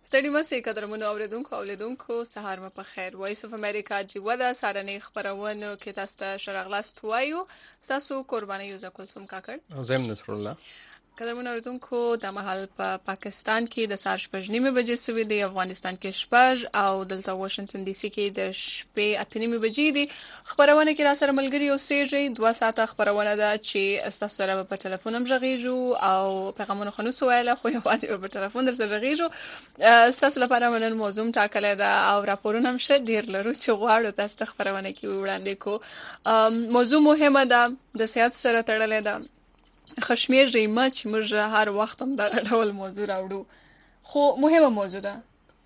ستړي مه سئ قدرمنو اورېدونکو او لیدونکو، سهار مو په خیر. وایس اف امریکا جیوه ده سهارنۍ خپرونو کې تاسو ته ښه راغلاست وایو. ستاسو قرباني یوزه کلثوم کاکړ او زه یم نصرالله. قدرمنو اورېدونکو، د مهال په پاکستان کې د سهار 6:30 بجې سوي دي، افغانستان کې 6 او دلته واشنگټن ډي سي کې د شپې 8:30 بجې دي. خپرونه کې را سره ملګري اوسېږئ. 2 ساعته خپرونه ده چې ستاسو سره په ټلیفون هم غږیږو او پیغامونه خو نسو ویله، خو یوازې په ټلیفون در سره غږیږو. ستاسو لپاره نن موضوع ټاکلې ده او راپورونه هم ښه ډېر لرو چې غواړو تاسو ته خپرونه کې وړاندې کوو. موضوع مهمه ده، د صحت سره تړلې ده. خشمېږئ مه چې موږ هر وخت هم دغه ډول موضوع راوړو، خو مهمه موضوع ده.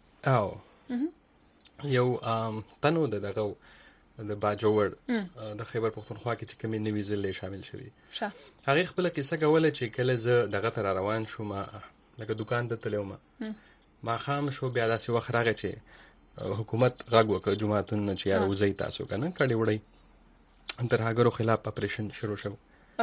او یو تنو د دغه د باجوړ د خیبر پختونخوا کې چې کومې نوې ضلع شامل شوي، هغې خپله کیسه کوله چې کله زه دغه ته را روان شوم، لکه دکان ته تللی وم، ماښام شو، بیا داسې وخت راغی چې حکومت غږ وکړ جوماتونو چې یاره وځئ تاسو که نه کډې وړئ، ترهګرو خلاف اپریشن شروع شو.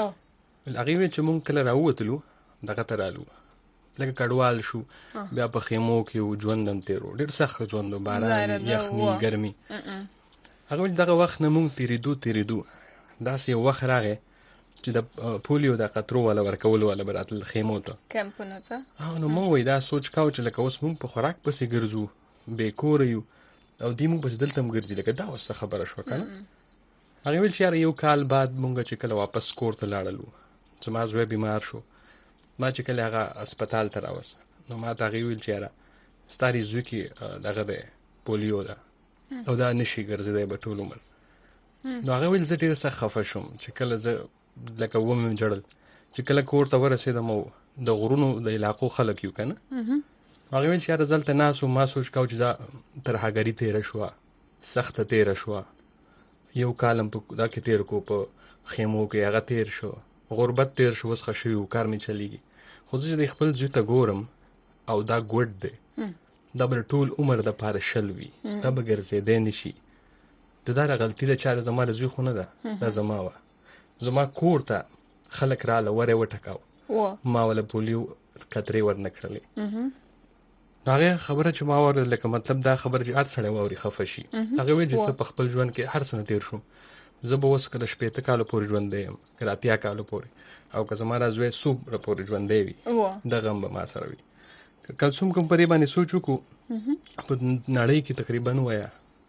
هغې ویل چې مونږ کله راووتلو دغه ته رالو، لکه کډوال شو، بیا په خیمو کې و، ژوند هم تېرو، ډېر سخت ژوند و، باران، یخني، ګرمي. هغه ویل دغه وخت نه مونږ تېرېدو داسې یو وخت راغی چې د پولیو د قطرو والا ورکولو والا به راتلل خیمو ته، کمپونو ته. نو مونږ وایي دا سوچ کوو چې لکه اوس مونږ په خوراک پسې ګرځو، بې کوره یو او دوی مونږ پسې دلته هم ګرځي، لکه دا اوس څه خبره شوه که نه. هغې ویل چې یاره یو کال بعد مونږ چې کله واپس کور ته لاړلو، زما زوی بیمار شو، ما چې کله هغه اسپتال ته راوست، نو ما ته هغې ویل چې یاره ستا زوی کې دغه دی پولیو ده او دا نشي ګرځېدی به ټول عمر. نو هغه ویل زه ډېر سخت خفه شوم چې کله زه لکه ومې جړل چې کله کور ته ورسېدم او د غرونو د علاقو خلک یو که نه. هغې ویل چې یاره زه هلته ناست وم، ما سوچ کوو چې دا ترهګري تېره شوه، سخته تېره شوه، یو کال هم په دا کې تېر کو، په خیمو کې هغه تېر شو، غربت تېر شو، اوس ښه شوي و، کار مې چلېږي. خو زه چې د خپل زوی ته ګورم او دا ګوډ دی، دا به ټول عمر دپاره شل وي، دا به ګرځېدی نه شي. نو دا غلطي ده چې زما د زوی خو نه ده، دا زما وه. زما کور ته خلک راله، ور یې وټکاو، ما وله پولیو قطرې ور نه کړلې. نو هغې خبره چې ما واورېده، لکه مطلب دا خبره چې هر سړی واوري خفه شي. هغې ویل چې زه په خپل ژوند کې هر څه نه تېر شوم، زه به اوس که د 80 کالو پورې ژوندی یم، که د 80 کالو پورې، او که زما را زوی څومره پورې ژوندی وي، دغه هم به ما سره وي. کلثوم کوم په دې باندې سوچ وکړو، په نړۍ کې تقریبا ووایه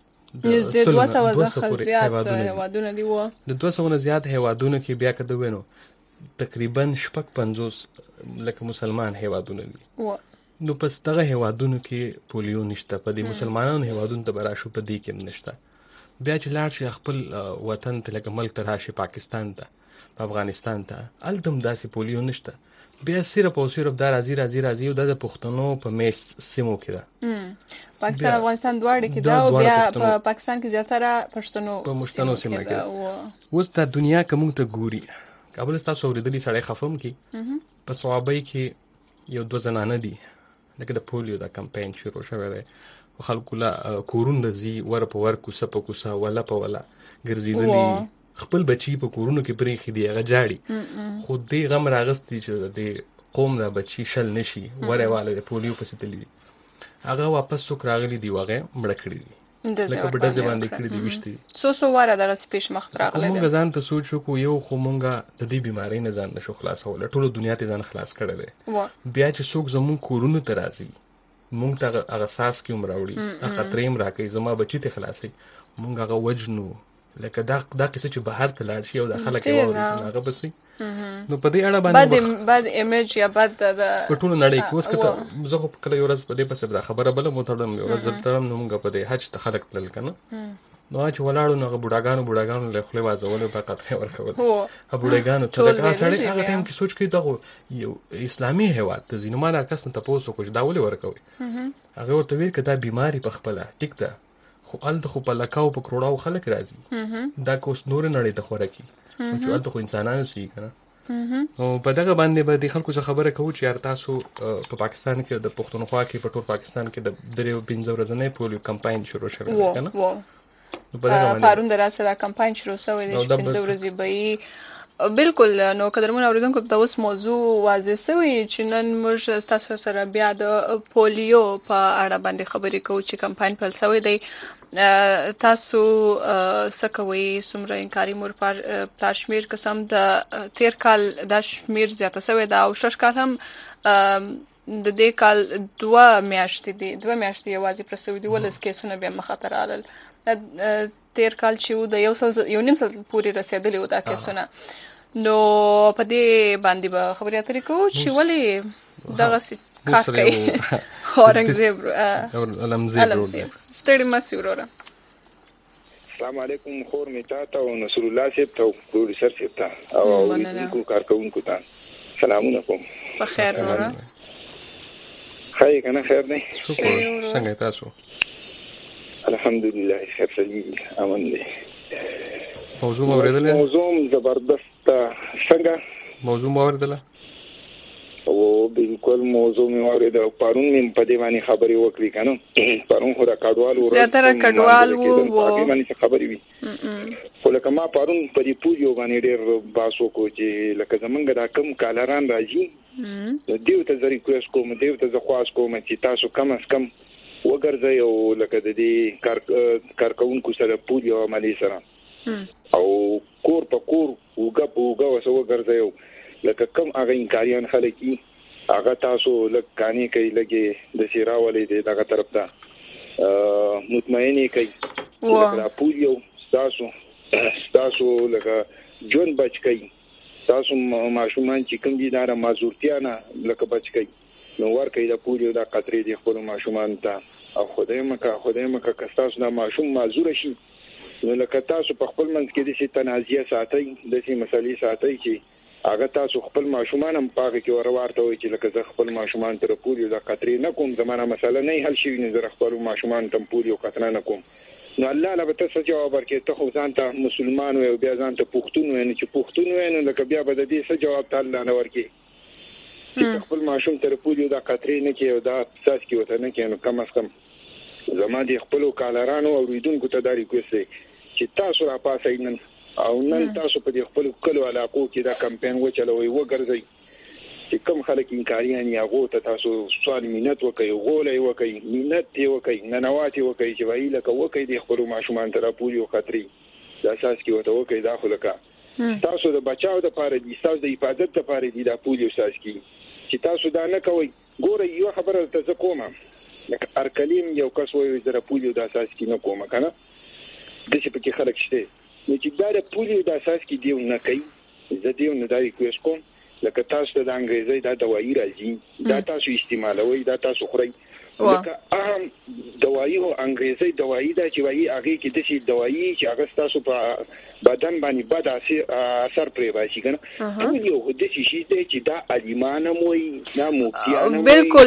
د 200 زیات هیوادونه دي، د 200 نه زیات هیوادونو کې بیا که د وینو تقریبا 56 لکه مسلمان هیوادونه دي. نو پس دغه هیوادونو کې پولیو نشته، په دې مسلمانانو هیوادونو ته به راشو، په دې کې هم نشته. بیا چې لاړ شي خپل وطن ته، لکه ملک ته راشي، پاکستان ته، په افغانستان ته، هلته هم داسې پولیو نشته. بیا صرف او صرف دا راځي او دا د پښتنو په میشت سیمو کې ده. پاکستان افغانستان دواړه کې ده، او بیا په پاکستان کې زیاتره پښتنو سیمه کې ده. اوس دا دنیا که مونږ ته ګوري، کابل ستاسو اورېدلي سړی خفه هم کي، په صوابۍ کې یو 2 زنانه دي، لکه د پولیو دا کمپین شروع شوی دی، خلکو له کورونو ته ځي، ور په ور، کوڅه په کوڅه، وله په وله ګرځېدلي، خپل بچي په کورونو کې پرېښي دي، هغه جاړي. خو دې غم راغستی چې د قوم دا بچي شل نشي، وری والا د پولیو پسې تللی دي. هغه واپس څوک راغلي دي، هغه مړه کړي دي، لکه په ډزې باندې کړي دي، ویشتې دي. څو واره دغسې پیش مخ راغلی دی. مونږ ځان ته سوچ وکړو، یو خو مونږ د دې بیمارۍ نه ځان نشو خلاصولی، ټوله دنیا ته ځان خلاص کړی دی. بیا چې څوک زمونږ کورونو ته راځي، مونږ ته هغه څاڅکي هم راوړي، هغه خطرې هم راکوي، زما بچي ته خلاصوي، مونږ هغه وجنو. لکه دا قصه چې بهر ته لاړ شي او د خلک یې واوري، هغه بسي. نو په دې اړه باندې بد ایمیج یا بد په ټوله نړۍ کې اوس که زه خو کله یو ورځ په دې پسې دا خبره بله مو تړم، یو ورځ زه تړم، نو مونږ په دې حج ته خلک تلل که نه، نو چې ولاړو، نو هغه بوډاګانو له خولې وازولو، په قطعې ورکول هغه بوډاګانو ته. لکه سړی هغه ټایم کې سوچ کوي دا خو یو اسلامي هېواد ته ځي. نو ما دا کس نه تپوس وکړو چې دا ولې ورکوئ؟ هغې ورته ویل که دا بیماري په خپله ټیک ده، خو هلته خو په لکاو په کروڑاو خلک راځي، دا که اوس نورې نړۍ ته خوراکي، چې هلته خو انسانان اوسېږي که نه. نو په دغه باندې به د خلکو څخه خبره کوو چې یار تاسو په پاکستان کې د پښتونخوا کې، په ټول پاکستان کې د 3-5 ورځنی پولیو کمپاین شروع شوی دی که نه. پرون د راسه دا کمپاین شروع شوی دی چې 5 ورځې به یې بالکل. نو قدرمن اوریدونکو ته اوس موضوع واضح شوی چې نن موږ تاسو سره بیا د پولیو په اړه باندې خبرې کوو چې کمپاین پیل شوی دی. تاسو سکوي څومره انکاري مور پلار شمیر قسم د تیر کال د شمیر زیاته شوی دا او شش کال هم د دې کال 2 میاشتې یوازې پر سعودي ولس کیسونه به مخاطر آلل. تیر کال چې د یو نیم سال پورې رسیدلی و دا کیسونه. نو په دې باندې به خبرې اترې کوو چې ولې دغه کار کوي اورنګزیب ستړي مسی وروره. السلام علیکم خور می تاسو او نصر الله صاحب ته پروډوسر صاحب ته او کو کارکونکو ته سلامونه کوم. په خیر وروره. خیر کنه خیر نه. څنګه تاسو؟ الحمدلله خیر سلیم امن دی. موضوع موریدله؟ موضوع زبردست څنګه؟ موضوع موریدله؟ او بالکل موضوع موریدله. پرون مې په دې باندې خبرې وکړې کنه. پرون خو دا کډوال ورو زیاتره کډوال وو په باندې خبرې وي. خو لکه ما پرون په دې پولیو باندې ډېر باسو کو چې لکه زمونږ دا کم کالران راځي دیو ته زری کوس کوم دیو ته خواس کوم چې تاسو کم اس کم وګرځي او لکه د دې کارکونکو سره پولیو عملی سره او کور په کور وګه وسو وګرځي لکه کم هغه انکاریان خلکی هغه تاسو لکه کانی کوي لګي د شیراولې دغه طرف ته مطمئنی کوي لکه پولیو تاسو لکه جون بچ کوي تاسو ماشومان چې کوم دي دا مازورتیا نه لکه بچ کوي نو ورکې د پولیو د قطرې د خپل ماشومان ته او خدای مکه که تاسو د ماشوم معذور شي نو لکه تاسو په خپل منځ کې د شي تنازعه ساتي د شي مسلې ساتي چې هغه تاسو خپل ماشومان هم پاګه کې ورورته وي چې لکه زه خپل ماشومان تر پولیو د قطرې نه کوم زمانه مسله نه حل شي نه زه خپل ماشومان تم پولیو قطره نه کوم. نو الله له تاسو جواب ورکړي ته خو ځان ته مسلمان او بیا ځان ته پښتون وي چې پښتون وي نو لکه بیا به د دې څه جواب تعالی نه ورکړي چې خپل ماشوم تر پولیو د قطرې نه کې او دا اساس کې وته نه کې نو کم اس کم زما د خپل کالرانو او ریډونکو ته داري کوسي چې تاسو را پاسئ نن او نن تاسو په خپل کلو علاقو کې دا کمپاین وچلوي وګرځي چې کم خلک انکاریان یا غو ته تاسو سوال مينت وکي غولې وکي مينت دی وکي ننواتي وکي چې وایي لکه وکي د خپل ماشومان تر پولیو قطرې د اساس کې وته وکي داخله کا تاسو د بچاو د پاره دي تاسو د حفاظت لپاره دي د پولیو اساس کې چې تاسو دا نه کوئ. ګوره یو خبره ته کومه لکه ارکلیم یو کس وایي زه د پولیو د اساس کې نه کوم کنه د څه پکې خلک شته نو چې دا د پولیو د اساس کې دیو نه کوي زه دیو نه دای کوم کوم لکه تاسو د انګریزي دا دوايي راځي دا تاسو استعمالوي دا تاسو خوري لکه اهم دوايي او انګریزي دوايي دا چې وایي هغه کې د شي دوايي چې هغه تاسو په بدن باندې بد اثر پرې باسي کنه یو د شي چې دا الیمانه موي دا موکیانه بالکل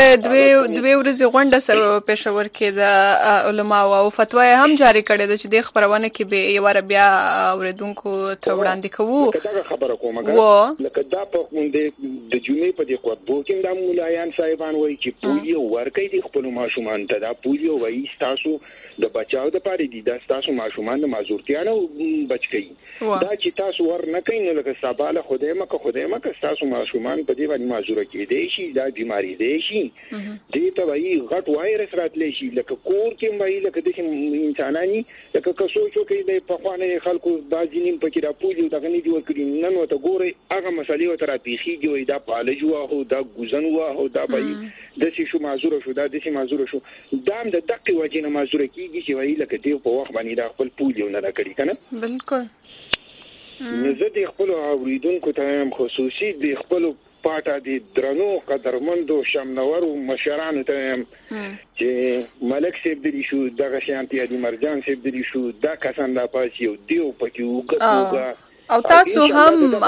دوی ورځې غونډه سره پېښور کې د علما او فتوا هم جاری کړې ده چې د خبرونه کې به یو ور بیا اوریدونکو ته وړاندې کوو دا خبره کومه لکه دا په د جمعې په دې خطبو کې د مولایان صاحبان وایي چې پولیو ورکې د خپل ماشومان ته دا پولیو وایي تاسو د بچاو د پاره دي دا تاسو ماشومان د معذورتیا نه بچ کی دا چې تاسو ور نه کین لکه سباله خدای مکه تاسو ماشومان په دې باندې معذور کې دي شي دا بیماری دي شي دې ته وایي غټ وایرس راتلی شي لکه کور کې وایي لکه د انسانانی لکه کسوچو کې د پخوانه خلکو دا ځینیم پکې را پولیو دغه نه دی ورکړي نن وته ګوري هغه مسلې وته را پیخیږي دا پالجو او دا ګوزن او دا وایي د شي شو معذور شو دا د شي معذور شو دام د دقه وجه نه معذور کیږي چې وایي لکه دی په وخت باندې دا خپل پولیو نه راکړي کنه بالکل زه د خپل اوریدونکو ته خصوصي د خپل پاټه د درنو قدرمندو شمنور مشرانو ته چې ملک سیب دلی شو دغه شانتي د مرجان سیب دلی شو دا کسان لا پاسیو دیو پکې وګه او تاسو هم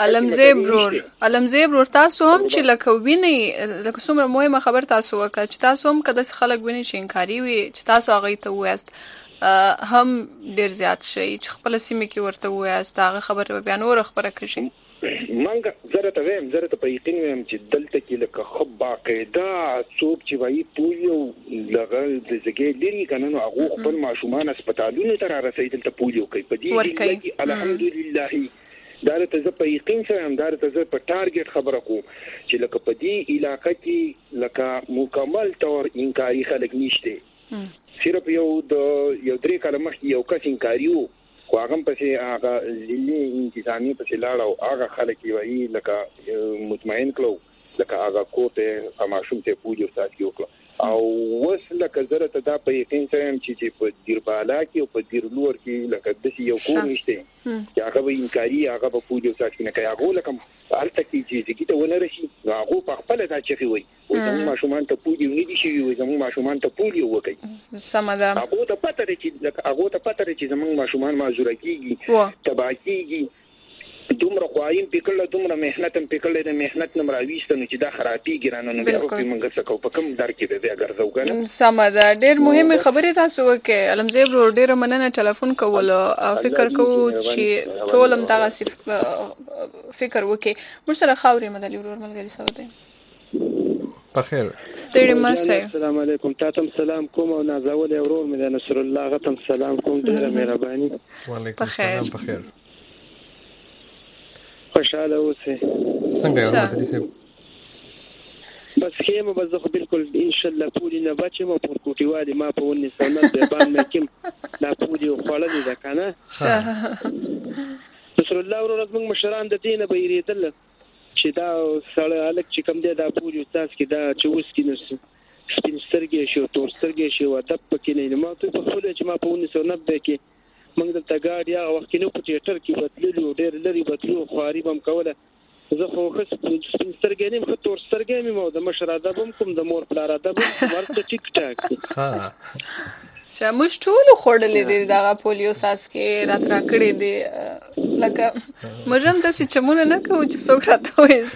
علمزیب رور تاسو هم چې لکه ویني لکه څومره مهمه خبر تاسو وکړه چې تاسو هم کله خلک ویني چې انکاري وي چې تاسو هغه ته وایست هم ډیر زیات شي چې خپل سیمه کې ورته وایست هغه خبره بیان اور خبره کوي منګه زره ته په یقین ویم چې دلته کې لکه خو باقاعده څوک چې وایي پولیو لغه د زګې لري کنه نو هغه خپل ماشومان هسپتالونو ته رسېدل ته پولیو کوي په دې کې الحمدلله دا ته زه په یقین سره هم دا ته زه په ټارګټ خبره کوم چې لکه په دې علاقې کې لکه مکمل تور انکاري خلک نشته صرف یو 3 کاله مخکې یو کس انکاریو خو هغه پسې هغه ځینې انتظامی پسې لاړ او هغه خلک یې لکه مطمئن کړو لکه هغه کوته ماشوم ته پوجا ساتي وکړه او وسله کزره ته دا په یقین سره چې په دیربالا کې او په دیرلور کې لکه د یو کور نشته چې هغه به انکاري هغه په پوجا ساتي نه کوي هغه لکه البته چې ځکه ونه رشي هغه په خپل دا چخي وي او زموږ ماشومان ته پوجا نه دي شي وي زموږ ماشومان ته پوجا وکړي سمدا هغه ته پته لري چې زموږ ماشومان معذور کیږي تبا کیږي دومره خوایم پکړه دومره مهنت هم پکړه د مهنت نم راويستنه چې دا خرابي ګرانه نو بیا په منګه څه کو په کوم در کې به ګرځو کنه سمدا ډېر مهمه خبره تاسو وکړه علمزیب ډېر مننه ټلیفون کول فکر کوو چې ټول هم دا فکر وکړي موږ سره خاوري مدلي ورور ملګری سره دی بخیر ستړي مشه السلام علیکم تاسو سلام کوم او نازول ورور مې نصر الله غتم سلام کوم ډېر مهرباني وعلیکم السلام بخیر خوشاله اوسه څنګه یو مدري صاحب بس خیمه بس خو بالکل ان شاء الله پوری نه بچم پر کوټیوالي ما په ونی سنت به باندې کوم لا پوری خړلې ده کنه رسول الله ورته موږ مشران د دینه به یریدل چې دا سړی الک چې کوم دی دا پوری تاسو کې دا چې اوس کې نس سپین سترګې شو تور سترګې شو ادب پکې نه ما ته په خپل چې ما په ونی سنت به کې موږ د تګاډیا وخت کې نو په تیاتر کې بدللو ډېر لري بدلو خواري بم کوله زه خو خص سترګې نه خو تور سترګې مې مو د مشر ادب کوم د مور پلار ادب ورته ټیک ټاک ها شمش ټول خړلې دي دا پولیو ساس کې راترا کړې دي لکه مجرم د سچمونه نه کوم چې څوک راته وې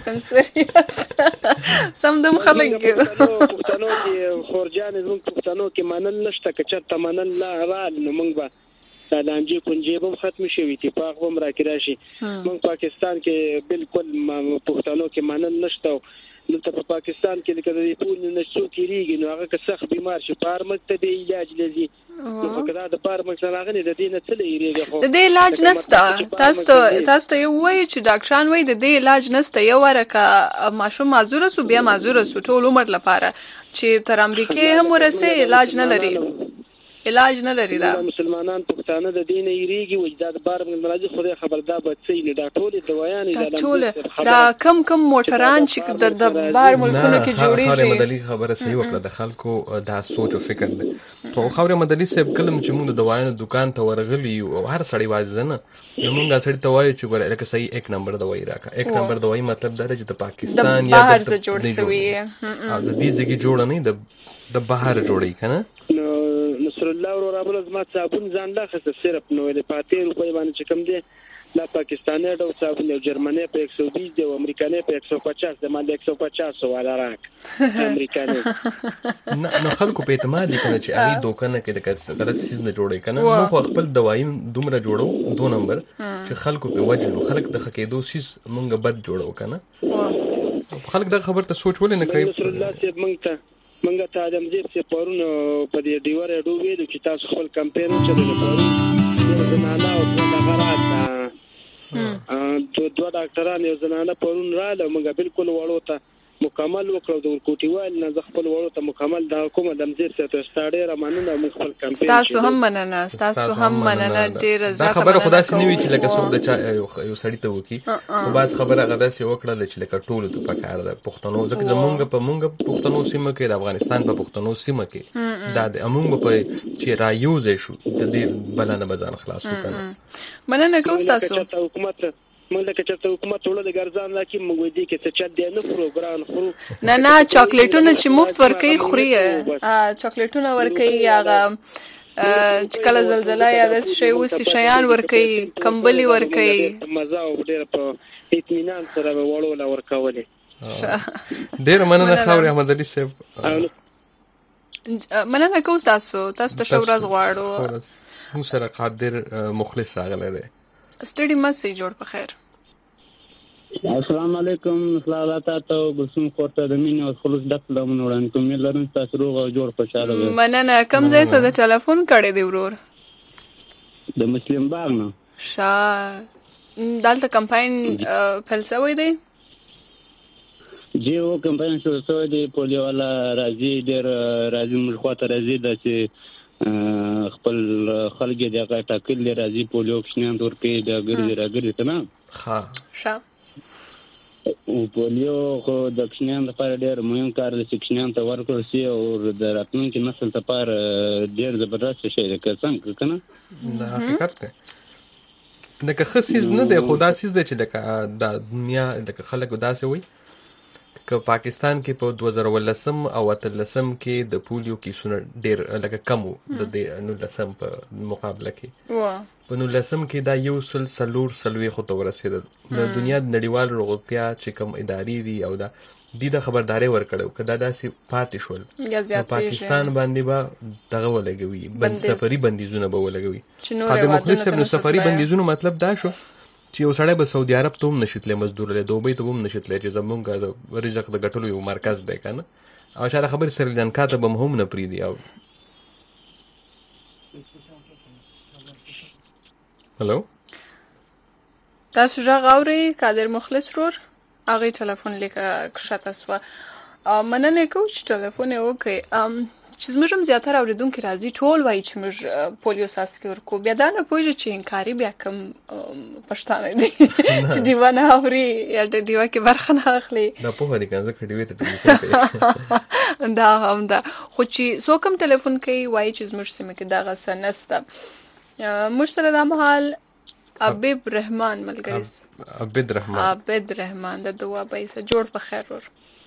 سپنسري سم دم خلک پښتنو کې خورجان زموږ پښتنو کې منل نشته کچر تمنل لا رال نو موږ دا لانجې کونجې هم ختم شوي اتفاق هم راکې راشي موږ پاکستان کې بالکل پښتنو کې منل نشته دلته په پاکستان کې لکه د پول نشو کېږي نو هغه که سخت بیمار شي پارمک ته به علاج لذي نو کله د پارمک سره راغلي د دې نه څه لري خو د دې علاج نشته تاسو ته وایي چې ډاکټران وایي د دې علاج نشته یو ورکه ماشوم معذور سو بیا معذور سو ټول عمر لپاره چې تر امریکای هم ورسه علاج نه لري علاج نه لري دا مسلمانان پښتانه د دین یریږي وجداد بار من راځي خدای خبردار بچي نه دا ټول دوايان دا کم موټران چې د بار ملکونو کې جوړیږي خبره مدلي خبره صحیح وکړه د خلکو دا سوچ او فکر دی خو خبره مدلي صاحب کلم چې موږ د دوايانو دکان ته ورغلی او هر سړی واځي نه موږ سړی ته وایو چې ګوره لکه صحیح 1 نمبر دوايي راکا 1 نمبر دوايي مطلب دا چې د پاکستان یا بهر څخه جوړ شوی او د دې ځکه جوړ نه د بهر جوړی کنه نصر الله ورو رابل ما صابون ځان لا خسته صرف نو له 5 روپۍ باندې چې کم دي لا پاکستاني ډول صابون او جرمني په 120 دی او امریکایي په 150 دی مال 150 والا راک امریکایي نو خلکو په اعتماد دي کنه چې هغه دوکانه کې د غلط چیز نه جوړي کنه نو خپل دوايي دومره جوړو 2 نمبر چې خلکو په وجلو خلک د خکېدو سیس مونږ بد جوړو کنه خلک دا خبر ته سوچ ولې نه کوي نصر الله سیب منګه ته ادم زیب سي پرونه په دې ډیوره ډو ویلو چې تاسو خپل کمپاین چلو پرونه زنانه او غرات دوه ډاکټران یو زنانه پرون رااله موږ بالکل وړو ته مکمل وکړو د کوټیوال نه خپل وړو ته مکمل د حکومت د مزیر ته ستاړي رمانونه موږ خپل کمپاین تاسو هم مننه ډیر زه خبره خدا سي نیوي چې لکه څوک د یو سړی ته وکی او باز خبره غدا سي وکړه چې لکه ټول ته پکار ده پښتنو ځکه زمونږ پښتنو سیمه کې د افغانستان په پښتنو سیمه کې دا د امونږ په چې را یوز شو د دې بلنه بزان خلاص وکړه مننه کوم تاسو حکومت موږ لکه چې حکومت ټول د ګرځان لا کې موږ دې کې څه چل دی نه پروګرام خورو نه چاکلیټونه چې مفت ورکي خوري چاکلیټونه ورکي هغه چې کله زلزلہ یا د شی وسی شیان ورکي کمبلي ورکي مزه او ډېر په اطمینان سره وړول او ورکولې ډېر مننه خاوري احمد علي صاحب مننه کوم تاسو ته شورز غواړو موږ سره قادر مخلص راغلی دی ستړي مسې جوړ په خیر السلام علیکم الله تعالی ګسم کوته د مين او خلص دخل منوران کوم لرم تاسو روغ او جوړ خوشاله مننه کم ځای سره د ټلیفون کړي دی ورور د مسلم باغ نه دلته کمپاین پیل شوی دی جی او کمپاین شروع شوی دی پولیو والا راځي ډېر راځي موږ خواته راځي دا چې خپل خلک د هغه ټاکلي راځي پولیو کښنیان ورکوي د ګرځي راګرځي که نه ښه او پولیو خو د کښنیان لپاره ډېر مهم کار دی چې کښنیان ته ورکړل شي او د راتلونکي نسل لپاره ډېر زبردست شی دی که څنګه که نه دا حقیقت دی لکه ښه څیز نه دی خو دا څیز دی چې لکه د دنیا لکه خلک داسې وایي که پاکستان کې په 2018 او 2013 کې د پولیو کیسونه ډېر لکه کم وو د 19 په مقابله کې په 19 کې دا 140 خو ته ورسېدل د دنیا د نړیوال روغتیا چې کوم ادارې دي او دا د خبرداري ورکړو که دا داسې پاتې شول پاکستان باندې به دغه ولګوي سفري بندیزونه به ولګوي خادم مخلص صاحب نو سفري بندیزونه مطلب دا شو چې یو سړی به سعودي عرب ته هم نشي تللی مزدور لی دوبۍ ته به هم نشي تللی چې زمونږ د رزق د ګټلو یو مرکز دی که نه او چا د خبرې سریلانکا ته به هم نه پرېږدي او هلو تاسو غږ اورئ قادر مخلص رور هغې ټلیفون لیکه کښته سوه مننه کوو چې ټلیفون یې وکړئ چې زموږ هم زیاتره اورېدونکي راځي ټول وایي چې موږ پولیو څاڅکي ورکوو بیا دا نه پوهېږي چې انکاري بیا کوم پښتانه دي چې ډیوه نه اوري یا ډیوه کې برخه نه اخلي دا پوهه دي که نه ځکه ډیوې ته ټلیفون کوي دا هم ده خو چې څوک هم ټلیفون کوي وایي چې زموږ سیمه کې دغه څه نشته موږ سره دا مهال عبید رحمان ملګری عبید رحمان د دعا بایسه جوړ په خیر ور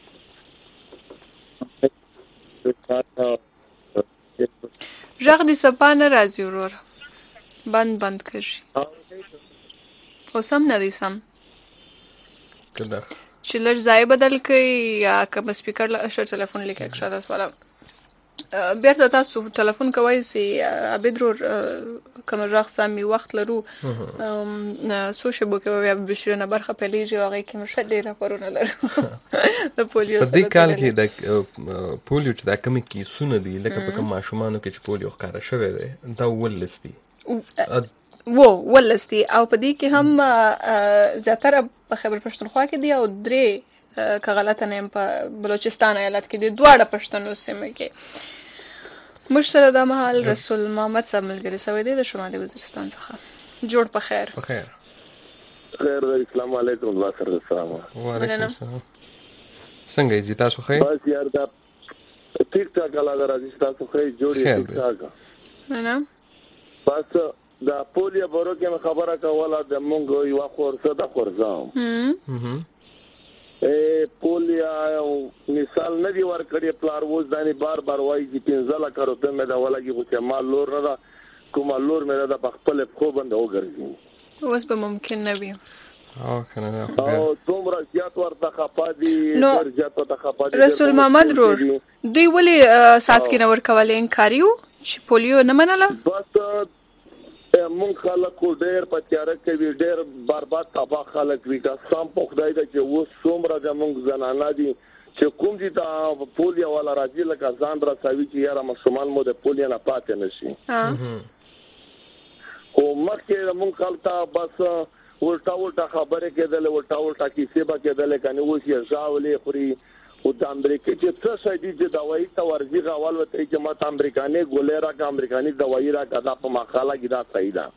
ژغ دې صفا نه راځي ورور بند کړي اوس هم نه دی سم چې لږ ځای بدل کړئ یا کوم سپیکر له ټلیفون لیکه کښته سواله بیرته تاسو ټلیفون کوئ چې عبید رور کوم ژغ سمي وخت لرو څو شېبو کې بیا بشرونه برخه پیلېږي او هغې کې موږ ښه ډېر راپورونه لرو د پولیو په دې کال کې د پولیو چې دا کومې کیسونه دي لکه په کوم ماشومانو کې چې پولیو ښکاره شوی دی دا 19 دي او په دې کې هم زیاتره په خیبر پښتونخوا کې دي او 3 که غلطه نه یم په بلوچستان ایالت کې دي دواړه پښتنو سیمه کې موږ سره دا مهال رسول محمد صاحب ملګری شوی دی د شمالي وزیرستان څخه جوړ په خیر خیر السلام علیکم الله سره السلام وعلیکم السلام څنګه یې تاسو خیر بس یار دا ټیک ټاک الله راځي تاسو خیر جوړ یې ټیک ټاک نه بس دا پولیو بروکه خبره کوله د مونږ یو خورسه د خورځام پولیو مثال نه دی ورکړی پلار وځ دانی بار وایي چې 15 لک روپے مې دا ولګي خو چې مال لور نه دا کوم لور مې دا په خپل خو بند وګرځي اوس به ممکن نه وي او کنه او دومره زیات ورته خپادي زیات ورته خپادي رسول محمد رور دوی ولې ساسکي نه ورکولې انکاریو چې پولیو نه منله بس مونږ خلک ډېر په تیاره کې ډېر برباد تباہ خلک وي که سم په خدای دا چې اوس څومره د مونږ زنانه دي چې کوم دي ته پولیو والا راځي لکه ځان رسوي چې یاره ماشومان مو د پولیو نه پاتې نشي خو مخکې مونږ خلک بس ولټا خبره کېدل ولټا کیسې به کېدل کنه اوس یې ژاولې خوري او د امریکا چې څه شي دي دوايي ته ورځي غوال وته چې ماته امریکاني ګولېرا کا امریکاني دوايي را کدا په مخاله کې دا صحیح ده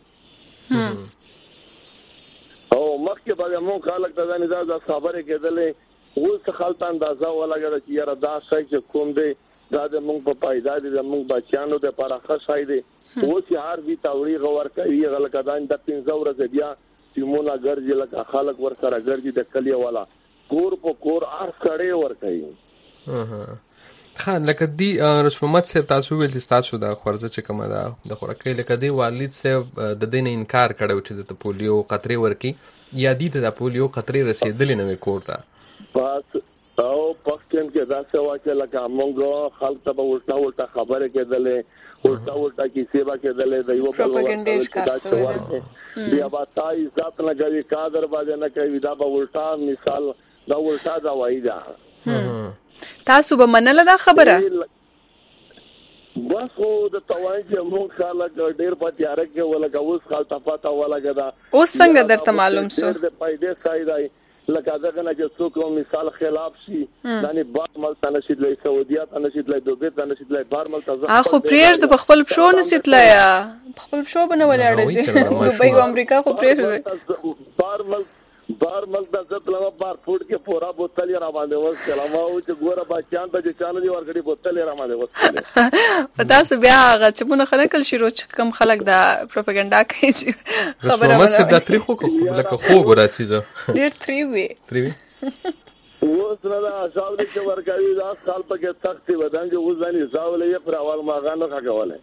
او مخکې به مونږ خلک ته ځان دا خبره کېدلې اوس خلک اندازه ولګل چې یاره دا شي چې کوم دی دا د مونږ په پایدا دي د مونږ بچیانو د پرخه شای دي اوس هر وی تاوري غور کوي غلکدان د 15 ورځې بیا سیمونه ګرځي لکه خلک ور سره ګرځي د کلیه والا کور په کور ار سړې ور کوي خان لکه دی رسول محمد صاحب تاسو ویل چې تاسو د خورزه چې کومه ده د خوراکي لکه دی والد صاحب د دین انکار کړو چې د پولیو قطرې ورکی یا دي ته د پولیو قطرې رسیدلې نه کوړه بس او پښتون کې دا څه واچ لکه موږ خلک ته ولټا خبره کېدلې ولټا کیسې با کېدلې د یو په وخت بیا باتای ذات نه کوي کادر باندې نه کوي دا به ولټا مثال دا ولټا دا وایي دا تاسو به منله دا خبره بس خو د توای چې موږ خلک ډیر په تیار کې ولګه اوس خال تفاته ولګه دا اوس څنګه درته معلوم سو د پایدې سایدای لکه دا کنه چې څوک مثال خلاف شي یعنی بار ملته نشي لای سعودیات نشي لای دوبه ته نشي لای بار ملته خو پریږ د خپل پښو نسیت لای خپل پښو بنه ولاړ شي دوبه او امریکا خو پریږ بار ملک د ځت لمه بار فوټ کې پورا بوتل را باندې وس کلمه او چې ګوره بچان ته چې چانه دی ورګړي بوتل را باندې وس پتا سو بیا هغه چې مونږ خلک شروع کم خلک دا پروپاګاندا کوي چې خبره مې څه د تاریخ کو لکه خو ګوراتې زه ډیر تری وی اوس نه دا شاول چې ورګړي دا خپل پکې تختي ودان چې اوس ځاني زاولې پر اول ماغانو خاګواله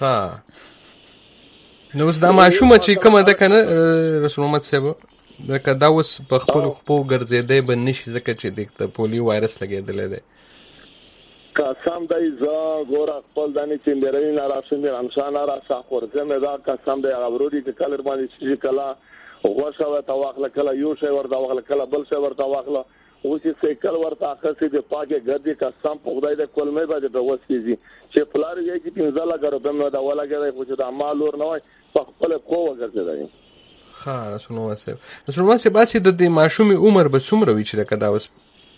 ها نو اوس دا ماشومه چې کومه ده کنه رسول محمد صاحب دا دا اوس په خپل خپو ګرځېدې به نشي ځکه چې د پولیو وایرس لګېدلی دی قسم دی زه ګوره خپل دانې چې مېرې نه راشي مې انسان را ساخورځه مې دا قسم دی هغه ورودي چې کلر باندې چې کله غوښه ورته واخله کله یو شی ورته واخله کله بل شی ورته واخله اوس یې سیکل ورته اخیستې د پاکې ګردې قسم په خدای د کلمې باندې به وسکېږي چې پلار یې چې 15 لکه روپۍ مې دا ولګېدی خو چې د اما لور نه وای په خپل کو وګرځېدی ها رسول الله صاحب باسي د دې ماشومې عمر به څومره وي چې لکه دا اوس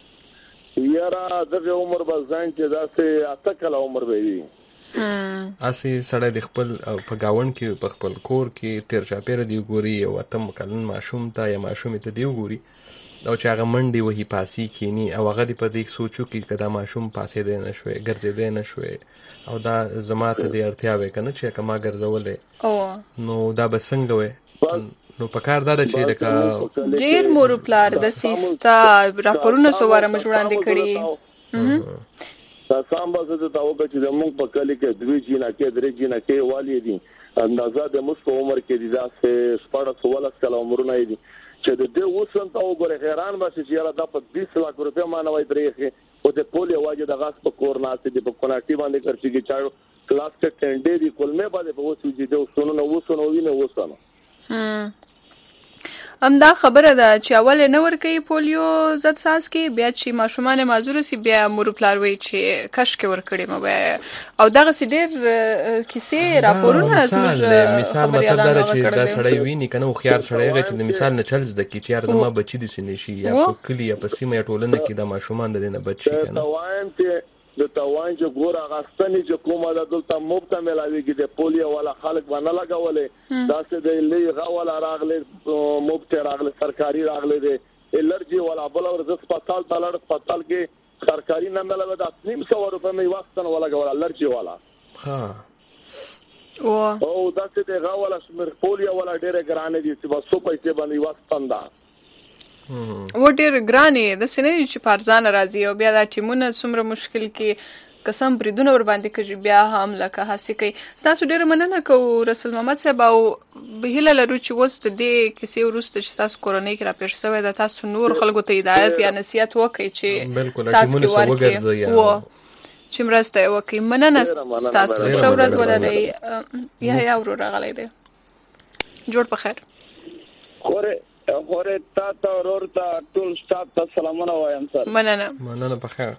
یاره دغه عمر به ځان چې داسې اته کاله عمر به وي اسی سړی د خپل په گاوند کې په خپل کور کې تیر چاپیره دی ګوري او اتم کلن ماشوم ته یا ماشومې ته دی ګوري او چې هغه منډي وهي پاسي کینی او هغه دی په دې سوچو کې کدا ماشوم پاسې دی نه شوي ګرځېدی نه شوي او دا زماته دی اړتیا وې کنه چې کما ګرځولې نو دا به څنګه وې نو پکار دا چې لکه ډیر مور پلار د سیستا راپورونه سواره مجوړاندې کړي سام باسه ته اوګه چې موږ په کلی کې دوی جینا کې درې جینا کې والی دي اندازه د مست عمر کې دي ځکه سپاړه 16 کاله عمرونه دي چې د دې وسن ته وګوره حیران باسي چې یاره دا په 20 لک روپیا مانوي درېخه او د پولیو واجه د غاس په کور ناسې دي په کوناټي باندې خرچي کې چاړو کلاس کې ټنډې دي کولمه باندې په وسو چې د وسونو وینه وسانه همدا خبره ده چې اول نه ور کوي پولیو زد ساس کې بیا چې ماشومان معذور سي بیا مور پلار وي چې کش کې ور کړی مو او دغه سي ډېر کیسې راپورونه مثال مطلب دا چې دا سړی ویني کنه خو خيار سړی هغه چې د مثال نه چل زده کی چې یار زما بچی دي سي نشي یا په کلی یا په سیمه ټولنه کې د ماشومان د نه بچی کنه د توان چې ګور اغاستنی چې کومه د دلته مفت ملاويږي د پولیو والا خلک باندې لګولې داسې د لې غواله راغله مفت راغله سرکاري راغله د الرجی والا بل ور د هسپتال تلړ هسپتال کې سرکاري نه ملوي د 300 روپے مې وختن ولا غواله الرجی والا او داسې د غواله سمر پولیو والا ډېر ګرانه دي چې بس 100 پیسې باندې وختن دا و ډیر ګرانې د سینې چې پارزان راځي او بیا د ټیمونه څومره مشکل کې قسم بریدونه ور باندې کوي بیا هم لکه هسي کوي تاسو ډیر مننه کوو رسول محمد صاحب او بهله لرو چې وست دې کیسې ورسته چې تاسو کورونی کې را پېښ شوی د تاسو نور خلکو ته هدایت یا نصيحت وکړي چې ټیمونه سو وګرځي چې مرسته وکړي مننه تاسو شو ورځ ولري یا ورو راغلی دی جوړ په خیر خوره تا ورور تا ټول سټاف ته سلامونه وایم سر مننه په خیر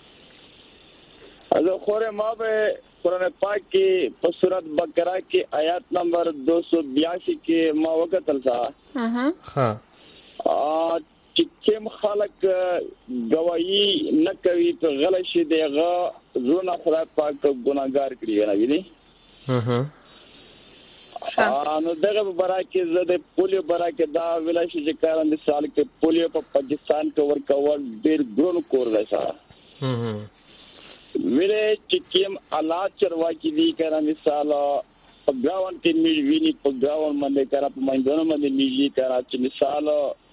از خوره ما به قرآن پاک کې په سورۃ بقره کې آیات نمبر 282 کې ما وکتل تا ها چې کوم خلک گواہی نه کوي په غلط شي دیغه زونه خدای پاک ګناګار کړی نه ویني نو دغه برکه زده پولیو برکه دا ویلای شي چې کارند سال کې پولیو په پاکستان کې ورکول ډیر ګرون کور دی سره ویلې چې کوم حالات چروا کې دي کارند سال په گاون کې می ویني په گاون باندې کار په مندونو باندې میږي کار چې مثال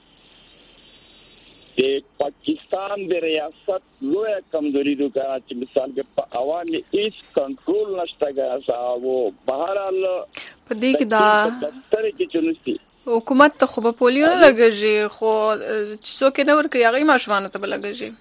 د پاکستان د ریاست لوی کمزوري د کار چې مثال کې په عوامي هیڅ کنټرول نشته غواړي او بهرال په دې کې دا تر کې چونستي حکومت ته خو په پولیو نه لګږي خو څوک نه ورکوي هغه ماشومان ته لګږي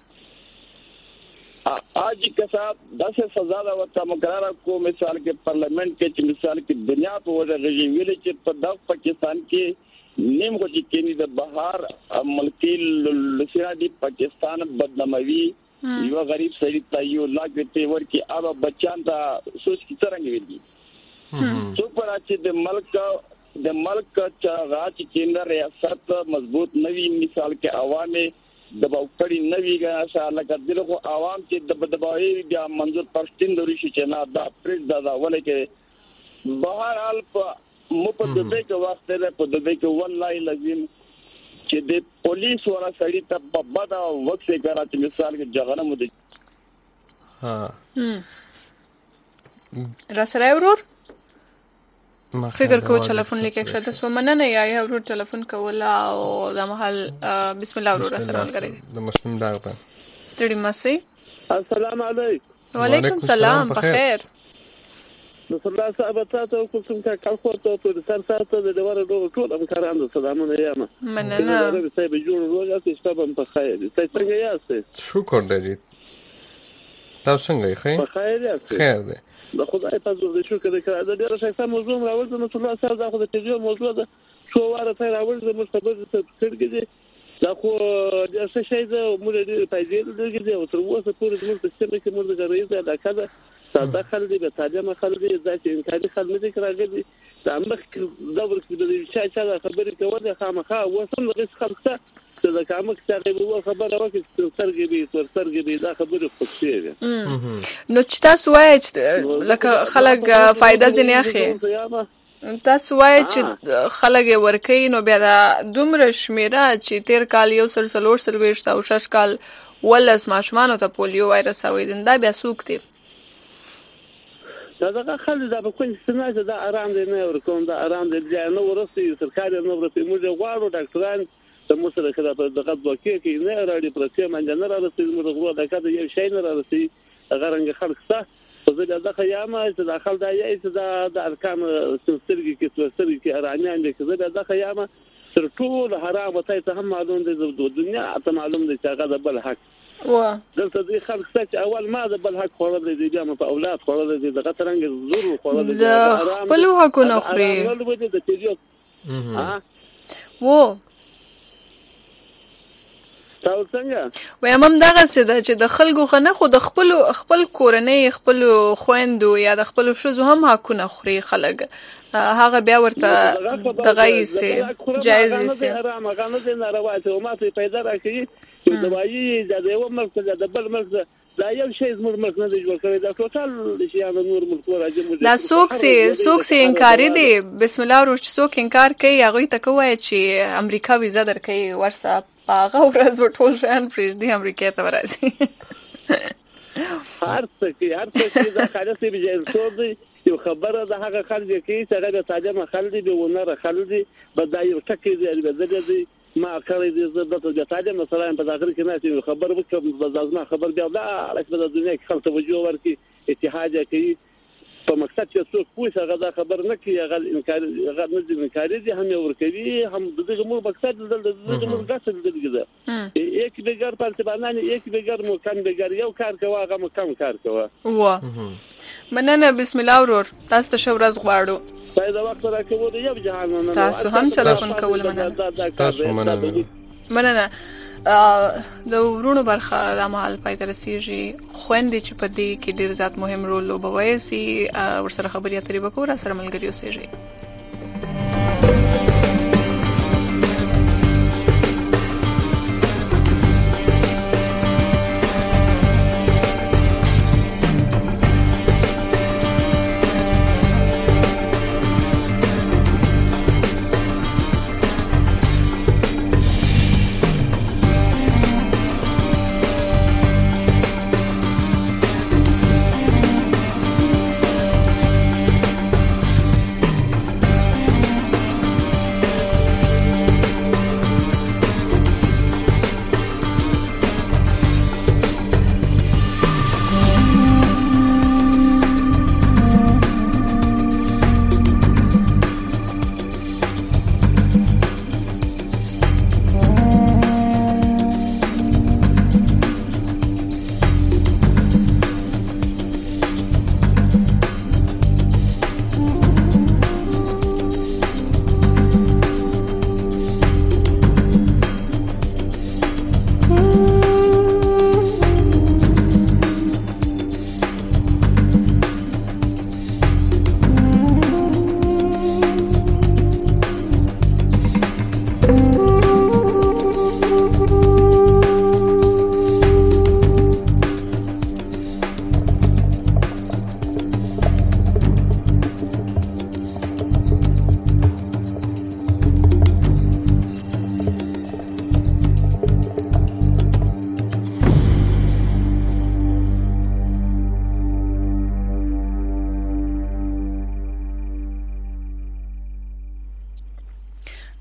اج کسات 10 سزا دا ورته مقرره کو مثال کې پارلیمنت کې چې مثال کې دنیا په وجه غږی ویل چې په د پاکستان کې نیم کو چې کینی د بهار ملکی لسیرا دی پاکستان بدناموي یو غریب سړی ته یو لاګ ته ورکی هغه بچان ته سوچ کی څنګه ویلي څو پر چې د ملک چاغا چې کیندر ریاست مضبوط نوی مثال کې عوامه دباو کړی نوی غا لکه دغه عوام چې دباوی بیا منظور پښتين دوري شي چې نه دا پرېږ دا ولې کې بهر حال په مپدې کې وخت ده په دې کې والله لازم چې د پولیس ورا سړی ته په بد وخت کې راځي مثال کې جګړه مو دي را سره ورور فکر کو ټلیفون لیکه شته سو مننه یا ورور ټلیفون کولا او د محل بسم الله ورور سره ولګری د مسلم دا په ستړي مسي السلام علیکم وعلیکم السلام بخیر نو الله صاحب تاسو کوم څه کار کوته په سر ساته د ډور ټول امکارانو سلامونه یم مننه صاحب جوړ روغ تاسو په خیر تاسو څنګه یاست شکر دی تاسو څنګه یې په خیر یاست خیر دی د خدای په زړه شو کړه دا ډیره شایسته موضوع راوړل نو الله صاحب دا خو د تلویزیون موضوع ده شو واره ته راوړل د مستقبل څخه کېږي دا خو د څه شي ده موږ دې پیدا لري او تر اوسه پورې موږ په سیمه کې موږ غوړې ده کله ساده خلک به تعلیم خلک ځکه انکاري خلک دې کراږي دا مخ دور کې د شاشه خبرې کول خامخا وسم غیس خلک ته دا کومه چې خبره وکړي سرګي به دا خبره خوشي نو چې تاسو وایي لکه خلک فائدہ ځنه اخی تاسو وایي چې خلک ورکې نو بیا دومره شمیره چې 13 کال یو سلسلور سلويشت او 6 کال ولس ماشومان ته پولیو وایرس اویدل دا بیا سوق دي دا خلک دا په کوم څه دا آرام دي نه ورکوم دا آرام دي نه ورسي سرکاري نه ورسي موږ غواړو ډاکټران د مسله کړه په دغه وکي کې نه راړي پرته منځ نه راځي موږ غواړو دا کده یو شی نه راځي غرنګ خلک څه زه دا خیامه چې داخل دا یې چې د ارکان سرګي کې سرګي کې ارانیان دي چې دا خیامه تر ټول حرام ته هم معلوم دي د دنیا ته معلوم دي چې هغه بل حق دلته دي خلک چې اول ما د بل حق خورل دي بیا په اولاد خورل دي دغه ترنګ زور خورل دي خپل حقونه خوري وو تاسو څنګه وایم هم دغه څه ده چې د خلکو غنه خو د خپل کورنۍ خپل خويندو یا د خپل شوزو هم حقونه خوري خلک هغه بیا ورته دغه یې جایز یې آرام غنه دي ناروا ته ما ته پیدا راکړي د وایي د یو مرکز د بل مرکز دا یو شی زموږ مرکز نه دی جوړ کړی دا ټوټال شي د نور ملک راځي دا څوک سي انکار دي بسم الله ورو څوک انکار کوي هغه ته کوی چې امریکا ویزا درکې ورسه هغه ورځ به ټول شان فريج دی امریکا ته ورسي هر څه دا خالص به جوړ دی یو خبره ده هغه خلک کې چې هغه تعلیم خلک دی ونه خلک دی بدا یو ټکی دی بدل دی ما کړی دې د تعلیم مثلا په داخل کې نه خبر وکړم د ځما خبر دی دا لکه د دنیا کې خلک توجه ورکړي اتحاد کوي په مقصد چې څوک پوښتنه هغه دا خبر نه کوي هغه انکار هغه نه انکار دي هم ورکوي هم دغه مو مقصد دغه مو غاښ دغه یک بګر پرتبانانه یک بګر مو کم بګر یو کار کوي هغه مو کم کار کوي وا مننه بسم الله ورور تاسو ته شورز غواړو دا وخت راکوي د یو جهان تاسو هم ټلیفون کول مننه د ورونو برخه د مال پای تر سیږي خويندې چې په دې کې ډیر زیات مهم رول لوبوي سي ورسره خبرې اترې وکړو سره ملګری اوسېږي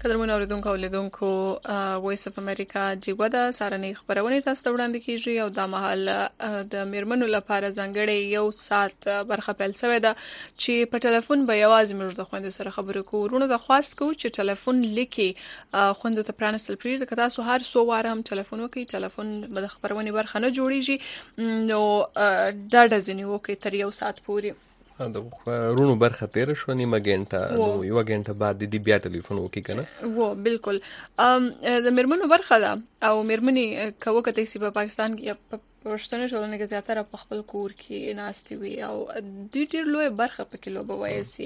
قدرمن اوریدونکو او لیدونکو وایس اف امریکا جیبه ده سارنې خبرونه تاسو ته وړاندې کیږي او د محل د میرمنو لپاره ځانګړی یو ساعت برخه پیل شوې ده چې په ټلیفون به یوازې موږ د خويندو سره خبرې کوو. ورونه د خواست کوو چې ټلیفون لیکي خويندو ته پرانستل پریږدي که تاسو هر څو واره هم ټلیفون وکړي ټلیفون به د خبرونه برخه نه جوړیږي نو ډاډه ځنی وکړي تر یو ساعت پورې. د رونو برخه تیر شو نیمه غنټه نو یو غنټه بعد د بیا ټلیفون وکي کنه و بالکل د میرمنو برخه ده او میرمنې کوو کته سی په پاکستان کې په پښتون ټولنه کې زیاتره په خپل کور کې ناشتي وي او د ډیر لوی برخه په کلو بوي سي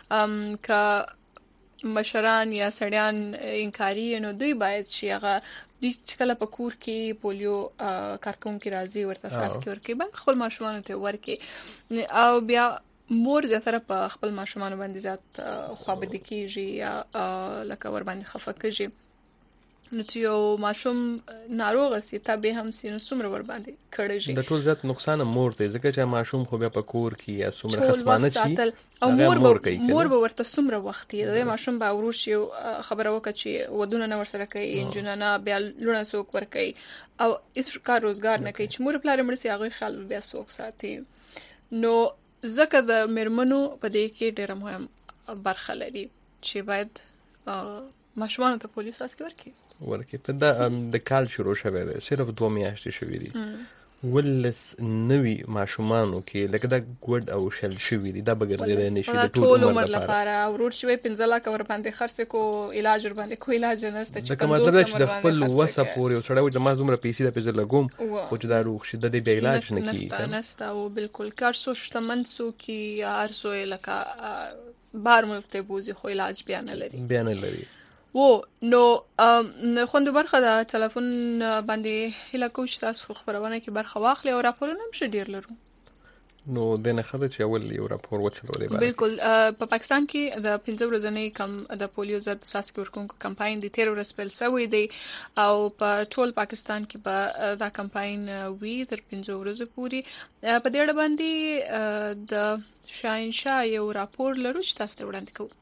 ک مشران یا سړیان انکاري نو دوی باید شي هغه د کله په کور کې پولیو کارکونکو راځي ورته اساس کې ورکي باید خپل ماشومان ته ورکي او بیا مور زیاتره په خپل ماشومان باندې ذات خوابدي کیږي یا لکه ور باندې خفه کیږي نو چې یو ماشوم ناروغ سي تبه هم سي نو څومره ور باندې کړي د ټول ذات نقصان مور ته ځکه چې ماشوم خو بیا په کور کې یا څومره خصمانه شي او مور به ورته څومره وخت یې د ماشوم به ورور شي خبره وکړي چې ودونه نه ورسره کوي انجنونه نه بیا لونه څوک ور کوي او هیڅ کار روزګار نه کوي چې مور پلار مړ سي هغه خیال بیا څوک ساتي. نو ځکه د میرمنو په دې کې ډېر مهم برخه لري چې باید ماشومان ته پولیس اسکی ورکي په د کال شروع شوه دی صرف 2 میاشتې شوې دي ولس نوی ماشومانو کې لکه دا ګډ او شل شوې دي دا بغیر نشي د ټول عمر لپاره ورور شوی 15 لک ور باندې خرڅ کو علاج ور باندې کوئی علاج نشته چې کوم مطلب چې د خپل وسه پورې او سړی چې ما زمره پیسې د پیسې لګوم خو چې دا روغ شي د دې به علاج نه کیږي نشته او بالکل کار سو شتمن سو کی هر سو لکه بار ملک ته بوزي خو علاج بیان لري و نو خوندو برخه د ټلیفون باندې هله کوچ تاسو خبرونه کې برخه واخلي او راپورونه هم شډیر لرو نو د نه خبره چې اول یو راپور وچلو دی بالکل په پاکستان کې د 15 ورځې کم د پولیو ضد ساسکی ورکونکو کمپاین د 13 ورځې پیل شوی دی او په ټول پاکستان کې به دا کمپاین وی تر 15 ورځې پورې په دې اړه باندې د شاهنشاه یو راپور لرو چې تاسو ته وړاندې کوم.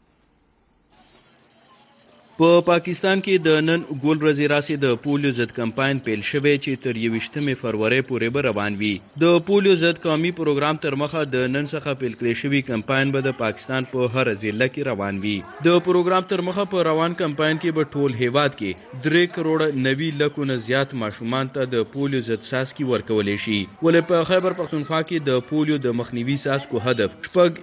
په پاکستان کې د نن ګول ورځې راسي د پولیو ضد کمپاین پیل شوی چې تر 28 فروری پورې به روان وي. د پولیو ضد قومي پروګرام تر مخه د نن څخه پیل کړی شوی کمپاین به د پاکستان په هر ضلع کې روان وي. د پروګرام تر مخه په روان کمپاین کې به ټول هیواد کې 3 کروڑ 90 لکه نه زیات ماشومان ته د پولیو ضد ساسکی ورکولې شي. ولې په خیبر پختونخوا کې د پولیو د مخنیوي ساسکو هدف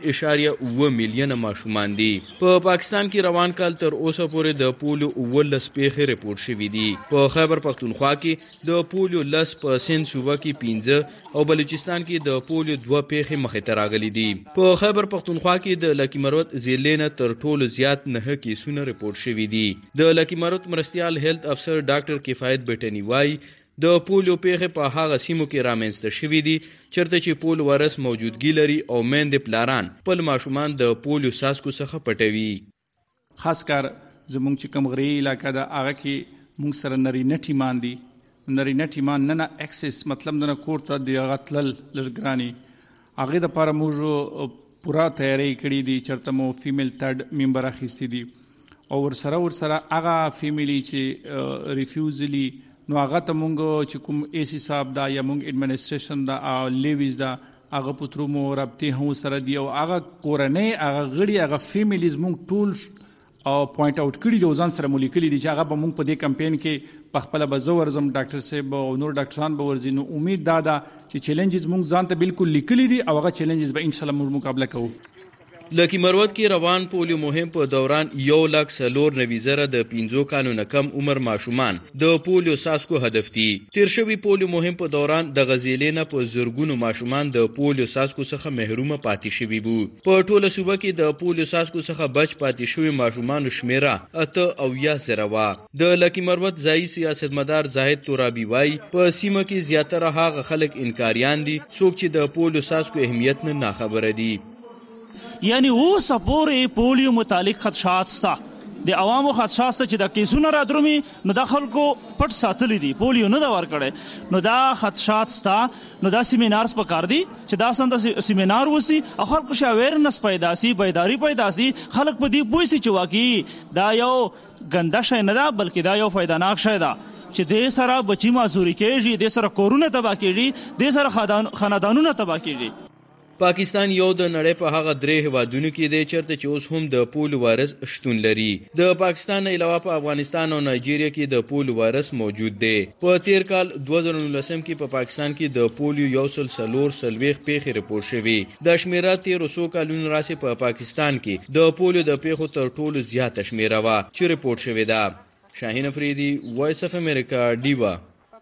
4.7 میلیونه ماشومان دي. په پاکستان کې روان کال تر اوسه پورې د پولیو ولس پیښې ریپورت شوې دي. په خیبر پختونخوا کې د پولیو لس په سند صوبه کې 15 او بلوچستان کې د پولیو 2 پیښې مخې ته راغلي دي. په خیبر پختونخوا کې د لکی مروت ضلع نه تر ټولو زیات 9 کیسونه ریپورت شوي دي. د لکی مروت مرستیال هیلث افسر ډاکټر کفایت بټنی وایي د پولیو پیښې په هغه سیمو کې رامنځته شوي دي چرته چې پول ورس موجودګي لري او میندې پلاران خپل ماشومان د پولیو ساسکو څخه پټوي. خاص کار زمونږ چې کوم غری علاقه ده هغه کې مونږ سره نرینه ټیمان دي. نرینه ټیمان نه اکسس مطلب نه کور ته دی هغه تلل لږ هغه د لپاره موږ پورا تیاری کړې دي چرته مو فیمیل تھرډ ممبر اخیستي دي او ورسره هغه فیملی چې ریفیوزلی نو هغه ته مونږ چې کوم ایسی صاحب دا یا مونږ ایڈمنسټریشن دا او لیویز دا هغه پترو مو رابطه هم سره دی او هغه کورنۍ هغه غړي هغه فیملیز مونږ ټول او پوینټ اوټ کړي د ځان سره مولیکلي دي چې هغه به مونږ په دې کمپین کې په خپل به زو ورزم ډاکټر صاحب او نور ډاکټران به ورزي. نو امید دا چې چیلنجز مونږ ځان ته بالکل لیکلي دي او هغه چیلنجز به ان شاء الله موږ مقابله کوو. لکی مروت کې روان پولیو مهم په دوران 1,94,000 د 15 کالو نه کم عمر ماشومان د پولیو ساسکو هدف دي. تیر شوی پولیو مهم په دوران د غزیلې نه په زورګونو ماشومان د پولیو ساسکو څخه محروم پاتې شوي وو. په ټوله صوبه کې د پولیو ساسکو څخه بچ پاتې شوي ماشومان شمیره 8,000 وا. د لکی مروت ځای سیاستمدار زاهد ترابی وای په سیمه کې زیاتره هغه خلک انکاریان دي څوک چې د پولیو ساسکو اهمیت نه خبره دي. یعنی اوس پورې پولیو متعلق خدشات ستا د عوامو خدشات چې د کیسونو را درومي نو د خلکو پټ ساتلی دي پولیو نه دا ورکړي نو دا خدشات ستا نو دا سیمینارز پکار دي چې دا څنګه سیمینار وسی او خلکو شه اویرنس پیدا سي بیداری پیدا سي خلک په دې پوه سي چې واقعي دا یو ګنده شی نه ده بلکې دا یو فایدهناک شی ده چې دې سره بچی معذوري کېږي دې سره کورونه تباہ کېږي دې سره خاندانونه تباہ کېږي. پاکستان یو د نړۍ په هغه درې هیوادونو کې دی چېرته چې اوس هم د پولیو وایرس شتون لري. د پاکستان نه علاوه په افغانستان او نایجیریا کې د پولیو وایرس موجود دی. په تیر کال 2019 کې په پاکستان کې د پولیو 140 پیښې رپورټ شوې. د شمیره 1300 کلونو راځي په پاکستان کې د پولیو د پیښو تر ټولو زیاته شمیره وه چې رپورټ شوې ده. شاهین افریدي، وایس اف امریکا، ډیوا.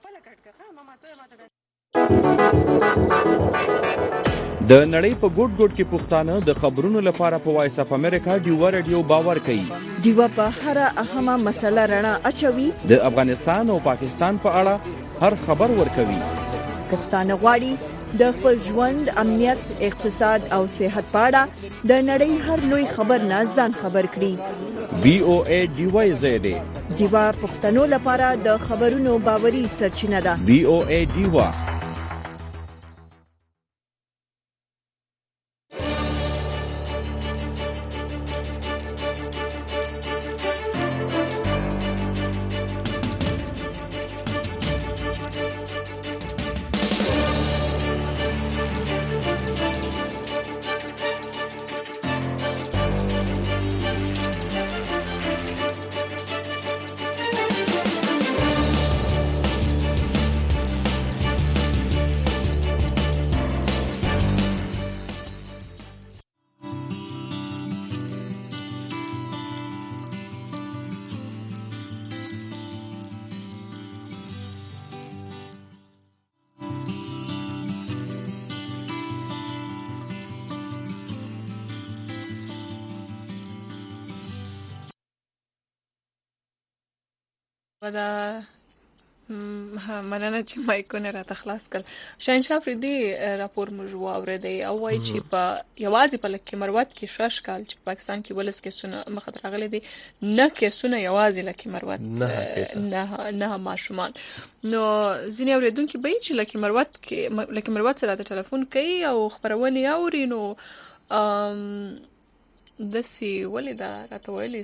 د نړۍ په ګوټ ګوټ کې پښتانه د خبرونو لپاره په وایس اف امریکا ډیوا رادیو باور کوي. ډیوا په هر اهمه مسله رڼا اچوي. د افغانستان او پاکستان په اړه هر خبر ورکوي. پښتانه غواړي د خپل ژوند، امنیت، اقتصاد او صحت په اړه د نړۍ هر لوی خبر نه ځان خبر کړي. VOA ډیوا زیاده ډیوا پښتنو لپاره د خبرونو باوري سرچینه ده. VOA ډیوا. دا مننه چې مایکونه راته خلاص کړل. شاهنشاه افریدي راپور موږ واورېدی او وایي چې په یوازې په لکه مروت کې شش کال چې پاکستان کې ولس کیسونه مخ ته راغلي دي نه کیسونه یوازې لکه مروت نه ماشومان. نو ځینې اوریدونکو به چې لکه مروت سره د ټلیفون کوي او خبرونه اوري نو دسی ولې دا راته ویلي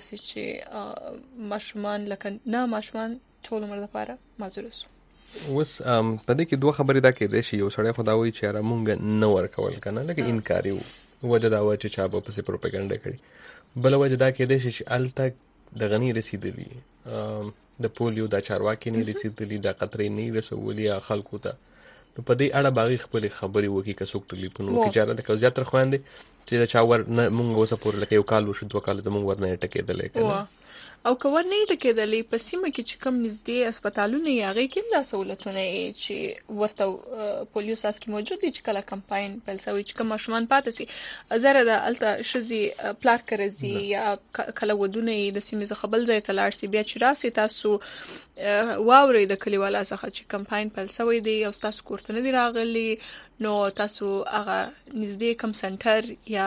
چې ماشومان لکه نه ماشومان ټول عمر لپاره معذور سو. اوس په دې کې دوه خبرې دا کېدای شي یو سړی خو دا وایي چې یاره مونږ نه ورکول کنه لکه انکار یو وجه دا وایي چې چا به پسې پروپاګاندا کړي. بل وجه دا کېدای شي چې الته د غنی رسیدلی د پولیو د چارواکي نه رسیدلی د قطرې نه رسولي خلکو ته. نو په دې اړه باغی خپل خبرې وکي که څوک ټلیفون وکي چې دا زیات تر خويندې چې چا ور مونږ اوسه پور لکه یو کال وشو دوه کال د مونږ ورنه ټکېدل کنه او کور نه ټکېدلې په سیمه کې چې کم نږدې هسپتالونه یې هغه کې دا سہولتونه چې ورته پولیو ساس کې موجود دي چې کله کمپاین بل سوي چې کوم ماشومان پاتې سي زره د الته شزي پلار کرزي یا کله ودونه د سیمه ز خپل ځای تلاړ سي بیا چې راسي تاسو واوري د کلیوالا څخه چې کمپاین بل سوي دي او تاسو کوړه نه دی راغلي نو تاسو هغه نږدې کم سنټر یا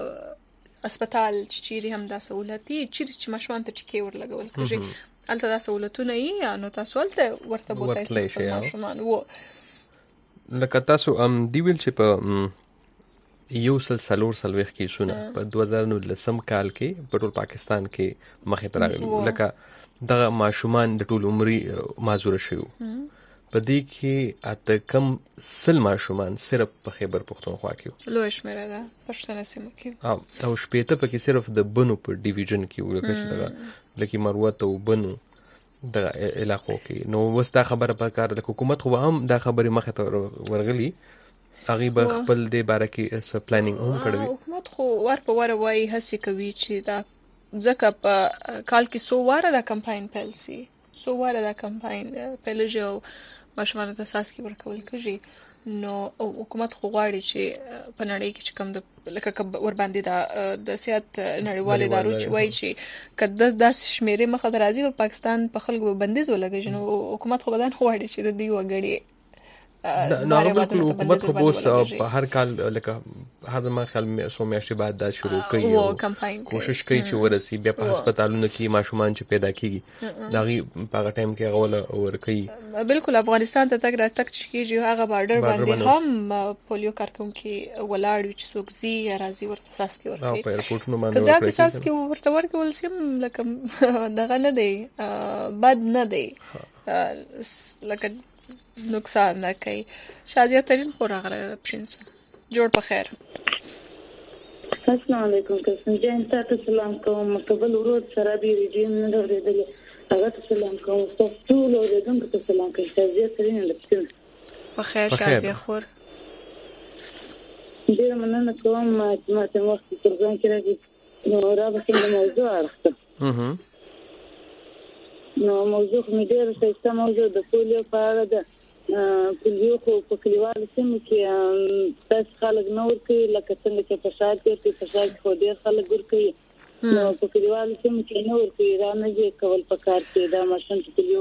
هسپتال چې هم دا سہولتي چې ماشومان ته ټکی ورلګول کېږي الته دا سہولتونه یې نو تاسو ولته ورته بوتای ماشومان وو لکه تاسو دی ویل چې په یو سلور کې شونه په 2019 کال کې په ټول پاکستان کې مخې ته راغلي لکه دغه ماشومان د ټول عمري معذور شوی په دې کې اته کم سل ماشومان صرف په خیبر پختونخوا کې لوی شمیره ده پښتنه سیمه کې او شپېته پکې صرف د بنو په ډیویژن کې ولکه چې دغه لکه مروت او بنو د علاقو کې نو وستا خبره په کار د حکومت خو هم دا خبره مخه ته ورغلي هغه به خپل د باره کې س پلانینګ هم کړی حکومت خو ور وای هڅه کوي چې دا ځکه په کال کې سو واره دا کمپاین پیلسي سو واره دا کمپاین پیلجو ماشومان ته اساس کې ورکول کېږي نو حکومت خو غواړي چې په نړۍ کې چې کوم د لکه ور باندې د سیاست نړیوال ادارو چې وایي چې کله د شمیرې مخه درازي په پاکستان په خلکو بندیز ولګي نو حکومت خو بدن غواړي چې د دې وګړي نو بالکل حکومت خو اوس په هر کال لکه هر ما خل سو میاشتې بعد دا شروع کوي او کوشش کوي چې ورسي بیا په هسپتالونو کې ماشومان چې پیدا کیږي داغي په هغه ټایم کې هغه ور کوي. بالکل افغانستان ته تک راتک کیږي هغه بارډر باندې هم پولیو کارکونکي ولاړ چې څوک زی راځي ورته ساس کې ورته په ایرپورټونو باندې ورته ساس کې ورته ورکول سیم لکه دغه نه دی بد نه دی لکه نقصان نه کوي. شازیه ترین خو راغله پښینسه جوړ په خیر. السلام علیکم قسم جان تاسو سلام کوم مقبل ورود سره دی ریډیو نه اوریدل هغه سلام کوم تاسو ټول اوریدونکو ته سلام کوم. شازیه ترین لپاره په خیر شازیه خور ډیر مننه کوم ما ته وخت پروګرام کې راځي نو را به څنګه موضوع اړخته نو موضوع مې ډیر څه موضوع د پولیو په اړه ده. پولیو خو په کلیوالو سیمو کې تاسو خلک نور کوي لکه څنګه چې په شهر کې په شهر خو ډیر خلک ور کوي نو په کلیوالو سیمو کې نور کوي را نه دي کول پکار کې دا ماشين چې پولیو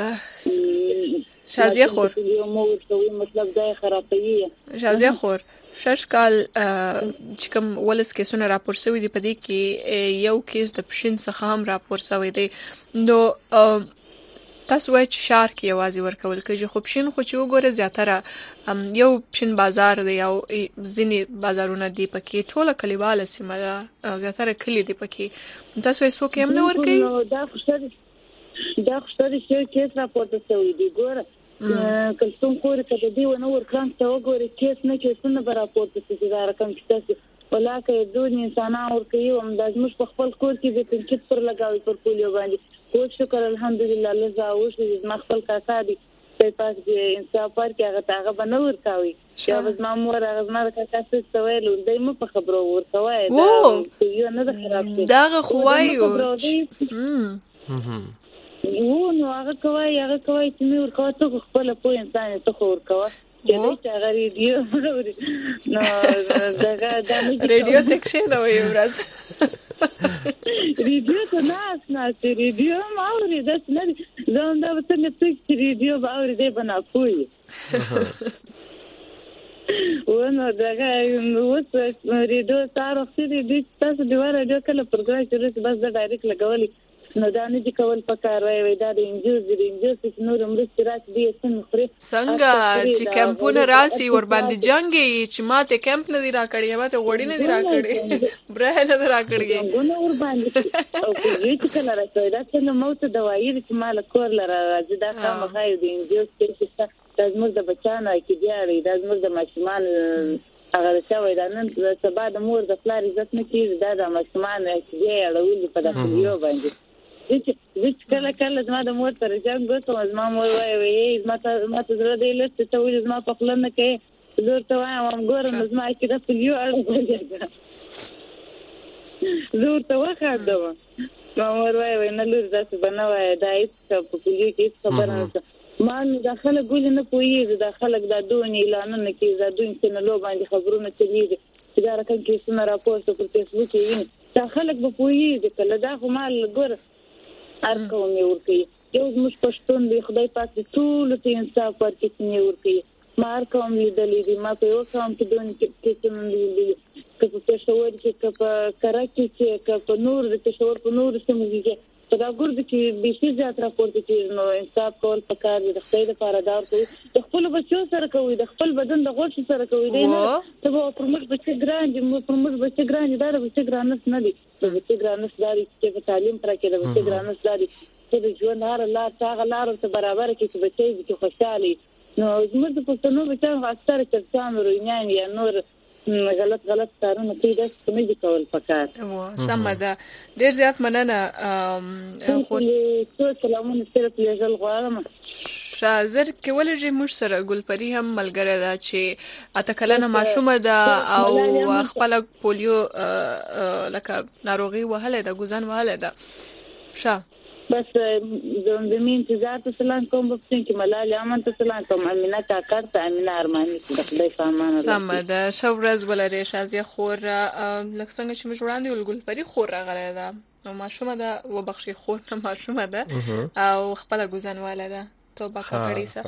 شازیه خور پولیو مو ورته مطلب دا خرابوي. شازیه خور 6 کال چې کوم ولس کیسونه راپور شوی دی په دې کې یو کیس د پښین څخه هم راپور شوی دی. نو تاسو وایي چې شهر کې یوازې ورکول کېږي خو پښین خو چې وګوره زیاتره یو پښین بازار دی او ځینې بازارونه دی پکې ټوله کلیواله سیمه ده زیاتره کلی دی پکې تاسو وایي څوک هم نه ورکوي. دا خو چې کیس راپورته شوی دی ګوره کلثوم خوري کده دی ونه ورکړم ته وګوري کیس نه کیسونه راپورته شي دا رقم چې تاسو ولاکه دوه انسانان ورکوي هم د موږ په خپل کور کې د تنکیت پر لګاوي پر پولیو باندې خو شکر الحمدلله لزا اوس د مخفل کاسا دي په پاس کې انصاف پر کې هغه بنور کاوي چې اوس ما مور هغه ما کاسا څه ویل دای مو په خبرو ورکوي دا یو نه خراب شي دا خوایو نو هغه کوي چې مې ورکوي ته خپل په انسان ته ورکوي چې دا ریډیو نو دا ریډیو تکشه نو یو ورځ ریډیو ته نه ریډیو ما اوري دا څه نه دا وته نه چې ریډیو باور دې بنا پوي ونه دا اوس ریډیو تاسو دې تاسو دی ریډیو کله پروګرام چې بس دا ډایرکټ لګولي نو دا نه دي کول پکار وای دا د انجوز چې نور مرستې راځي دي څنګه چې کمپونه راسي ور باندې جنگي چې ماته کمپ نه دی راکړی ماته وړي نه دی راکړی بره نه دی راکړی ګونه ور باندې او چې کله راځي دا څنګه موت دوايي چې مال کور لره راځي دا کوم غاړي د انجوز چې زموږ د بچانو کې دیاري د زموږ د ماشومان هغه څه وای دا نن سبا د مور د فلار عزت نه کیږي دا د ماشومان کې اړول په دغه یو باندې چې کله زما د مور تر ځان غوښتم زما مور وای ما ته زړه دی لسته ته ولې زما په خپل نه کې زور ته وایم ګورم زما کې د پلیو اړه زور ته وخاندم ما مور وای نه لور داسې بنوي دا هیڅ په پلیو کې خبره نه ما داخله ګول نه پوي داخله د دون اعلان نه کې د دون څخه لو باندې خبرونه چلیږي چې دا رقم کې څنګه راپورټ پر فیسبوک کې داخله به پوي د کله دا خو مال ګور ارقام یې ورکي یو موږ پښتون دی خدای پاک ټول ته انصاف ورکړي نه ورکي مار کوم لیدلې دي ما په یو کوم کې دون کې څنګه لیدلې که په پېښور کې که په کراچي کې که په نور د پېښور په نور سیمو کې دا ګورد کې به شي ځات راپورټ کې نو انصاف کول پکار دي د خپل لپاره دار کوي د خپل بچو سره کوي د خپل بدن د غوښ سره کوي دی نه ته په موږ بچی ګران دي په موږ بچی ګران دي دا بچی ګرانس نه دي د بچی ګرانس داري چې په تعلیم پر کې د بچی ګرانس داري چې د ژوند هر لار څنګه لار ته برابر کې چې بچي دي خوشالي نو زموږ په پښتنو بچو اکثر چرچان ورینان یا نور غلط کارونه کوي دا څه نه دي کول پکار سم ده ډیر زیات مننه خو سلامونه سره پلیزل غواړم شازر کې ولې موږ سره ګلپری هم ملګری ده چې اته کلنه ماشومه ده او خپل پولیو لکه ناروغي وهله ده ګوزن وهله ده شه بس زموږ انتظار ته سلام کوم په څنګه ملال امن ته سلام کوم امینه تا کارته امینه ارمانی د خدای فهمانه سم ده شورز ولري شازیه خور لکه څنګه چې موږ وړاندې ولګل خور راغله ده نو ماشومه ده وبخښي خور نه ماشومه ده او خپل ګوزنواله ده توبه کړی سه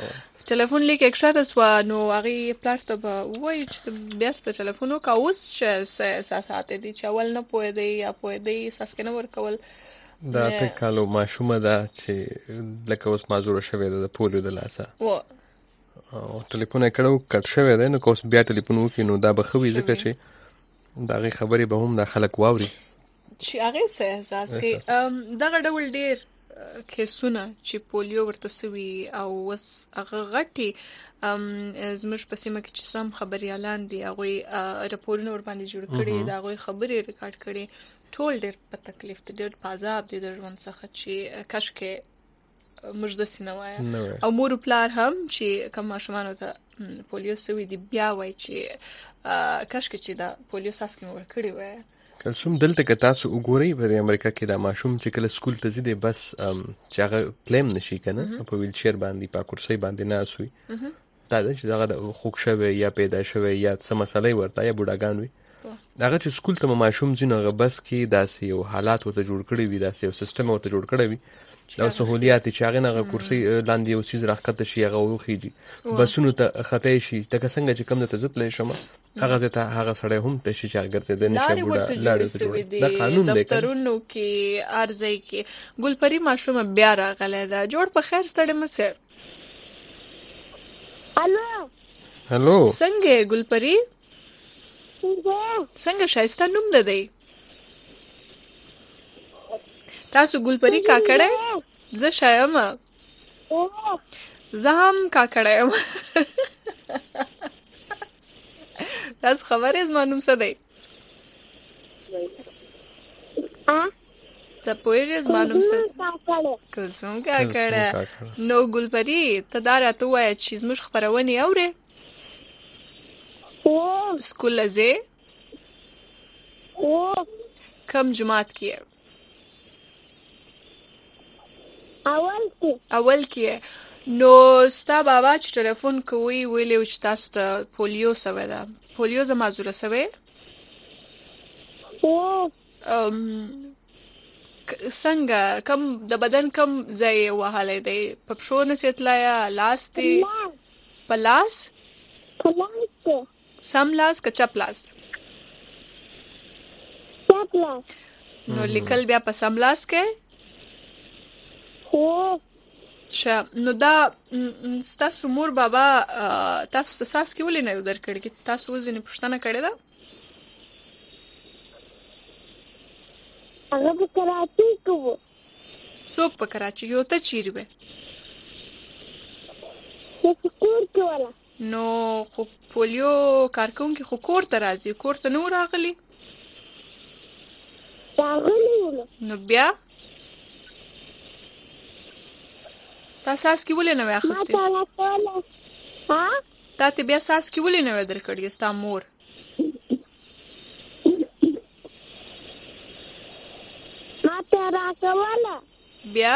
ټلیفون لیک اکشاته سو نو هغه پلار ته به وای چې بیا په ټلیفون وکا اوس چې اساسات دي چې اول نه پوي دی یا پوي دی اساس کې نه ورکول دا ته کالو ماشومه ده چې لکه اوس معذور شوی ده د پولیو د لاسه او ټلیفون یې کړو کټ شوی دی نو کوس بیا ټلیفون وکړي نو دا به خوي ځکه چې دا غي خبرې به هم د خلک واوري چې هغه څه احساس کوي دغه ډول ډیر کیسونه چې پولیو ورته سوي او وس هغه غټي زموږ په سیمه کې چې سم خبريالان دي هغه راپورونه ور باندې جوړ کړي دا هغه خبرې ریکارډ کړي ټول ډېر په تکلیف دي ډېر په عذاب دي د ژوند څخه چې کاش کې موږ د سینوای او مور پلار هم چې کوم ماشومان ته پولیو سوي دي بیا وای چې کاش کې چې دا پولیو ساس کې ور کړی وای کلسوم دلته که تاسو وګورئ په امریکا کې دا ماشوم چې کله سکول ته ځي دی بس چې هغه کلیم نشي کنه په ویل چیر باندې په کرسي باندې نه اسوي دا چې دغه خوک شوی یا پیدا شوی یا څه مسلې ورته یا بوډاګان وي هغه چې سکول ته ماشوم ځي نو بس کې داسې یو حالات ورته جوړ کړی وي داسې یو سیستم ورته جوړ کړی وي دا سہولیات چې هغه نه کرسي لاندې یو چیز راخته شي هغه وخیږي بسونو ته خطا شي تک څنګه چې کم ته زت لې شمه هغه زته هغه سړی هم ته شي چې ګرځي د نشه بوډا لاړ دا قانون دی دفترونو کې ارزي کې ګلپری ماشوم بیا راغله دا جوړ په خیر ستړي مسه هالو څنګه ګلپری څنګه شایسته نوم ده دی تاسو ګلپری کاکړه زه شایم زه هم کاکړه یم تاسو خبرې زما نوم څه دی ته پوهېږې زما نوم څه کلثوم کاکړه نو ګلپری ته دا راته ووایه چې زموږ خپرونې اورې سکول ځې کم جماعت کې یې اول کې نو ستا بابا چې ټلیفون کوي ویلې چې تاسو ته پولیو سوی ده پولیو زما معذوره سوی څنګه کم د بدن کم ځای وهلی دی په پښو نسې تللی لاس دی په لاس سم لاس که چپ لاس نو لیکل بیا په سم لاس کې نو دا ستاسو مور بابا تاسو ته ساس کې ولې نه درکړي کې تاسو ځینې پوښتنه کړې ده هغه په کراچۍ کې وو څوک په کراچۍ کې ته چیرې وې په کور کې ولا نو خو پولیو کارکونکي خو کور ته راځي کور ته نو راغلي نو بیا تا ساس کې ولې نه وې اخیستې تا ته بیا ساس کې ولې نه وې درکړې ستا مور ما ته راکوله بیا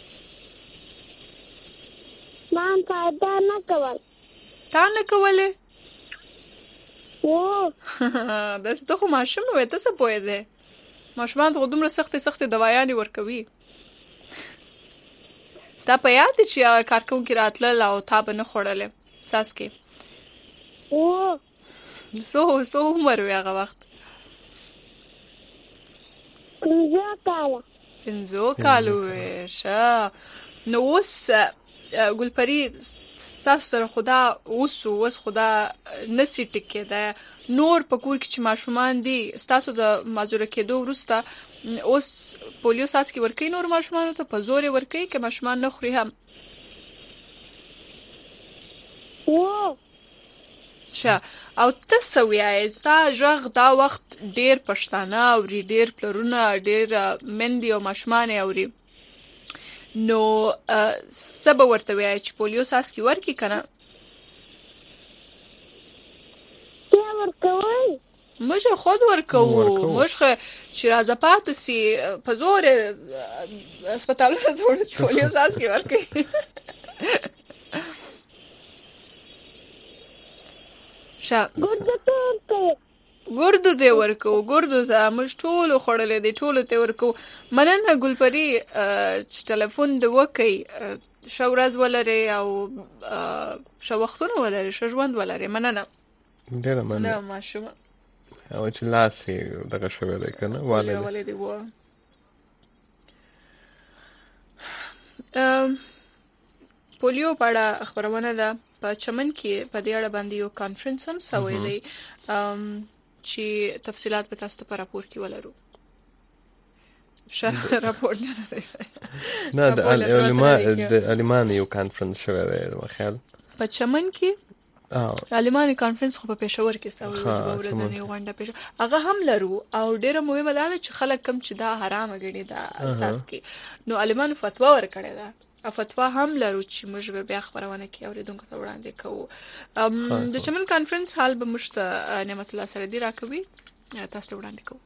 ما تا نه کول تا نه کولې داسې ته خو ماشوم وې ته څه پوهېدې ماشومان ته خو دومره سختې دوايانې ورکوي ستا په یاد دی چې کارکونکي راتلل او تا به نه خوړلې ساس کې څو عمر وې هغه وخت 5 کاله وې ښه نو اوس ګلپری ستاسو سره خدا اوس خدا نسی ټکېده نور په کور کې چې ماشومان دي ستاسو د معذوره کېدو وروسته اوس پولیو ساس کې ورکوي نور ماشومانو ته په زور ورکوي که ماشومان نه خوري هم ښه او ته څه وایې ستا غږ دا وخت ډېر پښتانه اوري ډېر پلرونه ډېر میندې او ماشومان اوري نو څه به ورته وایې چې پولیو ساس کې ورکړي که نه موږ خود ورکوو موږ چې راځه پاتې سي په زور هسپتالونه جوړ چې پولیو ساس کې ورکوي ګردو ته ورکوو ګردو ته موږ ټولو خوړلی دی ټولو ته ورکوو مننه ګلپری چې ټلیفون دې وکړئ ښه ورځ ولرې او ښه وختونه ولرې، ښه ژوند ولرې. مننه. ډېره مننه. نه ماشومه او چې لاس یې دغه شوی دی که نه والې دی پولیو په اړه خبرونه ده. په چمن کې په دې اړه باندې یو کانفرنس هم سوی دی چې تفصيلات به تاسو ته راپور کې ولرو. راپور نه د عالمان یو کانفرنس شوی دی خیال په چمن کې عالماني کانفرنس خو په پېښور کې سوی دی، ورځنی غونډه پېښور هغه هم لرو. او ډیره مهمه ده چې خلک کم چې دا حرام غړي دا اساس کې نو عالمانو فتوا ورکړې ده. فتوا هم لرو چې موږ به بیا خبرونه کې اوریدونکو ته وړاندې کوو. د چمن کانفرنس حال به مشت نعمت الله سردي راکوي تاسو وړاندې کوو.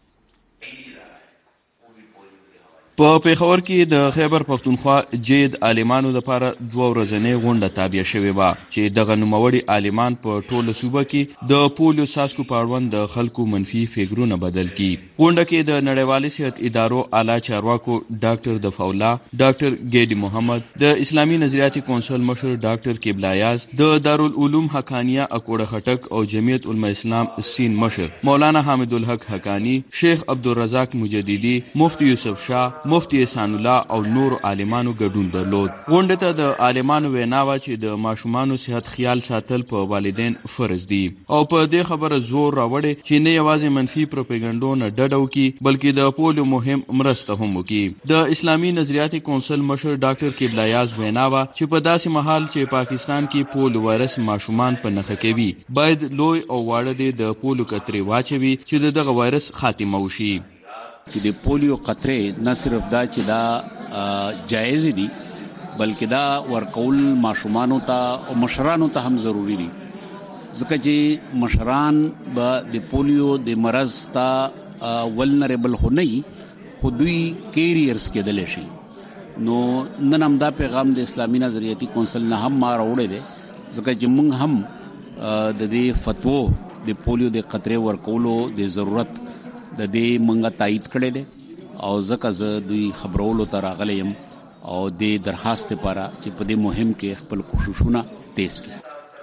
په پیښور کې د خیبر پښتونخوا جید عالمانو لپاره 2 ورځنۍ غونډه تابع شوې و چې دغه نوموړي عالمان په ټوله صوبه کې د پولیو ساسکو په اړوند د خلکو منفي فکرونه بدل کړي. غونډه کې د نړیوالي صحت ادارو اعلی چارواکو ډاکټر دفع الله، ډاکټر ګیډي محمد، د اسلامي نظریاتي کونسل مشر ډاکټر قبله یاز، د دارالعلوم حقانیه اکوړه خټک او جمعیت علماء اسلام سین مشر مولانا حامد الحق حقانی، شیخ عبدالرزاق مجددي، مفتی یوسف شاه، مفتی احسان الله او نور عالمانو ګډون درلود. غونډه ته د عالمانو ویناوه چې د ماشومانو صحت خیال ساتل په والدین فرض دي او په دې خبره زور راوړي چې نه یوازې منفي پروپاګاندا نه ډډه وکړي بلکې د پولیو مهم مرسته هم وکړي. د اسلامي نظریاتي کونسل مشر ډاکټر قبله یاز ویناوه چې په داسې مهال چې پاکستان کې پولیو وایرس ماشومان په نښه کوي باید لوی او واړه د پولیو قطرې واچوي چې دغه وایرس خاتمه وشي. چې د پولیو قطرې نه صرف دا چې دا جایز دي بلکې دا ورکول ماشومانو ته او مشرانو ته هم ضروری دي ځکه چې مشران به د پولیو د مرض ته ولنریبل خو نه خو دوی کیریرز کېدلی شي. نو نن هم دا پیغام د اسلامي نظریاتي کونسل نه هم ما راوړی دی ځکه چې موږ هم د دې فتوو د پولیو د قطرې ورکولو د ضرورت د دې منګه تایید کړی دی او ځکه زه دوی خبرولو ته راغلی یم او د درخواست لپاره چې په دې مهم کې خپل کوششونه تیز کړي.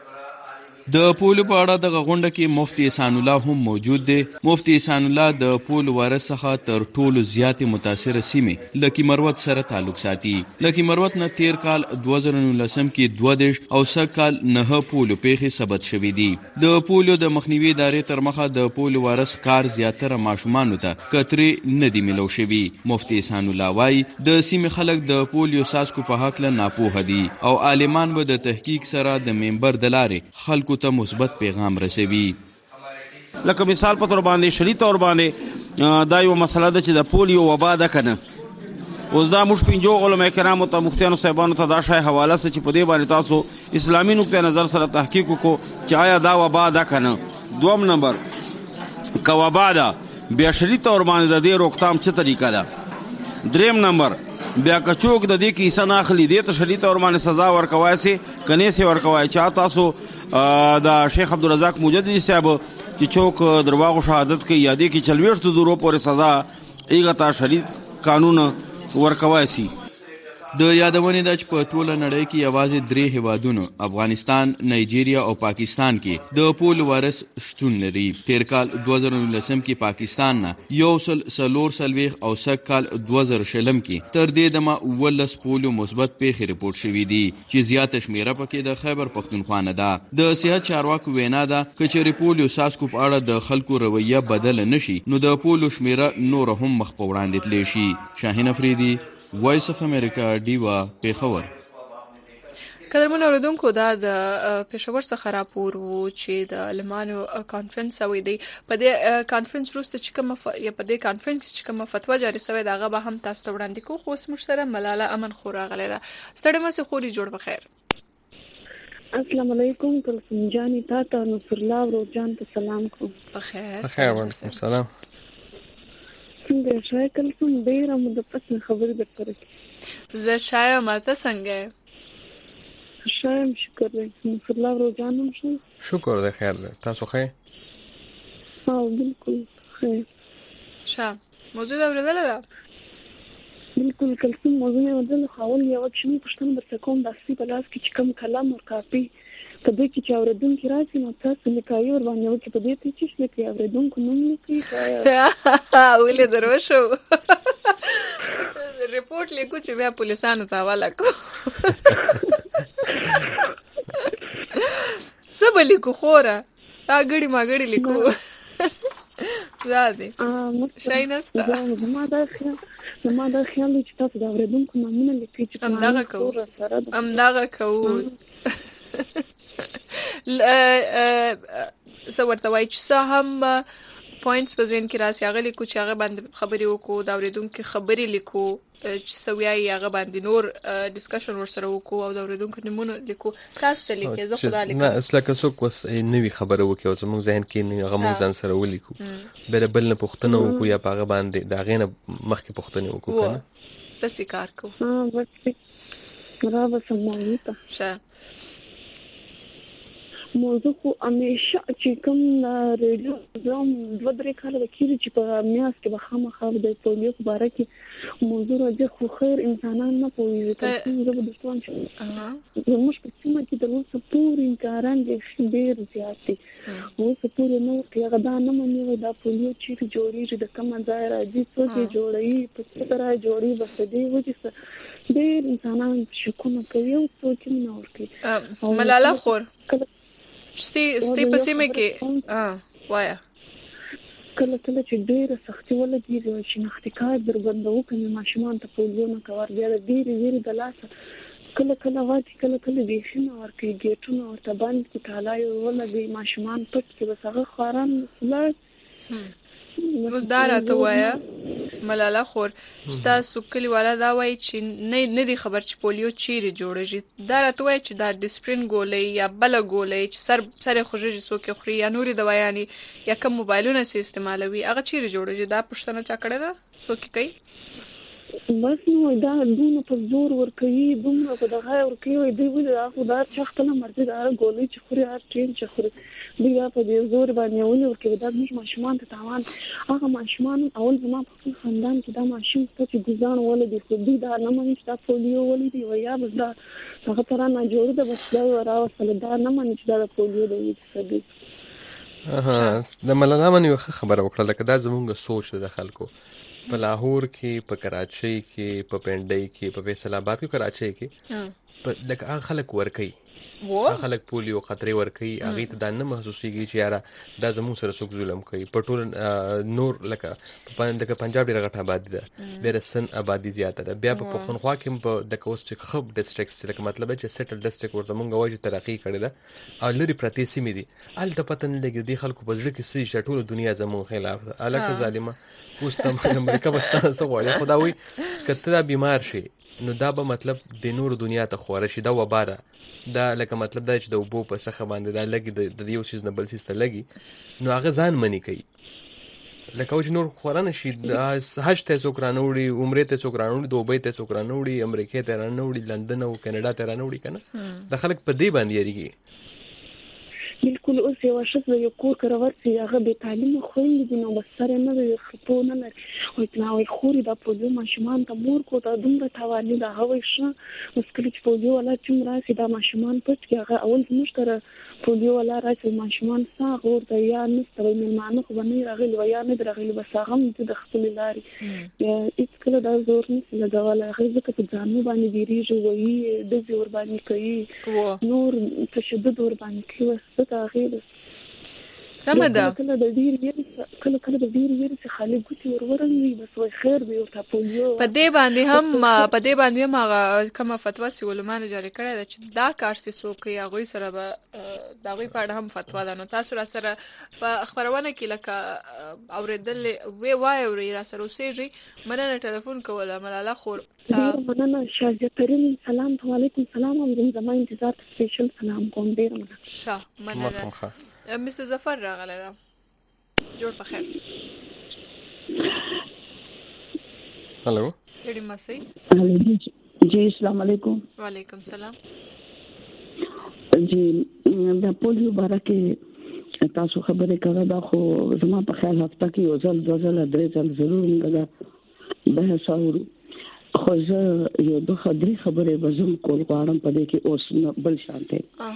د پولیو په اړه دغه غونډه کې مفتی احسان الله هم موجود دی. مفتی احسان الله د پولیو وایرس څخه تر ټولو زیاتې متاثره سیمې لکي مروت سره تعلق ساتي. لکي مروت نه تیر کال 2019 کې 22 او سږ کال 9 پولیو پیښې ثبت شوې دي. د پولیو د مخنیوي ادارې تر مخه د پولیو وایرس کار زیاتره ماشومانو ته قطرې نه دي ملو شوي. مفتی احسان الله وایي د سیمې خلک د پولیو ساسکو په حق له ناپوهه دي او عالمان به د تحقیق سره د منبر د لارې خلکو ته مثبت پیغام رسوي. لکه مثال په تور باندې شری تور باندې دا یو مسله ده چې د پولیو وبا ده کنه اوس دا موږ 5 علماء کرامو ته مفتیانو صاحبانو ته دا شای حواله سره چې په دې باندې تاسو اسلامي نقطه نظر سره تحقیق وکړو چې آیا دا وبا ده کنه. دوم نمبر که وبا ده بیا شری تور باندې د دې روکتام څه طریقه ده. دریم نمبر بیا کچوک د دې کې حصہ نه اخلي دې ته شری تور باندې سزا ورکوای سي کني سي ورکوای چا تاسو دا شیخ عبدالرزاق مجددي صاحب چې چوک درواغ شهادت کوي یادې کې 40 درو پورې سزا ایغه تا شریعت قانون ورکوای سي. د یادونې ده چې په ټوله نړۍ کې یوازې 3 هیوادونو افغانستان، نایجیریا او پاکستان کې د پولیو وایرس شتون لري. تیر کال 2019 کې پاکستان نه 140 او سږ کال 2020 کې تر دې دمه 11 پولیو مثبت پیښې رپورټ شوې دي چې زیاته شمیره پکې د خیبر پښتونخوا نه ده. د صحت چارواکو وینا ده که چېرې پولیو ساسکو په اړه د خلکو رویه بدل نشي نو د پولیو شمیره نور هم مخ په وړاندې تللی شي. شاهین افریدي، وایس اف امریکا، ډیوا، پیښور. قدرمن اوریدونکو دا د پیښور څخه راپور وو چې د عالمانو کانفرنس وې دی. په دې کانفرنس وروسته چې کوم په دې کانفرنس چې کوم فتوا جاری شوې دا هغه به هم تاسو ته وړاندې کوو. خو اوس موږ سره ملاله امن خور راغلی ده. ستړي مې خوري جوړ بخیر. السلام علیکم کلثوم جانې تاسو نصر الله ورو جان ته سلام کوم. بخیر. بخیر وعلیکم السلام. څنګه شای کلثوم ډیره مده پس خبرې درکړې. زه شایم ماته څنګه شایم شکر دې نصر الله ورو جانم شکر دې خیر ده تاسو ښه؟ بالکل ښه. موضوع دا ورته ده بالکل کلثوم موضوع یې ودل خاول یو چې پښتون برته کوم د اصلي په لاس کې چې کوم کلام او کاپي په دې کې چې اوریدونکو راځي نو تاسو لیکایو ور باندې وکړي په دې چې لیکي اوریدونکو نوم لیکي ولې دروښو ریپورت لیکو چې بیا پولیسانو ته حواله کو سبا لیکو خورا اګړي ما ګړي لیکو زادي شای نستا زما دا خیال چې تاسو د اوریدونکو نومونه لیکي چې امداغه کو سو ورته وای چې هم پوینټس په ځین کې راځي هغه لیکو چې هغه باندې خبرې وکړو دا اوریدونکو خبرې لیکو چې سویای هغه باندې نور ډیسکشن ورسره وکړو او دا اوریدونکو نمونه لیکو تاسو لیکي زه خدای لیکم نه اصله که څوک وس نوې خبره وکړي او زموږ ذهن کې هغه موږ ځان سره ولیکو بل نه پوښتنه وکړو یا هغه باندې دا غینه مخکې پوښتنه وکړو کنه تاسو کار کو راو سمایته شه موضوع خو همیشه چې کوم ریډیو زم 2-3 کال د کیږي چې په میاس کې به خامخا د پولیو په اړه کې موضوع راځي خو خیر انسانان نه پوهیږي چې زه به دوستان چې زموږ په سیمه کې د اوسه پورې انکاران دي ډېر زیات دي اوسه پورې نو کې هغه دا نه مني دا پولیو چې جوړیږي د کوم ځای راځي څوک جوړي په څه طرح جوړي بس دې وجه ډېر انسانان شکونه کوي او څوک نه ورکي ملاله خور ستی په سیمه کې وایا کله چې ډېر سختي ولګي چې نختکار دربندو کوي ماشومان ته پولیو نه کور بیا ډېر د لاسه کله واټي کله دې شنه ورکې ګیټونه ورته باندې کې تالای ولګي ماشومان پټ کې بس هغه خاران فلاش مزدار ته وایا ملاله خور تاسو کلی والا دا وای چې نه دی خبر چې پولیو چیرې جوړیږي دا راته وای چې دا ډیسپرین ګولې یا بل ګولې چې سر خوږی سو کې خوري یا نوري دوايانې یا کوم موبایلونه سي استعمالوي هغه چیرې جوړیږي دا پښتنه چا کړه دا سو کې کوي بس نو دا دونه په زور ور کوي دومره په دغه ور کوي دی ول هغه دا چختله مرزي دا ګولې چې خوري هر ټین چې خوري دی په دې زور باندې ول ور کوي دا موږ ماشومان ته تاوان هغه ماشومان اول زما په خاندان کې دا ماشوم ته ګزان ولدي خو دی دا نه مونږ ته پولیو ولدي ویا بس دا هغه تر نه جوړ ده بس دا راوصل دا نه مونږ دا پولیو دی څه د ملاله باندې خبره وکړه لکه دا زموږ سوچ د خلکو په لاهور کې په کراچۍ کې په پنډۍ کې په فیصل آباد کې کراچۍ کې لکه هغه خلک ورکي خلک پولیو خطرې ورکي هغه ته د نه محسوسيږي چې یاره دا زموږ سره څوک ظلم کوي په ټول نور لکه په پنجاب ډیره غټه آبادی ده ډیره سن آبادی زیاته ده بیا په پښتونخوا کې په د کوست خب ډیسټریکټس لکه مطلب چې سیټل ډیسټریکټ ورته مونږ وایو ترقی کړی ده او لري پرتی سیمې دي ال د پتن لګي دي خلکو په ځړ کې سړي ټول دنیا زموږ خلاف الکه ظالمه اوس تم امریکا بستانه سو غواړي خداوي کتره بیمار شي نو دا به مطلب د نور دنیا ته خوره شي دا وباره دا لکه مطلب دا چې د وبو په څخه باندې دا لګي د یو چیز نه بل چیز ته لګي نو هغه ځان منی کوي لکه چې نور خورانه شي حج ته څوک رانوړي عمره ته څوک رانوړي دوبۍ ته څوک رانوړي امریکا ته رانوړي لندن او کینیډا ته رانوړي کنه د خلک په دې باندې یریږي بالکل اوس یو شخص یو کور کراورسي هغه به تعلیم خويندې دي نو بس سره نه وي خپونه نه او تناوي خوري د پولیو ماشومان ته مور کو ته دومره توانې دا هوي شه مشکل چې پولیو ولا چې راسي دا ماشومان پټ کې هغه اول مشتره پولیو ولا راسي ماشومان ساغ ورته یا نستوي ملمانه خو باندې راغلي ویا نه راغلي بس هغه د خپل لاري هیڅ کله دا زور نه لګول هغه ځکه په ځانو باندې دیریږي وایي د زور باندې کوي نور تشدد ور باندې کوي تغیر سمدا کله د ډیر یې څه خالي ګوتې ورورنوي بس وای خیر به ورته پولیو په دې باندې هم هغه کومه فتوا سی علماء جاری کړی دا چې دا کار سي سو کوي هغه سره به دا غوي په اړه هم فتوا ده نو تاسو را سره په خبرونه کې لکه اوریدل وای را سره اوسېږي مننه ټلیفون کوله ملاله خور مننه شاهزاده ترين سلام علیکم سلام زما انتظار سپیشل سلام کوم ډیر مننه مستر ظفر راغله جوړ په خیر هلو ستړي مسئ جی السلام علیکم وعلیکم سلام جی د پولیو بارکه تاسو خبرې کوي دا خو زما په خیال هفته کې یو ځل 2 ځل 3 ځل ضرور موږ بحث اورو خو خو زه یو د خبرې بزم کول غواړم په دې کې اوس بل شانته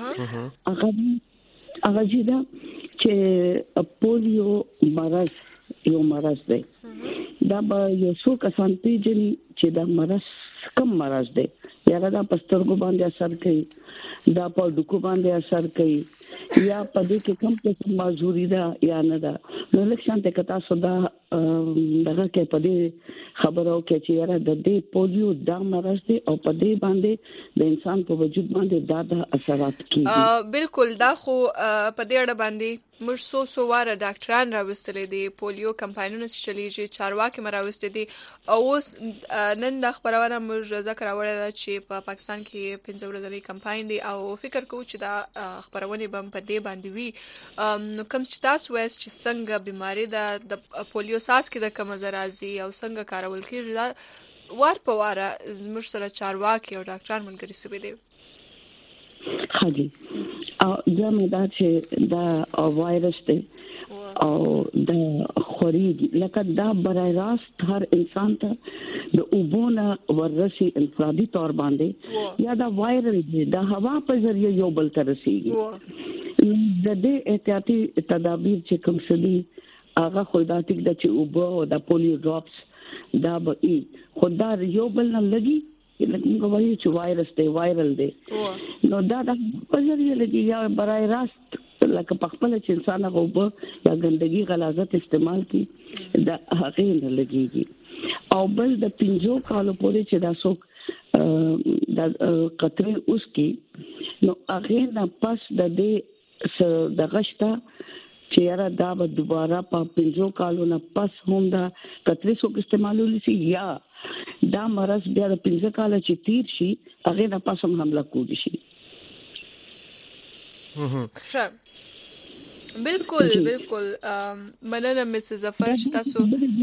هغه دا چې پولیو یو مرض دی دا به یو څو کسان پیژني چې دا مرض کم مرض دی یا دا پسترګو باندې اثر کوي دا په ډوکو باندې اثر کوي یا په دې کې کم څه معذوري ده یا نه ده نو لکشان ته کتا صدا دغه کې په دې خبرو کې چې یاره د دې پولیو دا مرض دی او په دې باندې د انسان په وجود باندې دا اثرات کوي بالکل دا خو په دې اړه باندې موږ سو واره ډاکټران راوستلې دي پولیو کمپاینونه چلیږي چارواکي مراوستې دي او اوس نن د خبرونه موږ ذکر اورل چې په پاکستان کې 15 ورځې کمپاین دی او فکر کوم چې دا خبرونه به په دې باندې وي نو کوم چې تاسو وایي چې څنګه بيماري د پولیو ساس کې د کم زرازي او څنګه کارول کیږي دا وار په وار موږ سره چارواکي او ډاکټران مونږ سره دي خاجي او زموږ دا چې دا وایرس دی او دا خوريږي لکه دا برای راست هر انسان ته د اوبونه ورسي انفرادي تور باندې یا دا وایرل دی دا هوا په ذریعہ یو بل ته رسیږي د دې احتیاطي تدابیر چې کوم څه دي هغه خداتیک د چې اوبو او د پولیو ډراپس دا به خدا یو بل نه لګي لکه موږ وایو چې وایرس دی وایرل دی نو دا د په ذریعہ لګي یا برای راست لکه په خپل چې انسان غوبه یا ګندګي غلاظت استعمال کی دا هغه نه لګيږي او بل د 15 کالو پورې چې دا څوک د قطري اوس کی نو هغه نه پس د دې د غشتا چې یاره دا به دوباره په 15 کالو نه پس هم دا قطري څوک استعمالول شي یا دا مرض بیا د 15 کال چې تیر شي هغه نه پس هم حمله کوي شي بالکل مننه مسز ظفر تاسو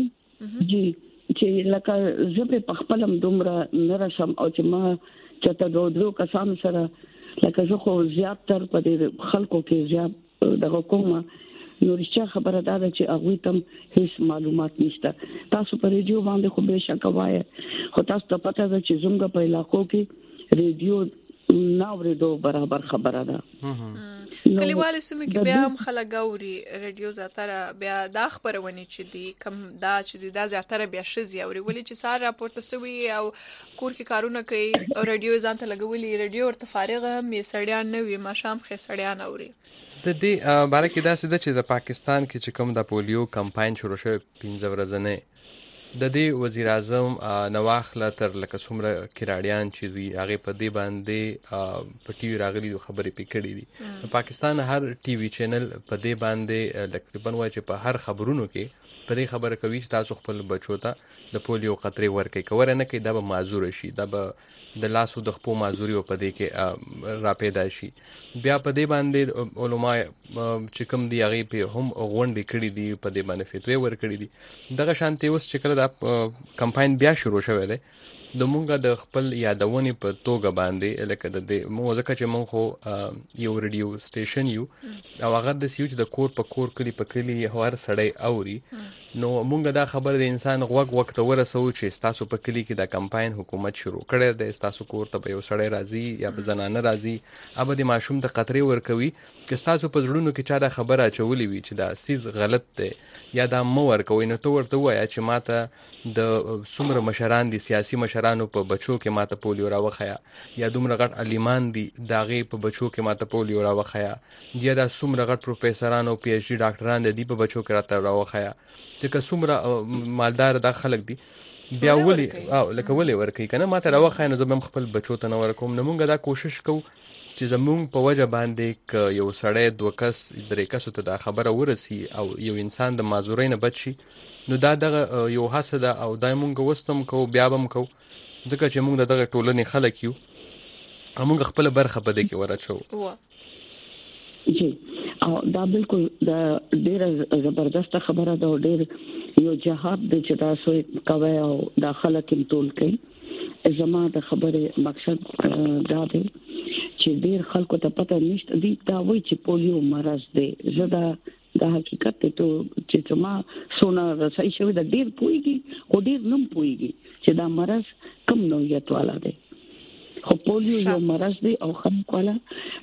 جی چې لکه زه په خپلم دومره نرسم او چې ما چته دوه کسان سره لکه زه خو زیات تر په خلکو کې زیات دغه کومه نو رښتیا خبره ده چې هغه تم هیڅ معلومات نشته تاسو په ریډیو باندې خو به شک وایي خو تاسو ته پته ده چې زموږ په علاقو کې ریډیو ناوریدو برابر خبره ده کلیوال سیمه کې بیا هم خلک اوري ریډیو زیاتره بیا دا خبرونه چې دي کم دا چې دا زیاتره بیا شزي اوري ولې چې سار راپورته سوي او کور کې کارونه کوي او ریډیو ځان ته لګولي ریډیو ورته فارغ مې سړیان نه وي ماشام خې سړیان اوري د دې باره کې دا څه ده چې د پاکستان کې چې کوم د پولیو کمپاین شروع شوی 15 ورځې د دې وزیر اعظم نواخله تر لکه څومره کراړیان چې وی هغه په دې باندې په ټي وي راغلي خبرې پکړې دي پاکستان هر ټي وي چینل په دې باندې تقریبا وایي چې په هر خبرونو کې په دې خبره کوي چې تاسو خپل بچو ته د پولیو خطرې ورکړي کور نه کې دا به معذور شي دا به د لاسو د خپو معذوري په دې کې را پیدا شي بیا په دې باندې علماء چې کوم دی هغه په هم غونډې کړې دي په دې باندې فتوی ور کړې دي دغه شانتي اوس چې کله دا کمپاین بیا شروع شوه دی د مونږه د خپل یادونې په توګه باندې لکه د مو ځکه چې مونږ خو یو ریډیو سټیشن یو او هغه د سیوج د کور په کور کلی په کلی هوار سړی اوري نو مونږ دا خبر د انسان غوږ وخت ورسو چې تاسو په کلی کې دا کمپاین حکومت شروع کړی د تاسو کور ته یو سړی راځي یا په زنانه راځي ابد ماشوم د قطرې ورکوي که تاسو په زړونو کې چا دا خبره چولې وي چې دا سیز غلط دی یا دا مو ورکوي نو تو ورته وایي چې ماته د څومره مشران دي سیاسي مشرانو په بچو کې ماته پولیو راوخیا یا دومره غټ علیمان دي داغه په بچو کې ماته پولیو راوخیا یا دا څومره غټ پروفیسورانو پی ایچ ډي ډاکټران دي په بچو کې راته راوخیا چې څومره مالدار د خلک دي بیا ولي او لکه ولي ورکی کنه ماته راوخیا نو زه خپل بچو ته نه ورکوم نو مونږ دا کوشش کوو چې زمونږ په وجه باندې ک یو سړی دوه کس درې کس ته دا خبره ورسی او یو انسان د معذورۍ نه بچ شي نو دا دغه یو حسد او دای مونږ وستم کو بیا بم کو ځکه چې مونږ دغه ټولنې خلک یو مونږ خپل برخه په دې کې ورچو جی او دا بالکل دا ډیره زبردست خبره ده ډیر یو جهاد د چې تاسو کوي او دا خلک ټول کوي زما د خبره مقصد دا دی چې ډیر خلکو ته پته نشته دي دا وایي چې پولیو مرض دی زدا دا حقیقت ته چې ما سونا رسای شوی دا ډیر پويږي او ډیر نم پويږي چې دا مرض کم نوعیت والا دی خو پولیو یو مرض دی او خلک والا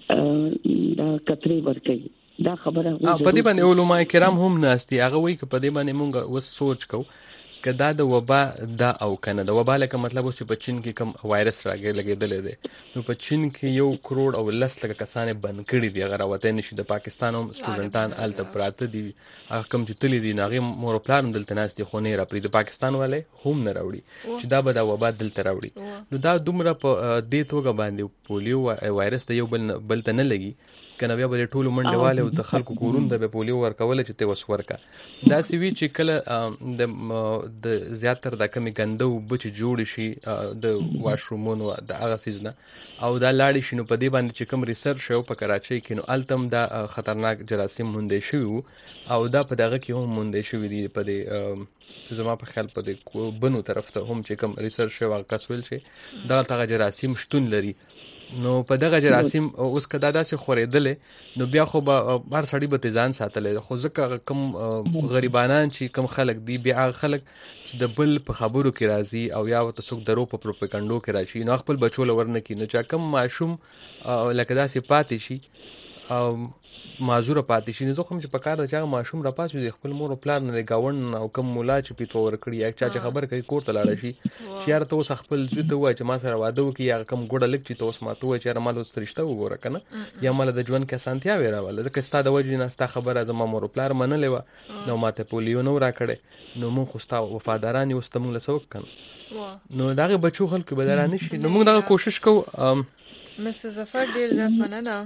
دا کتري ورکوي دا خبره په دې باندې علماء کرام هم ناستي هغه وایي چې په دې باندې مونږ وس سوچ کوو که دا د وبا دا او کنه د وبا لکه مطلب اوس چې په چین کې کم وایرس لګېدلی دی نو په چین کې 1 کروڑ او 10 لک کسانې بند کړي دي هغه راوتی نشي د پاکستان هم سټوډنټان هلته پراته دي هغه کم چې تللی دي نو هغې مور و پلار هم دلته ناست دي خو نه یې راپرېږدي د پاکستان والی هم نه راوړي چې دا به دا وبا دلته راوړي نو دا دومره په دې توګه باندې پولیو وایرس د یو بل ته نه لګي کنه بیا به ټولو منډه والے او د خلکو کورونو د پولیو ورکول چې ته وسورکا دا سی وی چې کله د زیاتر د کمی ګندو بچ جوړ شي د واشرومونو د هغه سیزنه او دا لاړی شنو په دې باندې چې کوم ریسرچ شو په کراچۍ کې نو التم دا خطرناک جراثیم مونږ شوی او دا په دغه کې هم مونږ شوی دي په دې زما په خیال په دې بنو طرف ته هم چې کوم ریسرچ شو هغه کسول شي دا تغه جراثیم شتون لري نو په دغه جراثیم اوس کدا داسې خورېدلې نو بیا خو به هر سړی به ځان ساتلی خو ځکه کم غریبانان چې کم خلک دي بیا خلک چې د بل په خبرو کې راځي او یا ورته څوک درو په پروپاګانډو کې راشي نو خپل بچو له ورنه کي نو چا کم ماشوم لکه داسې پاتې شي معذوره پاتې شي زه کوم چې په کار د چا ماشوم را پاتې دی خپل مور او پلار نه گاوند او کم مولا چې پیتو ورکړي یا چا چې خبر کوي کور ته لاړ شي چې یار ته اوس خپل زوی ته وای چې ما سره واده وکي یا کم ګوډه لک چې ته اوس ماته وای چې یار مال اوس رښتا وګوره کنه یا مال د ژوند کې سانتیا وراوله ځکه ستا د وجې نه ستا خبره زما مور او پلار منلې و نو ماته پولیو نو را کړي نو مونږ خو ستا وفاداران یو ستمون له سوک کنه نو داغه بچو خلک بدلانه شي نو موږ دغه کوشش کوو مسز ظفر ډیر زیات مننه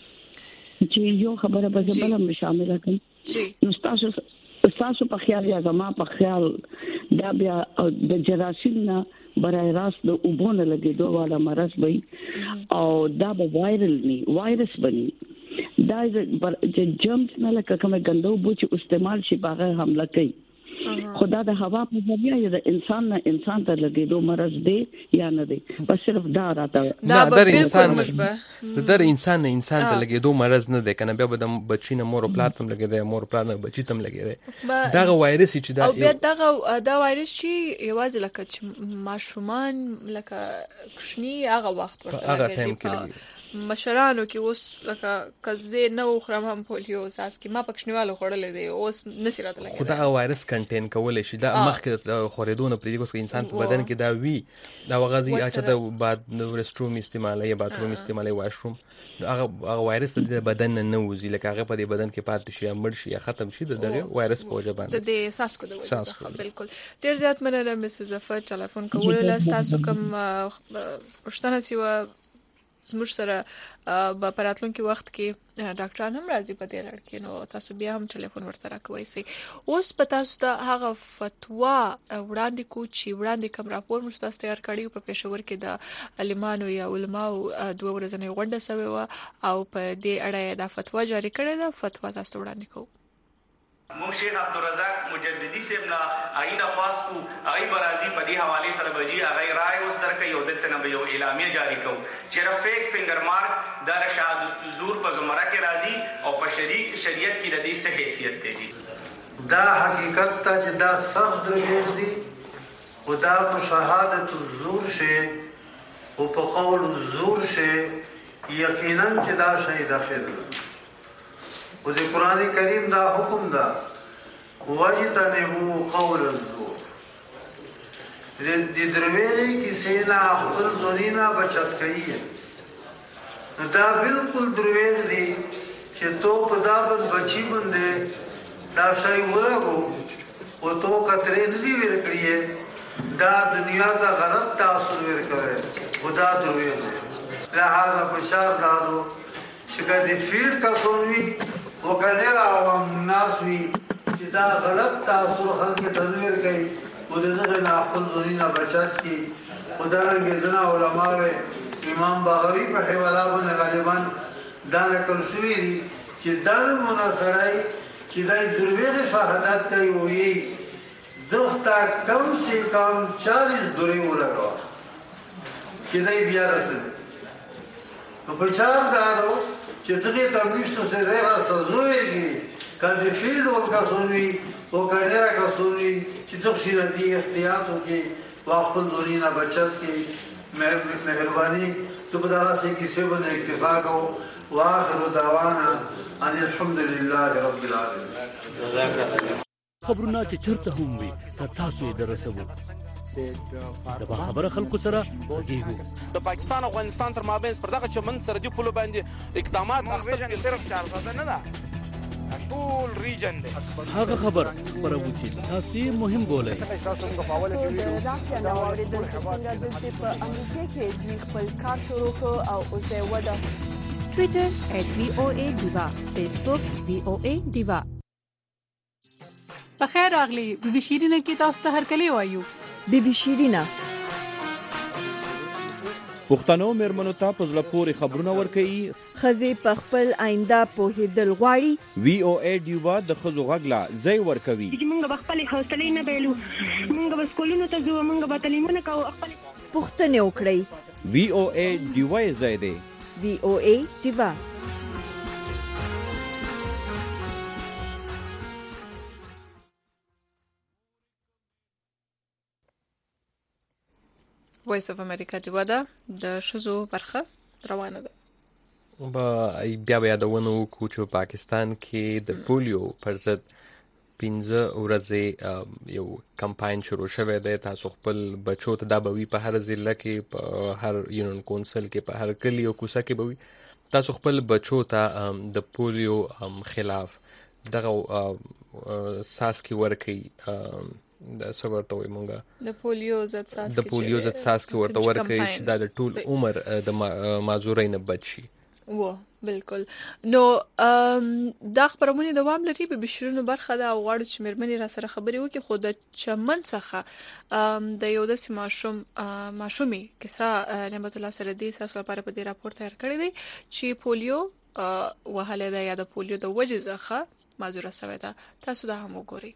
چې یو خبره به زبل هم شامل کړم نو تاسو په خیال یا زما په خیال دا بیا د جراثیم نه برای راست د اوبونه لګېدو والا مرض وي او دا به وایرس بني دا چې جرمز نه لکه کوم ګندو بوچ استعمال شي باغه حمله کوي خدا د هوا په ذریعہ یا د انسان نه انسان ته لګېدو مرض دی یا نه دی بس صرف دا راته دا در انسان در انسان نه انسان ته لګېدو مرض نه دی کنه بیا به د بچی نه مور او پلار تم لګېدی مور او پلار نه بچی تم لګېدی دا وایرس چې دا او بیا دا وایرس چې یوازې لکه چې ماشومان لکه کشنی هغه وخت ورته هغه ټایم کې لګي مشرانو کې اوس لکه کزه نو خرم هم پولیو ساس کې ما پښنیوالو خړلې دی اوس نشي راته لګي خدا وایرس کنټین کولای شي دا مخکې خورېدونه پرې کوس انسان په بدن کې دا وی دا وغازي اچھا د بعد ریستروم استعمال یا باتروم استعمال واشروم هغه وایرس د بدن نه وځي لکه هغه په بدن کې پاتې شي یا مړ شي یا ختم شي دغه وایرس په وجه باندې د ساس کو د وجه بالکل ډیر زیات مننه مسز ظفر ټلیفون کول تاسو کوم پښتنه سیوا زموږ سره په پراتلونکي وخت کې ډاکټران هم راځي په دې لړ کې نو تاسو بیا هم ټلیفون ورته راکوي سي اوس په تاسو ته هغه فتوا وړاندې کو چې وړاندې کوم راپور موږ تاسو تیار کړی په پېښور کې د علمانو یا علماو 2 ورځې غونډه شوې و او په دې اړه د فتوا جاری کړې ده فتوا تاسو وړاندې کوو مونږ شیخ عبدالرزاق مجددي سیمنا آینه خاص کو آی برازي په دې حواله سره بجي هغه رائے اوس درکې یو دلته نه یو اعلامیه جاری کو چې فیک فنگر مارک د شهادت زور په زمره کې راځي او په شریعت کې د دې څه حیثیت دی دا حقیقت ته چې دا سخت درجه دي خدا په شهادت زور شي او په قول زور شي یقینا چې دا شی داخل و د قرآن کریم دا حکم دا وجتنبوا قول الزور د درویغی کسی نا خپل زونینا بچت کئی ہے دا بالکل درویغ دی چې تو پدا بس بچی بندے دا شای ورگو و تو قطرے ندی ورکڑی ہے دا دنیا تا غلط تاثر ورکڑے و دا درویغ دی لہذا بشار دادو شکر دی فیلڈ کا سنوی وکړه عوام الناس وی چې دا غلط تاثر خلک تنویر کوي او دغه نه خپل ځینې بچات کی خدانګ زنا علماء امام باغوی په حواله باندې غالبا دا نقل شوی چې دا مناصرای چې دا درویغه شهادت کوي وی دغه کم سے کم 40 دوری ولګو چې دا بیا رسېږي په پچار دارو چې دغه تملیشتو سره راځه سزويږي کله فیلډ ولکاسونی او کړه کاسونی چې څو شي د احتیاط وکي خپل زوري نه بچت کې مهرباني ته په دغسې کیسې باندې اکتفا کوو واخر دعوانا ان الحمد لله رب العالمین. خبرونه چې چرته هم وي تر تاسو یې درسوو د باخبره خلکو سره غږیږو. د پاکستان او افغانستان تر مابین پر دغه چمن سرحدي پولو باندې اقدامات اخیستل صرف 400 نه ده ټول ریجن دی. هغه خبر خبرو چې تاسو یې مهم بولئ. د راشیا نو اوریدل چې څنګه دلته په امریکا کې دوی خپل کار شروع کړ او اوس یې وده. ټویټر @VOA Diva، فیسبوک VOA Diva. بخیر راغلی بیبي شیرینه کې تاسو ته هرکلی وایو. بیبي شیرینه پښتنو مېرمنو ته په زړه پورې خبرونه ورکوي. ښځې په خپل آینده پوهېدل غواړي. VOA ډیوا د ښځو غږ له ځای ورکوي. موږ به خپلې حوصلې نه بایلو، موږ به سکولونو ته ځو، موږ به تعلیمونه کوو. پوښتنې وکړئ. VOA ډیوا یې ځای دی. VOA ډیوا. وایس اف امریکا ډیوا ده د شزو برخه روانه ده. بیا یادونه وکړو چې پاکستان کې د پولیو پر ضد 15 ورځې یو کمپاین شروع شوی دی. تاسو خپل بچو ته دا به وي په هر ضلع کې، په هر یونین کونسل کې، په هر کلي او کوڅه کې به وي. تاسو خپل بچو ته د پولیو خلاف دغه ساسکي ورکي د سورته وي مونږه د پولیو ضد ساسکي ورته ورکي چې دا د ټول عمر د معذورین بچ شي. و بالکل. نو دا خبرونه دوام لري په بشرونو برخه دا غواړي چې مېرمنې را سره خبرې وکړي. خو د چمن څخه د یو داسې ماشومي کیسه نعمت الله سردي تاسو لپاره په دې راپور تیار کړی دی چې پولیو وهله ده یا د پولیو د وجې څخه معذوره شوې ده. تاسو دا هم وګورئ.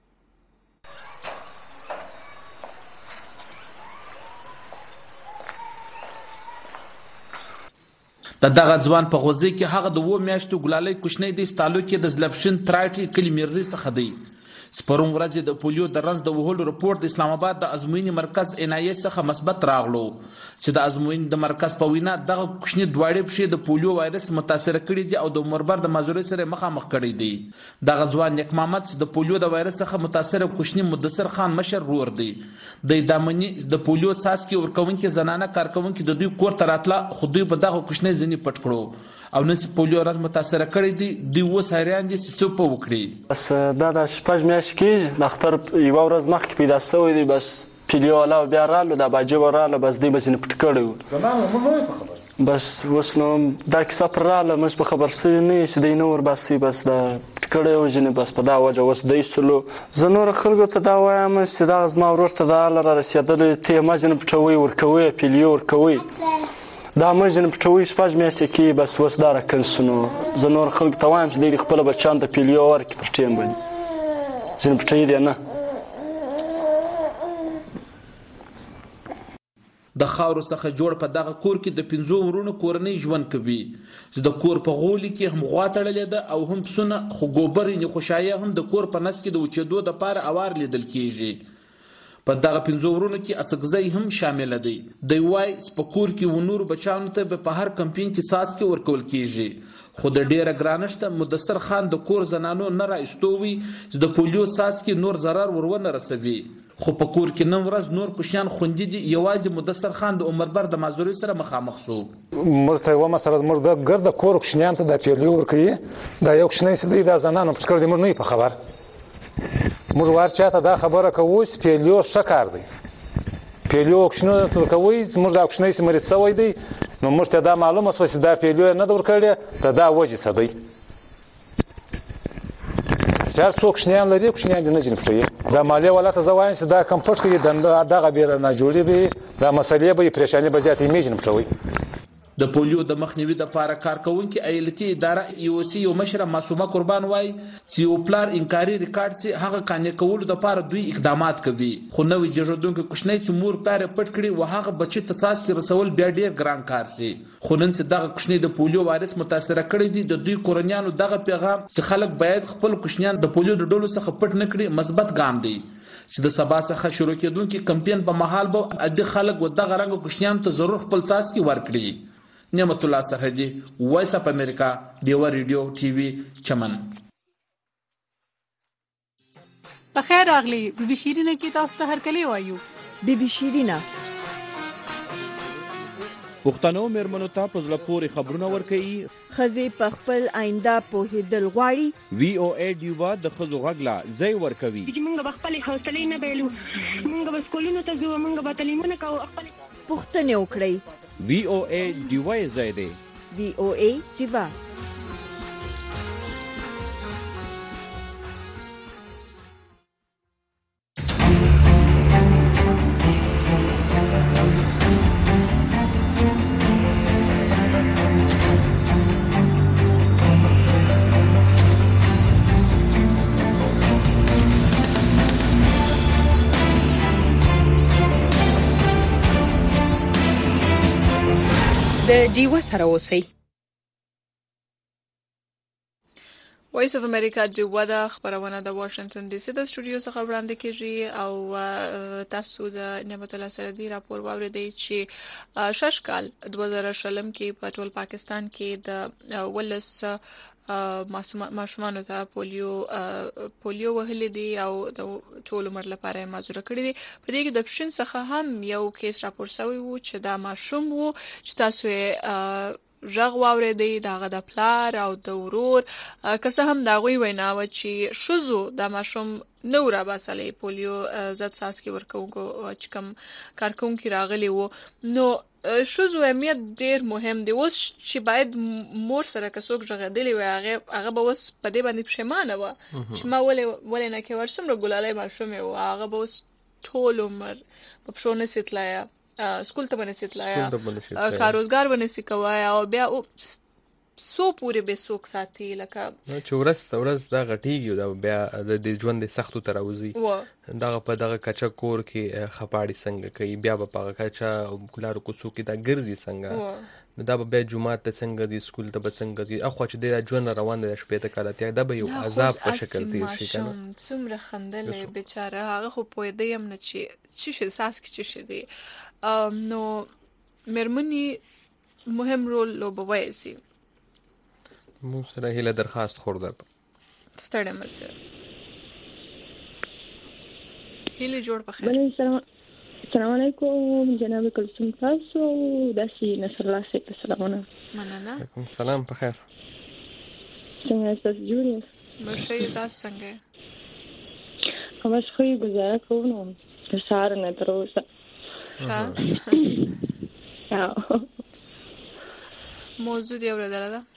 د دغه ځوان په غوزي کې هغه د 2 میاشتو ګلالۍ کوشنۍ د استالو کې د زلفشن ترایټي کلی مرزي څخه دی. سپرون ورځ د پولیو د رنز د وهلو رپورت د اسلام آباد د ازموینې مرکز NIA څخه مثبت راغلو چې د ازموینې د مرکز په وینا دغه کوشنۍ دواړې پښې د پولیو وایرس متاثر کړي دي او د عمربر د معذوري سره مخامخ کړي دي. دغه ځوان نیک محمد د پولیو د وایرس څخه متاثر کوشنۍ مدثر خان مشر رور دی. د دامنی د پولیو ساسکي ورکوونکي زنانه کارکونکي د دوی کور ته راتله، خو دوی په دغه کوشنۍ ځنی پټ کړو او نن پولیو راز متاثر کړي دي. دوی اوس حیران دي چې څه په وکړي. بس دا د شپږ میاشتې کې د اختر یو ورځ مخکې پیدا شوی دی. بس پیلیو والا بیا رالو د باجه وراله، بس دوی بچنه پټ کړو. زمانه موږ په خبر بس اوس نو دا کیسه پر راله موږ په خبر سوي نه چې دی نور باسي. بس دا پټ کړو جن بس په دا وجه اوس دی سلو زه نور خلکو ته دا وایم چې دا زما ورور ته دا لاره رسیدلې ته ماجن پټوي ورکوي پیلیو ورکوي دا مجن پټوي شپږ میاشتې کې. بس اوس دا راکنسونو زه نور خلکو ته وایم چې دی خپل بچان ته پیلیو ورکړي پر ټیم باندې ځین پټوي دی نه. د خاورو څخه جوړ په دغه کور کې د 15 ورونو کورنۍ ژوند کوي چې د کور په غولي کې هم غوا تړلې ده او هم پسونه، خو ګوبر یې خوشایه هم د کور په نس کې د وچېدو دپاره اوار لیدل کېږي. په دغه 15 ورونو کې اڅکزۍ هم شامل دي. دی وای په کور کې ونور بچانو ته په هر کمپین کې ساسکي ورکول کېږي، خو د ډیره ګرانشته مدثر خان د کور زنانو نه راایستوي چې د پولیو ساسکي نور ضرر ورونه رسوي. خو په کور کې نن ورځ نور کوشیان خوندې دي. یوازې مدثر خان د عمربر د معذوري سره مخامخ شو. مرته و مسله مرده ګرد کور کوشیان ته د پیلیو ورکوي. دا یو کوشنۍ سدي د زنانو پر کړ دي مر نه په خبر. موږ ورچاته دا خبره کوو چې پیلیو ښه کار دی. پیلیو کوشنو ته کوي موږ دا کوشنۍ سمري څوي دی نو موږ ته دا معلومه شو چې دا پیلیو نه د ورکړي دا وجه څه دی. هر څوک شنیان لري کوشنیان دي نه جن پټوي. دا مالیه ولاته زواین چې دا کمپټ کې دغه بیره نه جوړي به دا مسلې به پریشانی به زیات ایمیجن پټوي. د پولیو د مخنیوي لپاره کارکونکي ایالتي اداره EOC یو مشره معصومه قربان وای چې یو پلار انکاري ریکارډ سي هغه قانع کولو لپاره دوی اقدامات کوي. خو نوې جوړونکو کوشنۍ چې مور پاره پټ کړي و هغه بچی ته څاڅکي رسول بیا ډیر ګران کار سي. خو نن چې دغه کوشنۍ د پولیو وایرس متاثر کړي دي د دوی کورنیانو دغه پیغام چې خلک باید خپل کوشنیان د پولیو د ډولو څخه پټ نه کړي مثبت ګام دی. چې د سبا څخه شروع کېدونکي کمپین په مهال به عادي خلک و دغه رنګ کوشنیان ته ضرور خپل څاڅکي ورکړي. نعمت الله سرحدي، وایس اف امریکا، ډیوا ریډیو ټي وي، چمن. په خیر راغلی بي بي شیرینه کې تاسو ته هرکلی وایو. بي بي شیرینه پښتنو مېرمنو ته په زړه پورې خبرونه ورکوي. ښځې په خپل آینده پوهېدل غواړي. وی او ای ډیوا د ښځو غږ لا ځای ورکوي. موږ به خپلې حوصلې نه بایلو، موږ به سکولونو ته ځو، موږ به تعلیمونه کوو، خپلې پوښتنې وکړئ. وی او ای ډیوا یې ځای دی. وی او ای ډیوا. د ډیوا سره اوسئ. وایس اف امریکا ډیوا د خبرونه د واشنگټن ډي سي د سټوډیو څخه وړاندې کیږي او تاسو د نعمت الله سرحدي راپور واوریدئ چې شش کال 2020 کې په ټول پاکستان کې د ولس ماشومانو ته پولیو وهلې دي او د ټول عمر لپاره معذوره کړی دي. په دې کې د پښین څخه هم یو کیس راپور شوی وو چې دا ماشوم وو چې تاسو یې ژغ واوریدئ، دغه د پلار او د ورور که هم دا غوي وینا و چې شوزو د ماشوم نو را باسلې پولیو ضد څاڅکي ورکوونکو چې کوم کارکونکو راغلي وو. نو شوزو اهمیت ډیر مهم دی. اوس چې باید مور سره کڅوک ژغدلی وي هغه به اوس په دې باندې پښیمانه و چې ما ولې نه کې ورسمره ګلالۍ ماشوم او هغه به اوس ټول عمر په پښونه سیتلایا سکول ته باندې سیتلایا کاروزګار باندې سیکوای او بیا سو پورې به سوک ساتي لکه چې ورځ دا غټیږي دا بیا د ژوند سختو تر اوزي دغه په دغه کچا کور کې خپاړي څنګه کوي، بیا په کچا کولارو کوڅو کې دا ګرځي څنګه، دا به جمعه ته څنګه دي، سکول ته څنګه دي، اخو چې د ژوند روان دي شپې ته کاله دا به یو عذاب په شکل تیر شي کنه. څومره خندلې بیچاره هغه خو پوهې دی هم نه چې شي ساس کې شي دی. نو مرمنی مهم رول لوبوي سي. مو سره هله درخواست خورده ستړی مسه هله جوړ په خیر. السلام علیکم جناب کلثوم تاسو داسي نصر الله سیک سلامونه. مننه. علیکم السلام په خیر. څنګه تاسو جوړ یاست؟ مشه تاسو څنګه؟ کومه خوې گزاره کوم د سهار نه تر اوسه. موضوع دی اوریدل ده؟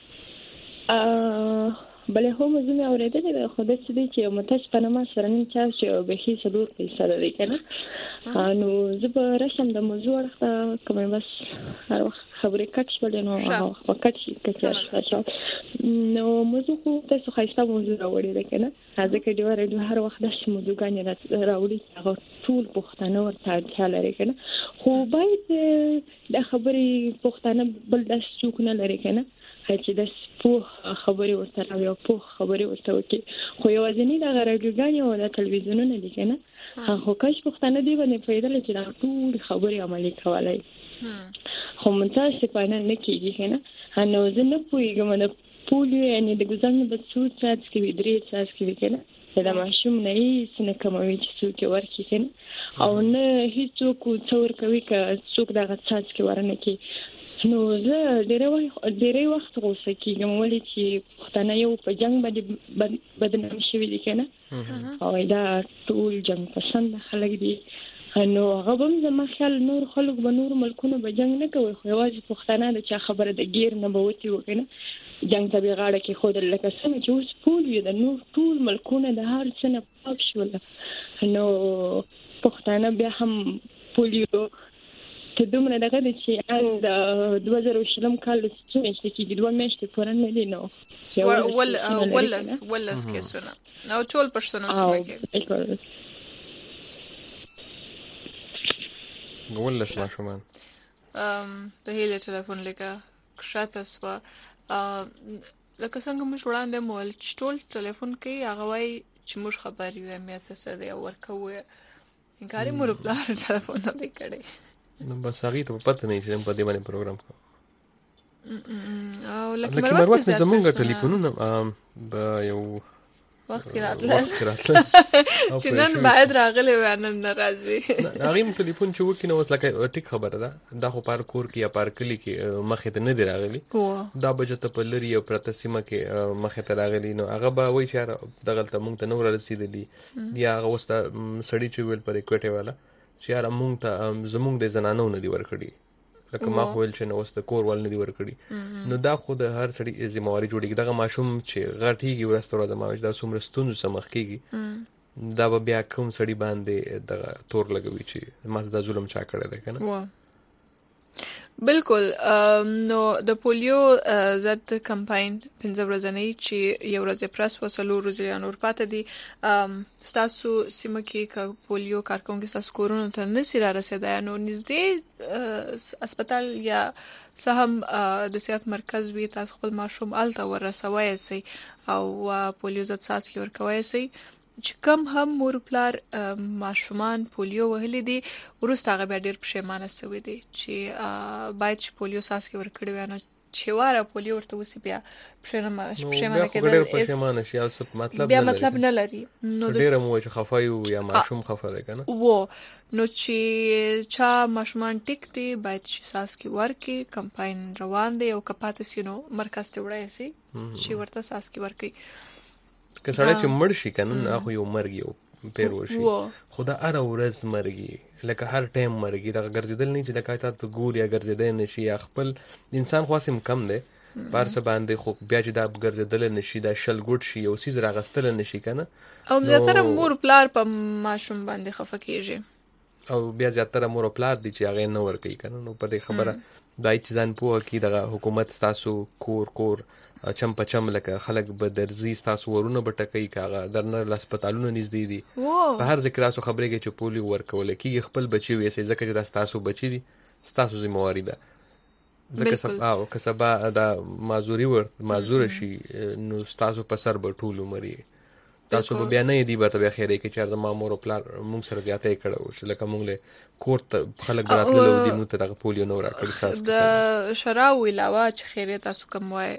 بله هم موضوع اوریدل ده خو د څه دی چې متاش پنما سره نن چا چې به هي صدور پیسې لري کنه. نو زه به راشم د موضوع ورته کومه بس هر وخت خبرې کټ شولې نو هغه کټ شي کچا نو موضوع خو تاسو خاصه موضوع راوړی ده کنه. ځکه دی ورته هر وخت د موضوعګانې راوړي هغه ټول پښتانه ورته اړتیا لري کنه. خو باید د خبرې پښتانه بل د څوک نه لري کنه چې د سپوږ خبرې ورته راوي او په خبرې ورته وکي. خو یوازې د راډیوګانې او د تلویزیونونو دي کنه خو کاش پښتانه دی باندې پیدا لري چې دا ټول خبرې عملي کولای. خو مونږ څه پاینه نه کیږي کنه. نو زه نه پوهیږم د پولیو یعنی د ګزنګ د څو څات کې وی درې څات کې کنه دا ماشوم نه یې سن کوموي چې څوک ورکی کنه او نه هیڅوک څور کوي که څوک دغه څات کې ورنه کی. نو زه ډېرې وخت غوسه کېږم ولې چې پښتانه یو په جنگ باندې بدنام شوي دي کنه او دا ټول جنگ پسند خلک دي. نو هغه هم زما خیال نور خلک به نور ملکونه به جنگ نه کوي خو یوازې پښتانه د چا خبره د غیر نه به وتی وکنه جنگ ته به غاړه کې خود لکه څنګه چې اوس پولیو د نور ټول ملکونه د هر څه نه پاک شول. نو پښتانه بیا هم پولیو ته دومره دغه دي چې د 2020 کال څو میاشتې کې 2 میاشتې پورې نه دي نو ولس کې سونه نو ټول پښتنو سره کې ولس ماشومان په هیله ټلیفون لکه کښته سوا لکه څنګه موږ وړاندې مول ټول ټلیفون کوي هغه وای چې موږ خبر یو اهمیت څه دی او ورکوي انکاري مور پلار ټلیفون نه دی کړی نو بس هغه ته پته نه چې په دې باندې پروګرام کوو او لکه مروت زمونږ ټلیفونونه به یو وخت کې راتله چې نن باید راغلی وای نن ناراضي هغه ټلیفون چې وکینو اوس لکه ټیک خبره ده دا خو پار کور کې یا پار کلی کې مخې ته نه دی راغلی دا بجته په لري او پرته سیمه کې مخې ته راغلی نو هغه به وای چې دغه ته مونږ ته نور رسیدلی یا هغه وسته سړی چې ویل پر کوټه والا چې یار مونږ ته زمونږ د زنانو نه دی ورکړي لکه ما خو ول چې نو واست کور ول نه دی ورکړي نو دا خو د هر سړي ذمہواری جوړیږي دغه ماشوم چې غټیږي ورستوره د ماوج دا څومره ستونزو سمخ کیږي دا به بیا کوم سړي باندې دغه تور لګوي چې ما دا ظلم چا کړی دی کنه بالکل نو د پولیو ضد کمپاین 15 ورځې چې یو ورځ پرس وسلو روزي نور پاتې دي ستاسو سیمه کې پولیو کارکونکو ستاسو کورونو ته نسی را رسیدای نو نږدې هسپتال یا سهم د صحت مرکز وی تاسو خپل ماشوم آلته ورسوي سي او پولیو ضد ساسکی ورکوي سي چې کم هم مور پلار ماشومان پولیو وهلي دي ورسته هغه ډېر پښیمانه شوی دي چې باید پولیو ساسکی ورکړي وانه چې واره پولیو ورته وسی بیا پښیمانه کېدل پښیمانه شي او مطلب بیا مطلب نه لري نو ډېر مو چې خفایو یا ماشوم خفه دی کنه نو چې چا ماشومان ټیک دي باید چې ساسکی ورکي کمپاین روان دی او کپاتې سينو مرکز ته وړای سي چې ورته ساسکی ورکي که سړی چې مړ شي کنه هغه یو مرګ یو پیر ورشي خدا هر ورځ مرګي لکه هر ټایم مرګي دا ګرځیدل نه چې لکه تاسو ګور یا ګرځیدل نشي یا خپل انسان خاصم کم دی پارس باندې خو بیا چې دا ګرځیدل نشي دا شل ګډ شي او سیز راغستل نشي کنه او زیاتره مور پلار په ماشوم باندې خفه کیږي او بیا زیاتره مور پلار دي چې هغه نه ور کوي کنه نو په دې خبره دای چې ځان پوه کی دغه حکومت تاسو کور چم پچم لکه خلک به درځي تاسو ورونه بټکې کاغه درنه هسپتالونو نږدې دي په هر ذکر تاسو خبرې کې چې پولیو ورکول کیږي خپل بچي وېسې ځکه چې تاسو بچي دي تاسو ذمہواری ده ځکه کسبا دا معذور شي نو تاسو په سر به ټول مري تاسو به بیا نه دی به ته خیره کې چې زما مور او پلار موږ سره زیاته کړو چې لکه موږ له کور ته خلک براتلو دي نو ته د پولیو نو راکړی ساس د شراو علاوه چې خیره تاسو کوم وای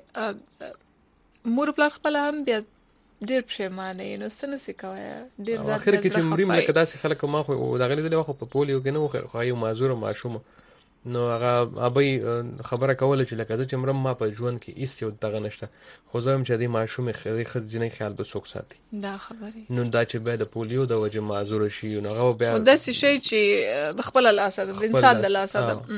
مور پلار خپل هم بیا ډیر پښیمانه نو څه نسی کوي ډیر ځات اخر کې چې مریم لکه داسې خلک ما خو دغه لیدل خو په پولیو کې نو خو یو معذور ماشوم نو هغه ابي خبره کوله چې لکه چې مرم ما په ژوند کې هیڅ یو دغه نشته خو زم چې د ماشوم خځینې خیال به څوک ساتي دا خبره نو دا چې به د پولیو د وجه معذور شي نو هغه بیا د شي چې خپل لاسه د انسان د لاسه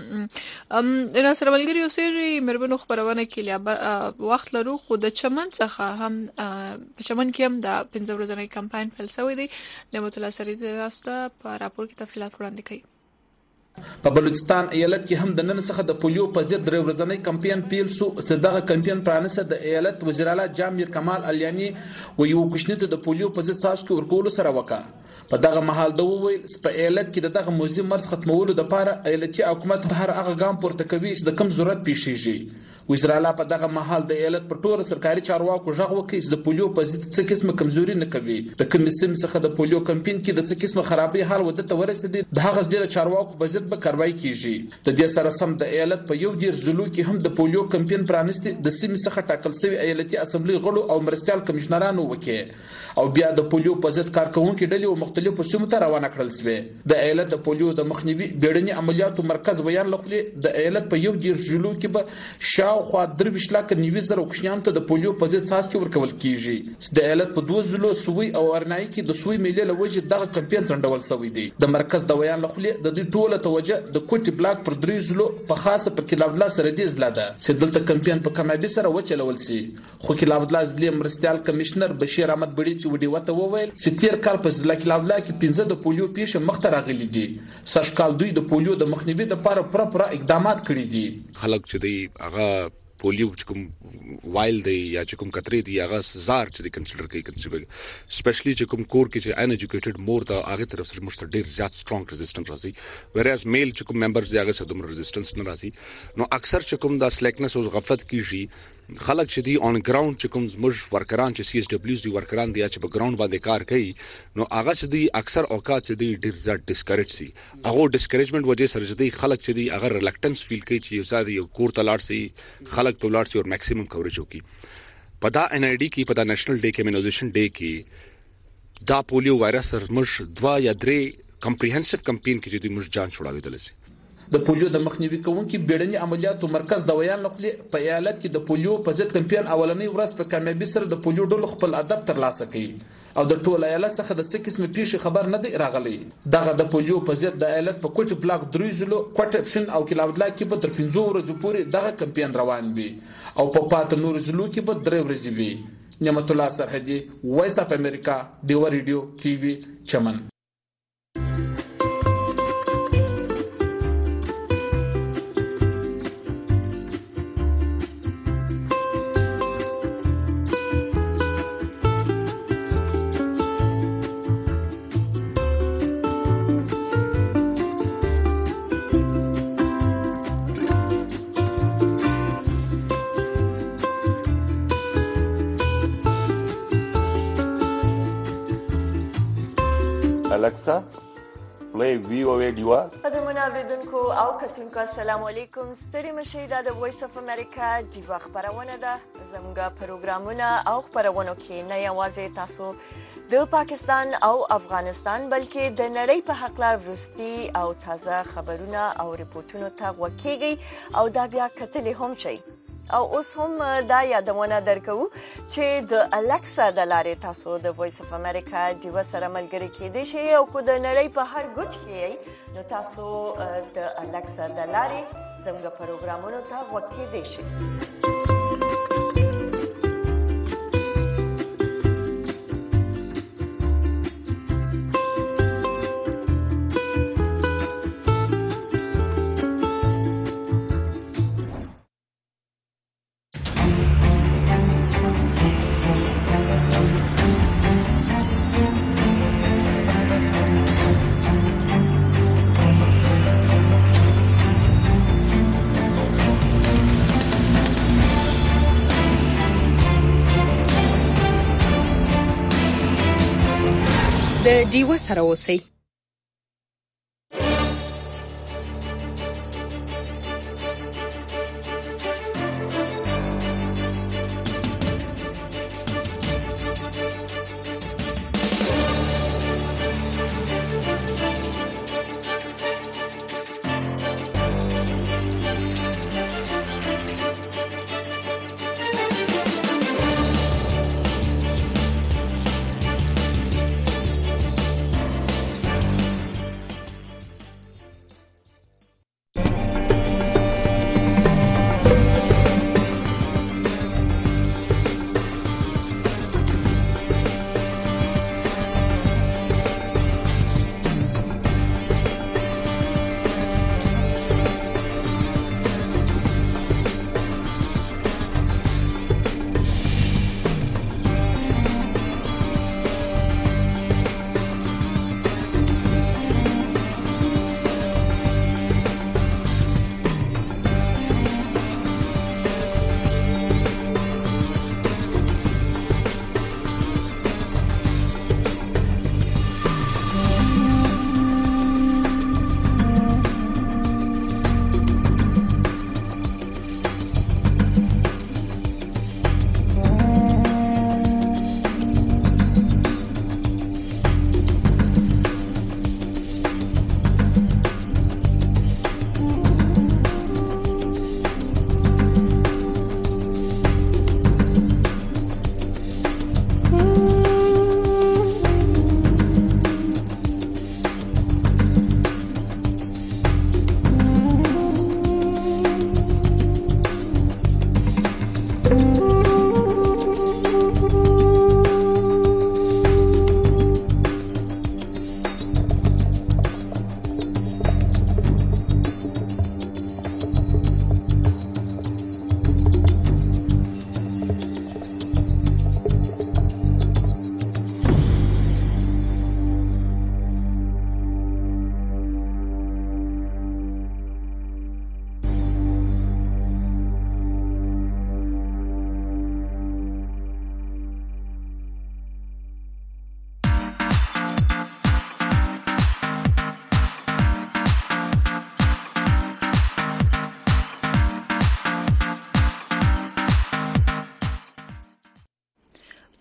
انا سره ملګری اوسېږي مربنو خبرونه کې لیا وخت لرو خو د چمن څخه هم چمن کې هم د 15 ورځې کمپاین پیل شوی دی د متلاسري د راسته په راپور کې تفصيلات وړاندې کړي په بلوچستان ایالت کې هم د نن څخه د پولیو په ضد درې ورځنی کمپاین پیل شو چې دغه کمپاین پرانسه د ایالت وزیر اعلی جامع کمال الیانی و یو کوښښ د پولیو په ضد ساسکو ورکول سره وکړ په دغه محل د وویل په ایالت کې دغه موزي مرز ختمولو لپاره ایالتي حکومت هر هغه ګام پورته کوي چې د کم ضرورت پیښیږي وزیر اعلی په دغه محل د ایالت پر ټول سرکاري چارواکو ژغ وکړي چې د پولیو په ضد څه قسمه کمزوري نه کوي د کمیسیم څخه د پولیو کمپاین کې د څه قسمه خرابې حال ودته ورسېدي د هغه ځل چارواکو په ضد به کاروایی کیږي د دې سره سم د ایالت په یو ډیر زلو کې هم د پولیو کمپاین پرانستي د سیمې څخه ټاکل شوی ایالتي اسمبلی غړو او مرستيال کمشنرانو وکړي او بیا د پولیو په ضد کارکونکو ډلې او مختلفو سیمو ته روانه کړل شوې د ایالت د پولیو د مخنیوي بیړني عملیاتو مرکز بیان لخوا د ایالت په یو ډیر زلو کې به شاوخوا 23 لک نیوي زره کوښنیان ته د پولیو په ضد ساسکی ورکول کیږي د ایالت په 2 زلو سوي او ارنای کې د سوي میلې لوجه دغه کمپاین څنډول شوی دی د مرکز د بیان لخوا د دې ټوله توجه د کوټي بلاک پر 3 زلو په خاصه پر کلاب الله سره دی زلاده چې دلته کمپاین په کمیابي سره وچلول سي خو کلاب الله ځلې مرستيال کمشنر بشیر احمد بډي چې وډي وته وویل چې تیر کال په ځل کلاب الله کې 15 د پولیو پیښه مخته راغلي دي سرشکال دوی د پولیو د مخنیوي لپاره پوره اقدامات کړي دي خلک چې دی هغه پولیو چې کوم وایل دی یا چې کوم کترې دی هغه زار چې کنسیډر کوي سپیشلی چې کوم کور کې چې ان ایجوکیټډ مور دا هغه طرف سره مشته ډیر زیات سترونګ ریزिस्टेंस راځي ویراز میل چې کوم ممبرز دی هغه سره دومره ریزिस्टेंस نه راځي نو اکثر چې کوم دا سلیکنس او غفلت کیږي خلک چې دی اون ګراوند چې کوم زموږ ورکران چې سی اس ډبلیوز دی ورکران دی چې په ګراوند باندې کار کوي نو هغه چې دی اکثر اوقات چې دی ډیر زیات ډیسکریج سي هغه ډیسکریجمنت وجه سره چې دی خلک چې دی هغه ریلکټنس فیل کوي چې یو ځای یو کور ته لاړ سي خلک ته لاړ سي او میکسیمم کوریج وکړي په دا ان ای ډی کې په دا نېشنل ډے کې امیونایزیشن ډے کې دا پولیو وایرس موږ 2 یا 3 کمپریهنسیو کمپین کې چې دی موږ جان چھوڑاوي دلسي د پولیو د مخنیوي کوونکو بیړني عملیاتو مرکز د ویان نقلې په ایالت کې د پولیو په ضد کمپاین اولنۍ ورځ په کامیابی سره د پولیو ډول خپل ادب ترلاسه کړي او د ټول ایالت څخه د 6 قسمه پیښې خبر نه دی راغلی دغه د پولیو په ضد د ایالت په کوټ بلاک درویزلو کوټ اپشن او کلاودلا کې په تر 15 ورځې پورې دغه کمپاین روان وي او په پات نور زلو کې په 3 ورځې وي نعمت الله سرحدي وایس اف امریکا دیو ریډیو ټي وي چمن Alexa, play VOA Diva. قدرمن اوریدونکو او کتونکو السلام علیکم ستړي مشئ د وایس اف امریکا دیوا خبرونه ده زموږ پروګرامونه او خبرونه کې نه یوازې تاسو د پاکستان او افغانستان بلکې د نړۍ په حق لا ورستي او تازه خبرونه او ریپورتونو ته وکیږي او دا بیا کتلې هم شي او اوس هم دا یادونه درکو چې د الکسا د لارې تاسو د وایس اف امریکا دیوا سره ملګری کېدئ شئ او کو د نړۍ په هر ګوټ کې نو تاسو د الکسا د لارې زموږ پروګرامونو ته وکیدئ شئ د ډیوه سره اوسئ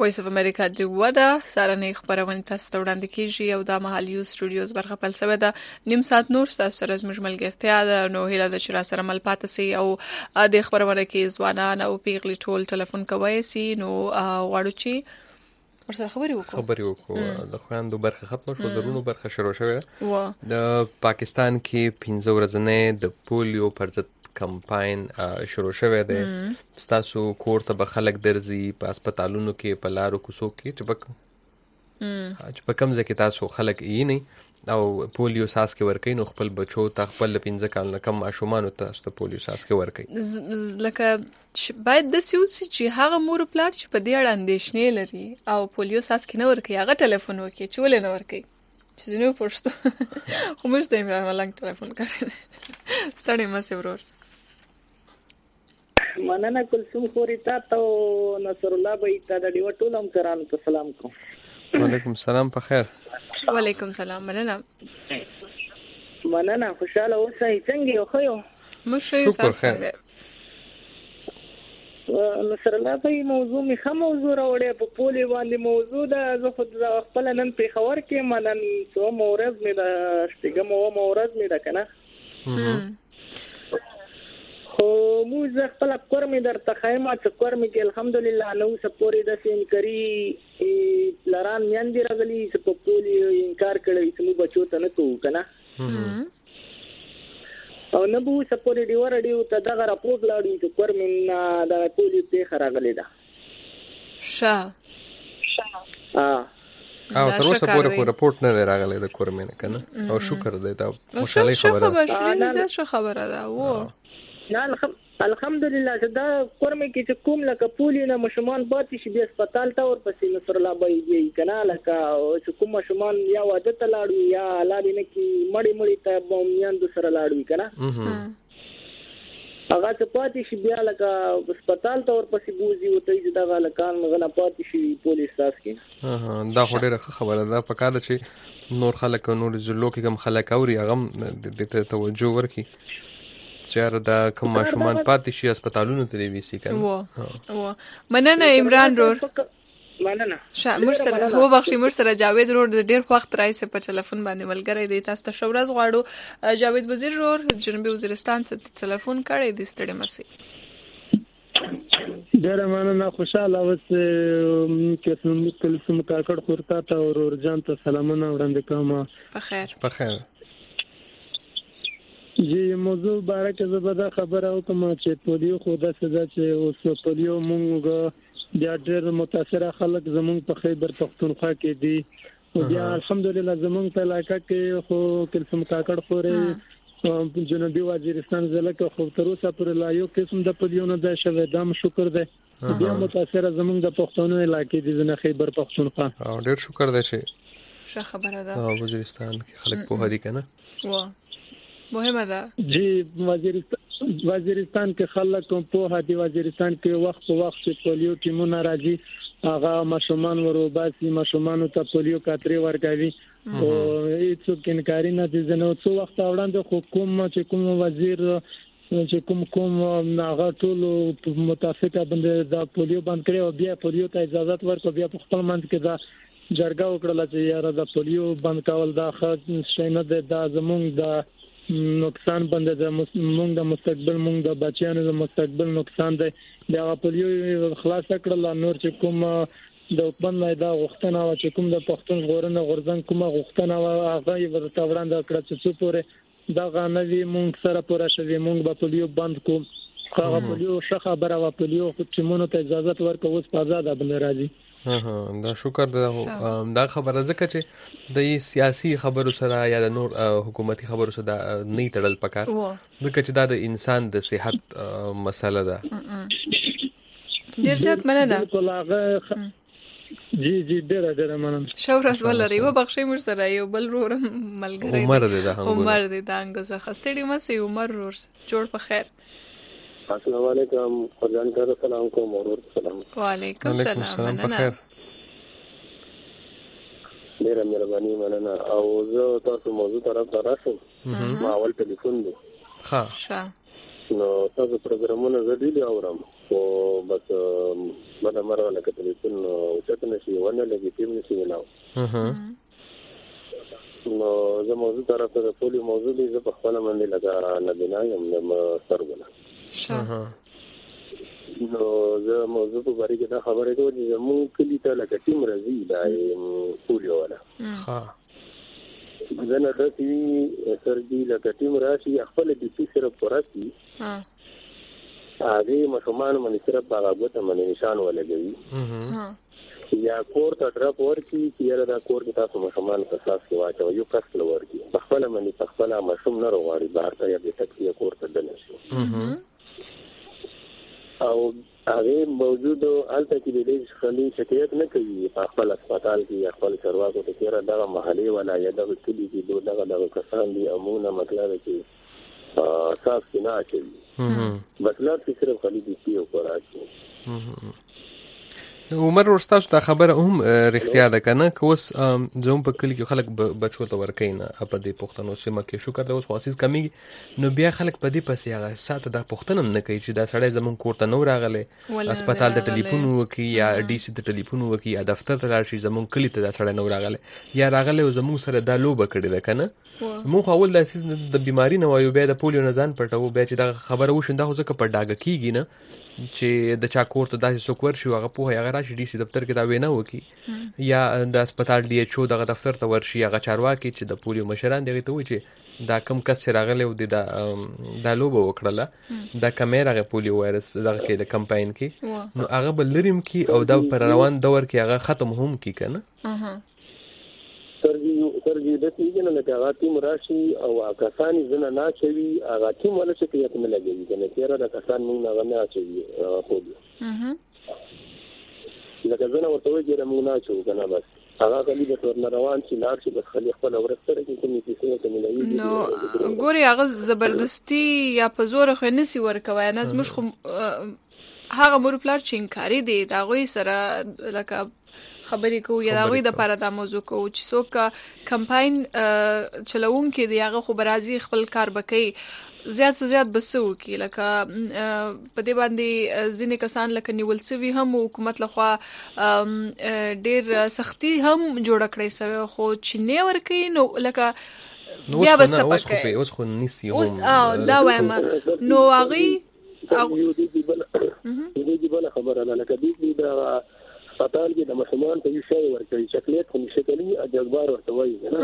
وایس اف امریکا ډیوه ده سارنې خبرونه تاسو ته وړاندې کیږي او د محل یو سټوډیوز برخه فلسفه ده نیم ساعت نور تاسو سره زموږ ملګرتیا ده نو هیله ده چې را سره مل پاتې سي او د خبرونه کې ځوانان او پیغلي ټول ټلیفون کوي سي نو واړو چې ورسره خبرې وکړو د خويندو برخه ختم شو درونو برخه شروع شوه د پاکستان کې 15 ورځې د پولیو پر ضد کمپاین شروع شوه دی تاسو کور ته به خلک درځي په هسپتالونو کې په لارو کوڅو کې چې په کوم ځای کې تاسو خلک یې نه او پولیو ساس کې ورکې نو خپل بچو ته خپل 15 کال نه کم ماشومان ته پولیو ساس کې ورکې لکه باید د سیوسي چې هغه مور پلار چې په دې اړه اندېښنې لري او پولیو ساس کې نه ورکې هغه ټلیفون وکړي چې ولې نه ورکې چې نو پښتو خو موږ ته یې ملنګ ټلیفون کړی ستړي مې ورور مننه کلثوم خوري تاسو نصر الله بھائی ته د ډیو ټولم کرانو ته سلام کوم وعلیکم سلام په خیر وعلیکم سلام مننه خوشاله اوسئ څنګه یو خو مشه تاسو نصر الله بھائی موضوع می خه موضوع راوړې په پولی باندې موضوع ده زه خود خپل نن په خبر کې منن سو مورز می ده شتګم او مورز می ده کنه خو موږ خپل کورمې درته خیمه چې کورمې کې الحمدلله نو سپوري د سینکري لران میاندې راغلي چې په پولی انکار کړی چې موږ بچو ته نه کوو کنه او نه بو سپوري دی ورډیو ته دغه راپورټ لاړی چې کورمې نه د پولی په خراغلی ده او تر اوسه پورې راپورټ نه راغلی د کورمې نه کنه او شکر دې ته خوشاله خبره ده و الحمدلله چې دا کورمې کې چې کوم لکه پولی نه مشمان پاتې شي د هسپتال ته ورپسې نصر الله بای دی کنه لکه چې کوم مشمان یا واده ته لاړو یا لاړ نه کی مړی ته بومیان د سره لاړو کنه هغه چې پاتې شي بیا لکه هسپتال ته ورپسې بوزي او ته چې دا غلکان غنه پاتې شي پولیس تاس کې دا ډیره خبره ده په کار چې نور خلک نور زلو کې کوم خلک اوري هغه د توجه ورکي چیرې دا کوم ماشومان پاتې شي هسپتالونو ته دی وسی کنه مننه عمران رور مننه موږ سره هو بخښي موږ سره جاوید رور د ډیر وخت راځي په ټلیفون باندې ملګری دی تاسو ته شورز غواړو جاوید وزیر رور جنوبي وزیرستان څخه ټلیفون کړی دی ستړي مسي ډیر مننه خوشاله اوس کې څوم کاکړ خورتا ته ورور جان ته سلامونه وړاندې کوم په خیر جی موضوع بارکه زبده خبره وکم چې پولیو خو د سزا چې اوس پولیو مونږ بیا ډېر متاثر خلک زمونږ په خیبر پختونخوا کې دي او بیا الحمدلله زمونږ په علاقه کې خو کلسم کاکړ خوري جنوبي وزیرستان ضلع کې خو تر اوسه پر لا یو قسم د پولیو نه ده شوی دم شکر ده بیا متاثر زمونږ د پښتونو علاقې دي نه خیبر پختونخوا او ډېر شکر ده چې ښه خبره ده وزیرستان کې خلک په هدي کنه مهمه ده جی وزیرستان کې خلک په هدي وزیرستان کې وخت په وخت پولیو ټیمونه راځي هغه ماشومان وروباسي ماشومان ته پولیو کاتري ورکوي او هیڅ انکار نه دي زنه څو وخت وړاندې حکومت چې کوم وزیر چې کوم هغه ټول متفقه باندې دا پولیو باندې کړو بیا پولیو ته اجازه ورکړه بیا په خپل منځ کې دا جرګه وکړه چې یاره د پولیو باندې کول دا ښه شي نه ده دا زمونږ د نقصان باندې د مستقبل مونږ د بچیانو د مستقبل نقصان دی دا پولیو خلاص کړل نور چې کوم د حکومت نه دا غوښتنه او چې کوم د پښتون غورنه غورځنګ کومه غوښتنه هغه ورته وړاندې کړ چې څو پورې دا غنوي مونږ سره پوره شوی مونږ په پولیو بند کو هغه پولیو شخه خبره وا پولیو خو چې مونږ ته اجازه ورکوي اوس په آزاد باندې راځي دا شکر ده دا خبره ځکه چې د سیاسي خبرو سره یا د نور حکومتي خبرو سره نه تړل پکار ځکه چې دا د انسان د صحت مسله ده ډیر زیات مننه جی ډیر مننه شورز ولري و بخښي مر سره یو بل رور ملګری عمر دې دا انګزه خستړي مسي عمر رور جوړ په خیر السلام علیکم خدان ته سلام کوم ورور سلام وعلیکم سلام مننه ډیر مهرباني مننه او زه تاسو موضوع طرف ته راشم ما اول ټلیفون دی ښه نو تاسو پروګرامونه زه ډېر اورم او بس مده مره لکه ټلیفون چته نشي ونه لګي ټیم نشي ولاو نو زه موضوع طرف ته پولیو موضوع دې زه په خپل باندې لگا نه بنایم نو سرګله نو زه موضوع په اړه کې دا خبره کوم چې مونږ کلی ته لکه ټیم راځي دا پولیو والا زه نه راځي سرګي لکه ټیم راشي خپل دې سره پوراتي هغه مشمان باندې صرف هغه غوته باندې نشان ولګوي یا کور ته ډراپ ورکی چې یاره دا کور کې تاسو مشمان په اساس کې واچو یو کس لورکی خپل باندې خپل مشوم نه وروړي بهر ته یا د تکلیه کور ته دنشي او هغه موجود الته کې د دې خلی شکایت نه کوي په خپل هسپتال کې خپل چرواکو ته کېره دغه محلي ولا یا دغه کلی کې دغه کسان دي امونه مطلب چې اساس کې نه اچي بس لا صرف خلی دي او کوراچي عمر ورستاسو دا خبره هم رښتیا ده کنه که اوس زموږ په کلی کې خلک بچو ته ورکوي نه په دې پوښتنو سیمه کې شکر ده اوس خاصیز کمیږي نو بیا خلک په دې پسې هغه ساته دا پوښتنه نه کوي چې دا سړی زموږ کور ته نو راغلی هسپتال د ټلیفون وکړي یا ډي سي د ټلیفون وکړي یا دفتر ته لاړ شي زموږ کلی ته دا سړی نو راغلی یا راغلی او زموږ سره دا لوبه کړې ده که نه موږ اول د بیماري نه وایو بیا د پولیو نه ځان پټوو بیا چې دغه خبره وشي دا خو ځکه په ډاګه کېږي نه چې د چا کور ته داسې څوک ورشي هغه پوهه هغه راشي ډي سي دفتر کې دا وینا وکړي یا د هسپتال ډي ایچ او دغه دفتر ته ورشي هغه چارواکي چې د پولیو مشران دغه ته وایي چې دا کم کس چې راغلی او دا لوبه وکړله دا کمې راغی پولیو وایرس دغه کې د کمپاین کې نو هغه به لرې م کړي او دا په روان دور کې هغه ختم هم کړي که نه سرګي د تیګنه لکه هغه تیم راشي او کسان زنه نه چوي هغه تیم ولا شکایت نه لګي کنه چیرې د کسان موږ نه چوي پولیو لکه زنه ورته وایي چې موږ نه چوي کنه بس هغه کلی د تور روان چې لاړ شي بس خلی خپل ورسره کې کومې کیسې ته ملایي نو ګوري هغه زبردستی یا په زور خو نسی ورکوي نه زموږ خو هغه مور پلار چې انکاري دي دا غوي سره لکه خبرې کوو یا دغوی د پاره دا موضوع کوو چې څوک کمپاین چلوونکي دی هغه خو برازي خپل کار بکوي زیات څه زیات بسو کی لکه په دې باندې ځینې کسان لکه نیول سوي هم حکومت لخوا ډېر سختی هم جوړ کړی سوی خو چې نه ورکوي نو لکه بیا بس پکې اوس خو نسی اوس دا وایم نو هغه دې بل خبره ده لکه دې دا هسپتال کې د مشمان ته یو شی ورکوي چاکلیټ خو نشه کلی اجازه ورته وایي نه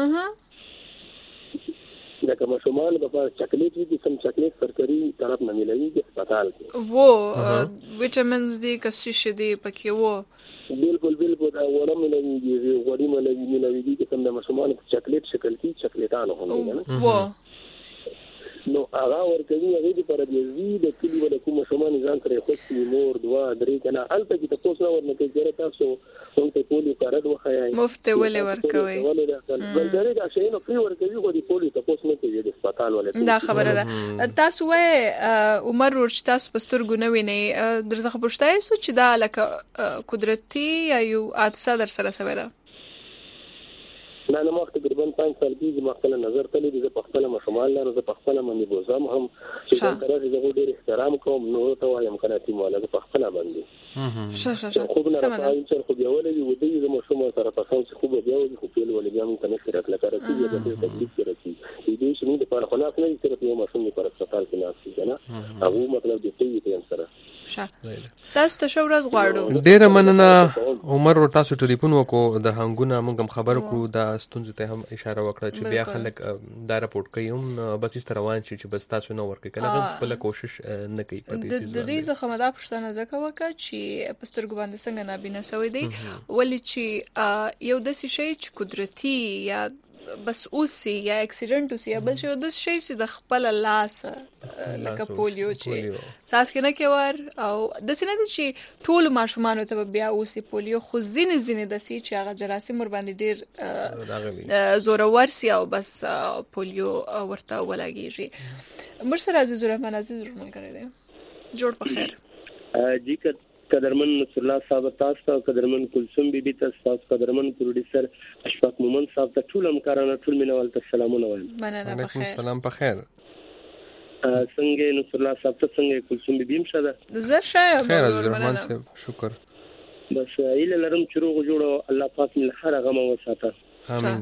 لکه مشمان په چاکلیټ کې کوم چاکلیټ سرکاري طرف نه ملایي د هسپتال کې وو وټامینز دي کسي شدي پکې وو بالکل دا وړه ملایي غوړي ملایي دي کوم د مشمان چاکلیټ شکل کې چاکلیټانو هم نه وو نو هغه ورکوي هغه د پر دې د کلی ولا کوم شومان ځان سره خوشي مور دوا درې کنه الته کې تاسو نو ورنه کې ګره تاسو څنګه پولیو کارډ وخایي مفت ولې ورکوي ولې دا شی نو فری ورکوي خو د پولیو تاسو نه کوي د هسپتال ولې دا خبره ده تاسو عمر ورچ تاسو پستر ګونه ویني درځه پښتای سو چې دا لکه قدرتي یا یو حادثه در سره سره نه ما تقریبا 5 سال کې ما خپل نظر تللی دي په خپل مشمال نه زه په خپل باندې بوزم هم چې دا طرف زه ډېر احترام کوم نو ته وایم کنه چې مولا په خپل باندې خو نه راځي چې خو بیا ولې ودی زه مشوم سره په څو خو بیا ودی خو په ولې بیا مونږ نه شرک لکه راځي د تکلیف کې راځي دې چې موږ په خلاص نه صرف یو مشوم پر هسپتال کې ناشې کنه هغه مطلب دې ته سره تاسو ته شو ورځ غواړو ډېر مننه عمر ور تاسو ټلیفون وکړو د هنګونه موږ خبر کړو دا ستونزې ته هم اشاره وکړه چې بیا خلک دا راپورټ کوي هم بس است روان شي چې بس تاسو نو ورکړي کنه بل کوشش نه کوي په دې سیس د دې څخه مدا پښتنه ځکه وکړه چې پسترګو باندې څنګه نابینا سوی دی ولې چې یو داسې شی چې قدرتي یا بس اوسي یا اکسیډنټ اوسي یا بل شي د شي چې د خپل لاس لکه پولیو چې ساس کې نه کېور او د سینې چې ټول ماشومان ته بیا اوسي پولیو خو زین د سي چې هغه جراثیم ور باندې ډیر زوره ورسي او بس پولیو ورته ولګيږي مرسر عزیز الرحمن عزیز ملګری جوړ په خیر جی قدرمن نصر الله صاحب تاسو قدرمن کلثوم بیبي تاسو قدرمن پروډوسر اشفاق مومن صاحب ته ټول همکارانو ټول مینوال ته سلامونه وایم وعلیکم السلام په خیر څنګه نصر الله صاحب څنګه کلثوم بیم شاده زه شایم خیر عبدالرحمن صاحب شکر بس ایله لرم چې روغ جوړو الله پاک من هر غم وساته امين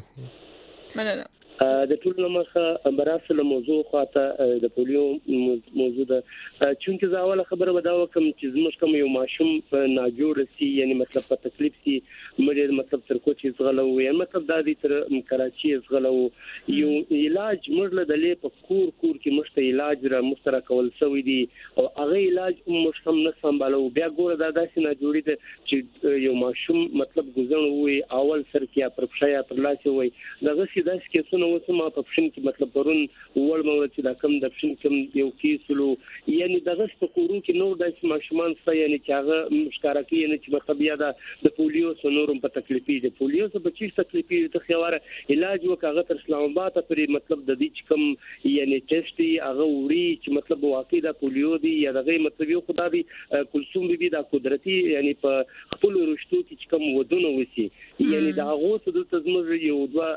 مننه د ټول مخه براسله موضوع خاطه د پولیو موضوع ده چونکه زاوله خبره وداو کوم چې زموږ کوم یو ماشوم ناجوړ سي یعنی مطلب په تکلیف سي مړ مطلب تر کوچي زغلو یعنی مطلب د دې تر کراچي زغلو یو علاج مرله د لې په کور کې مشته علاج را مشترک ول سوي دي او هغه علاج مش هم نه سمبالو بیا ګوره دا داسې ناجوړي ده چې یو ماشوم مطلب ګزن وي اول سر کې پر پښیا پر لاس وي دغه سي داس کې وسما په پښین کې مطلب پرون ول مور چې دا کم د پښین کم یو کیسلو یعنی دغه په کورو کې نور د ماشومان څه یعنی چې هغه مشکاره کې یعنی چې مطلب یا د پولیو سنورم په تکلیفي د پولیو څه بچی تکلیفي ته خواره علاج وکړه تر اسلام آباد ته مطلب د دې چې کم یعنی ټیسټ هغه وړي چې مطلب واقعي د پولیو دی یا دغه مطلب یو خدای دی کلثوم بي د قدرتي یعنی په خپل رشتو کې کم ودونه وسی یعنی دا هغه څه د تزمر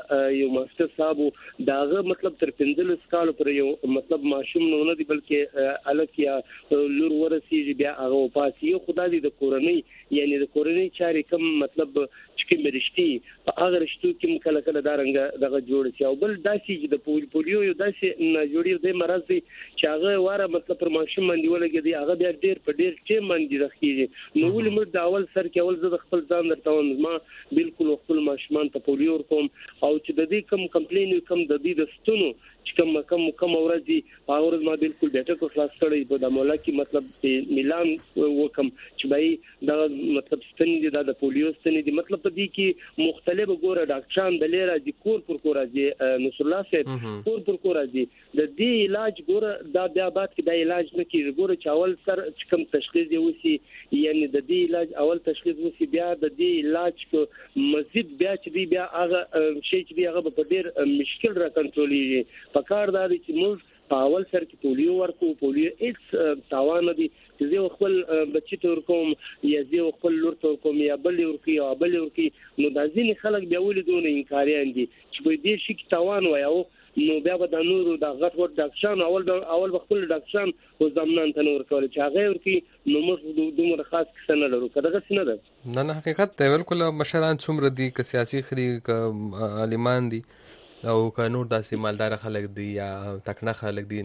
یو ماستر صاحب داغه مطلب تر 15 کال پر یو مطلب ماشوم نه دی بلکې الکیا لور ورسیږي بیا هغه پاسي خدای دې د کورنۍ یعنی د کورنۍ چاري کم مطلب چې مرشتي هغه رشتو کې کله کله دارنګ دغه جوړ شي او بل داسي چې د پولیو یو داسي جوړي د مرز دی چې هغه واره مطلب پر ماشوم باندې ولګي دی هغه بیا ډیر په ډیر ټیم باندې راخیږي نو ول مر د اول سر کې اول زه خپل ځان درته ما بالکل خپل ماشومان ته پولیو ورکوم او چې د دې کم کمپلین کم د دې د ستونو چې کم ورځ دي هغه ورځ ما بالکل ډیټا کو خلاص کړی په د مولا کې مطلب ميلان وکم چې بای دا مطلب ستنې دي د پولیو ستنې دي مطلب په دې کې مختلف ګوره ډاکټران د لیر دي کور راځي نصر الله صاحب کور راځي د دې علاج ګوره دا بیا بعد کې د علاج نه کیږي ګوره چاول سر چې کم تشخیص دی وسی یعنی د دې علاج اول تشخیص وسی بیا د دې علاج کو مزید بیا چې دی بیا هغه شی چې دی هغه په ډیر مشکل را کنټرولېږي پکار دا چې موږ په اول سر کې پولیو ورکو پولیو هیڅ تاوان دي چې زه خپل بچی تور کوم یا زه خپل لور تور کوم یا بل ورکی او بل ورکی نو د ځینې خلک بیا ولیدونه انکاریان دي چې په دې شي کې تاوان وایو نو بیا به د نورو د غټ ډاکټران اول خپل ډاکټران او زمنان ته نور کول چې هغه ورکی نو موږ دومره خاص څه نه لرو کله څه نه ده نه حقیقت دی بالکل مشران څومره دي که سیاسي خري که عالمان دي او که نور داسې مالدار خلک دي یا تکنه خلک دي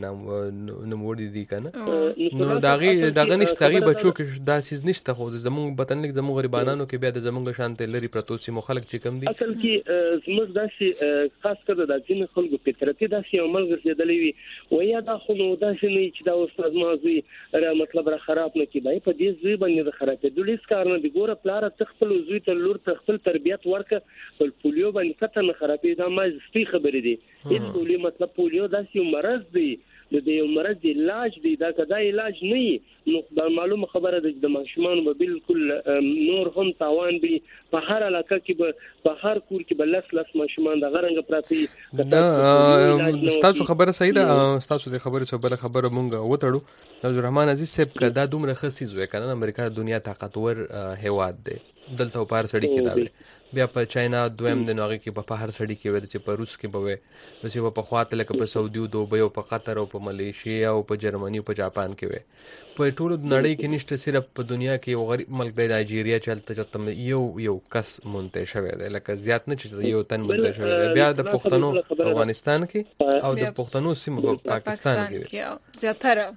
نوموړي دي کنه نو داغه نشته غي بچو کې داسې نشته خو زموږ وطن لیک زموږ غریبانو کې بیا د زموږ شانته لري پروتوسي مو خلک چې کم دي اصل کې زموږ داسې خاص کړه د ځین خلکو فطرتي داسې عمل ګرځېدلې وي و یا دا خو نو داسې نه چې دا استاد مازوي را مطلب را خراب نه کی بای په دې زوی باندې د خرابې د لیس کار نه دی ګوره پلار تخپل زوی ته لور تخپل تربيت ورکه په پولیو باندې کته نه خرابې دا ما خبرې دي هیڅ پولیو مطلب پولیو داسې مرض دی د دې مرض علاج دی دا کدا علاج نه نو دا معلومه خبره ده د ماشومان به بالکل نور هم تاوان بي په هر علاقه کې په هر کور کې بلس ماشومان د غرنګ پراتی تاسو خبره صحیح ده تاسو د خبره څه بل خبره مونږ وټړو عبدالرحمن عزیز صاحب کدا دومره خصيز وای کنه امریکا دنیا طاقتور هیواد دی دلته په هر سړی کې دا بیا په چاینا دویم د نوغه کې په هر سړی کې وي چې په روس کې بوي چې په خواته لکه په سعودي او دوبۍ او په قطر او په ملیشیا او په جرمني او په جاپان کې وي په ټول نړۍ کې نشته صرف په دنیا کې یو غریب ملک د نایجیریا چلته یو کس مونته شوی دی لکه زیات نه چې یو تن مونته شوی دی بیا د پښتنو افغانستان کې او د پښتنو سیمه په پاکستان کې زیاتره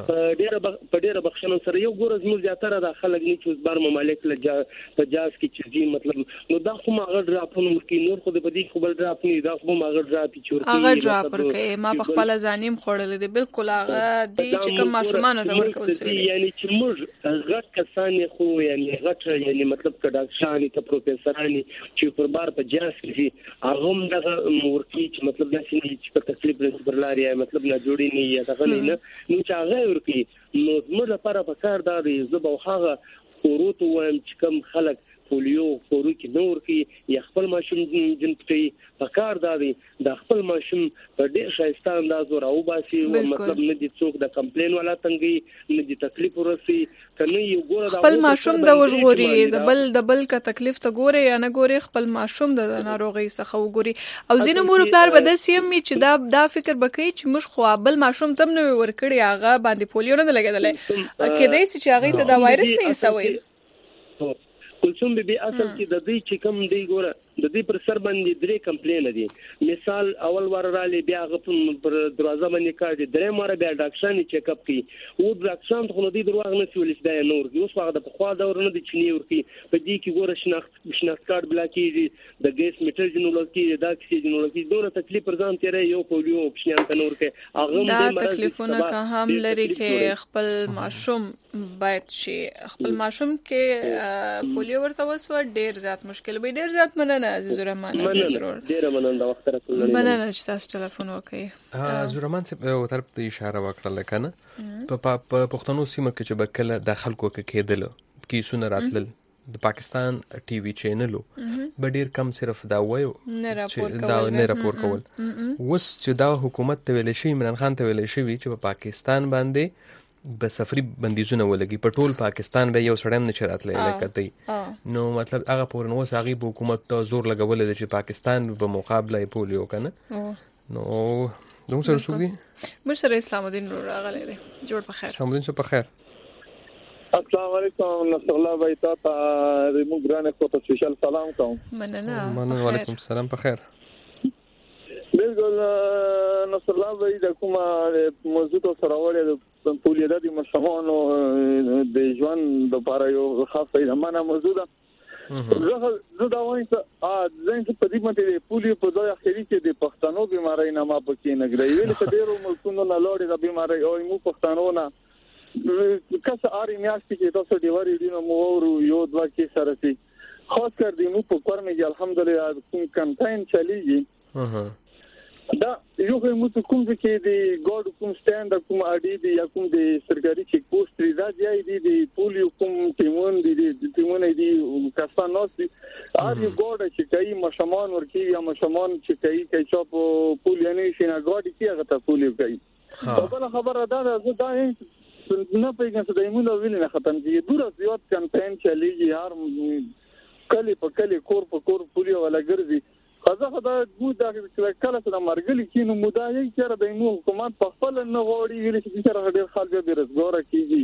په ډیره بخښنه سره یو ګورز مو زیاتره د خلک نه چې بار ممالک له په جاز کې چې مطلب نو دا خو ما غړ راپون کې نور خو د بدی خو بل راپ نه دا خو ما غړ راپی چورتي هغه ډراپر کې ما په خپل ځانیم خورل دي بالکل هغه دي چې کوم ماشومان ته ورکول شي یعنی چې موږ غټ کسان خو یعنی غټ یعنی مطلب کډا شان ته پروفیسورانی چې پر بار په جاز کې هغه دغه مورکی چې مطلب داسې چې په تکلیف پر لاري مطلب نه جوړی نه یا دغه نه نو چې هغه ورکی نو موږ لپاره په کار دا دی زبو هغه ورته وایم چې کوم خلک پولیو خورو کې نور کې یا خپل ماشوم جن پټي پکار دادي د خپل ماشوم په ډېر شایسته انداز ور او باسي مطلب نه دي څوک د کمپلین ولا تنګي نه دي تکلیف ورسي کنه یو ګوره خپل ماشوم د وژغوري د بل کا تکلیف ته ګوره یا نه ګوره خپل ماشوم د ناروغي څخه وګوري او ځینې مور پلار به د سیم چې دا فکر بکې چې موږ خو بل ماشوم تم نه ورکړي هغه باندې پولیو نه لګیدل کېدای شي چې هغه ته دا وایرس نه ایسوي کلثوم بي اصل کې د دې چې کوم دی ګوره د دې پر سر باندې درې کمپلین دي مثال اول ور را لې بیا غو پر دروازه باندې کاږي درې مره بیا ډاکټراني چیک اپ کوي او ډاکټران خو دې دروغ نه سولې دا نور دی اوس هغه د خوا دا ورنه دي چې نور کی په دې کې ګوره شناخت کارت بلا کیږي د ګیس میټر جنولوژي دا کې جنولوژي دوه تکلیف پر ځان تیرې یو پولیو پښیان تنور کې هغه د تکلیفونه که هم لري کې خپل ماشوم باید شي خپل ماشوم کې پولیو ورته وسو ډیر زیات مشکل به ډیر زیات مننه عزیز الرحمن ضرور ډیر مننه وخت راکړل مننه چې تاسو ټلیفون وکړئ عزیز الرحمن څه طرف ته اشاره وکړه کنه په پښتنو سیمه کې چې بکله د خلکو کې کېدل کې سونه راتلل د پاکستان ټي وي چینلو به ډیر کم صرف دا وایو چې دا نه راپور کول وس چې دا حکومت ته ویل شي عمران خان ته ویل شي چې په پاکستان باندې به سفری بندیزونه ولګي په ټول پاکستان به یو سړی نه چراتلې لکه نو مطلب هغه پورن وس هغه حکومت ته زور لګول دي چې پاکستان په مقابله پولیو کنه نو دوم سره سوګي مرسره اسلام الدین راغلی دی جوړ په خیر اسلام الدین څه په خیر السلام علیکم نصر الله بای تا ریمو ګرانه کو ته سپیشل سلام کوم مننه وعلیکم السلام په خیر بالکل نصر الله بای د کومه موضوع سره وړي د پولیو د مشمانو د ژوند د لپاره یو خاصه ایمانه موضوع ده زه دا وایم چې ځکه په دې باندې پولیو په ځای اخیری کې د پښتنو بیماری نه ما پکې نه ګرځي ویل چې ډیرو ملکونو نه لوړې د بیماری او مو پښتنو نه کله اړ میاشتې کې تاسو دیواري دینه مو ورو یو دوا کې سره سي خاص کر دې مو په کورمه کې الحمدلله کوم کمپاین چلیږي دا یو هم کوم چې د ګاډ کوم سټاند کوم اډي دی یا کوم د سرکاري چیک پوسټ ریزا دی د پولیو کوم ټیمون دی کسان نو سي ار یو ګاډ چې کوي مشمان ورکی یا مشمان چې کوي چې چاپ پولیو نه شي نه ګاډ کې هغه ته پولیو کوي په بل خبره دا نه پیګن څه دایمونه ویل نه ختم دي دور زیات کمپاین چلیږي هر کلی په کلی کور په کور پولیو ولا ګرځي خدا مو دا کله چې مرګلي کینو مدایي چې د مو حکومت په خپل نه غوړي ویل چې سره ډېر خلک به رزګار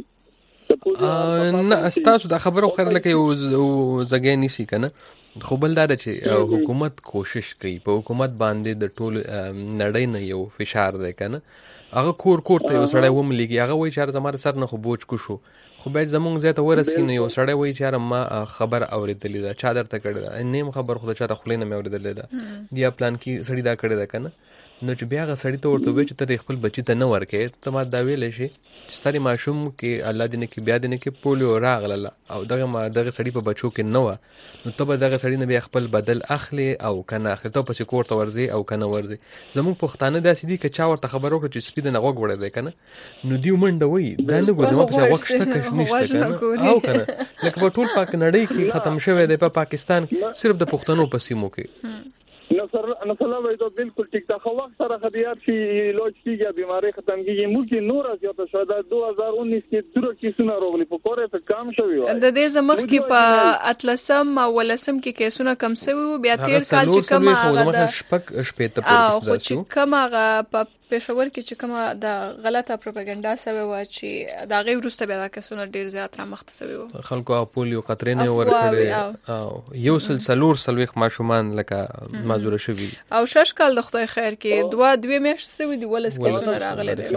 کیږي نه تاسو دا خبرو خیر لکه یو زګې نسی کنه خو بل دا چې حکومت کوشش کوي په حکومت باندې د ټول نړۍ نه یو فشار دی کنه هغه کور ته یو سړی ومليږي هغه وایي چې زماره سر نه خو بوج کو شو خو به زمونږ زیاته ورسینه یو سړی وایي چې ما خبر اوریدلې ده چا درته کړی ده نیم خبر خو چا ته خلینه مې اوریدلې ده یا پلان کې سړی دا کړی ده کنه نو چې بیا غ سړی ته ورته وایي چې ته خپل بچی ته نه ورکې ته ما دا ویلې شي چې ستاري ماشوم کې الله دې نه کې بیا دې نه کې پولیو راغله او دغه سړی په بچو کې نه و نو ته به دغه سړی نه بیا خپل بدل اخلي او کنه اخلي ته پسې کور ته ورځي او کنه ورځي زموږ پښتانه داسې دي چې چا ورته خبر وکړي چې سپید نه غوږ وړي دی کنه نو دیو منډه وای دا نه ګورم په وخت شته کې نشته کنه او کنه لکه په ټول پاک نړۍ کې ختم شوی دی په پاکستان کې صرف د پښتنو په سیمو کې نصر الله وای دا بالکل ټیک دا خو وخت سره خديات شي لوج کیږي بیماری ختم کیږي ملک نور زیاته شو دا 2019 کې درو کیسونه راغلي په کوره ته کم شوی و د دې زمخ کې په اتلسم او ولسم کې کیسونه کم شوی بیا تیر کال چې کم هغه شپه ته پرځ چې کم هغه په پېښور کې چې کومه د غلطه پروپاګاندا سوي و چې دا غي ورسته بیا کسونه ډیر زیات را مخته سوي و خلکو پولیو خطرې نه ورکړي او یو سلسلور ماشومان لکه معذور شوی او شش کال د خدای خیر کې دوه میاشتې سوي دی ولس کسونه راغلي دي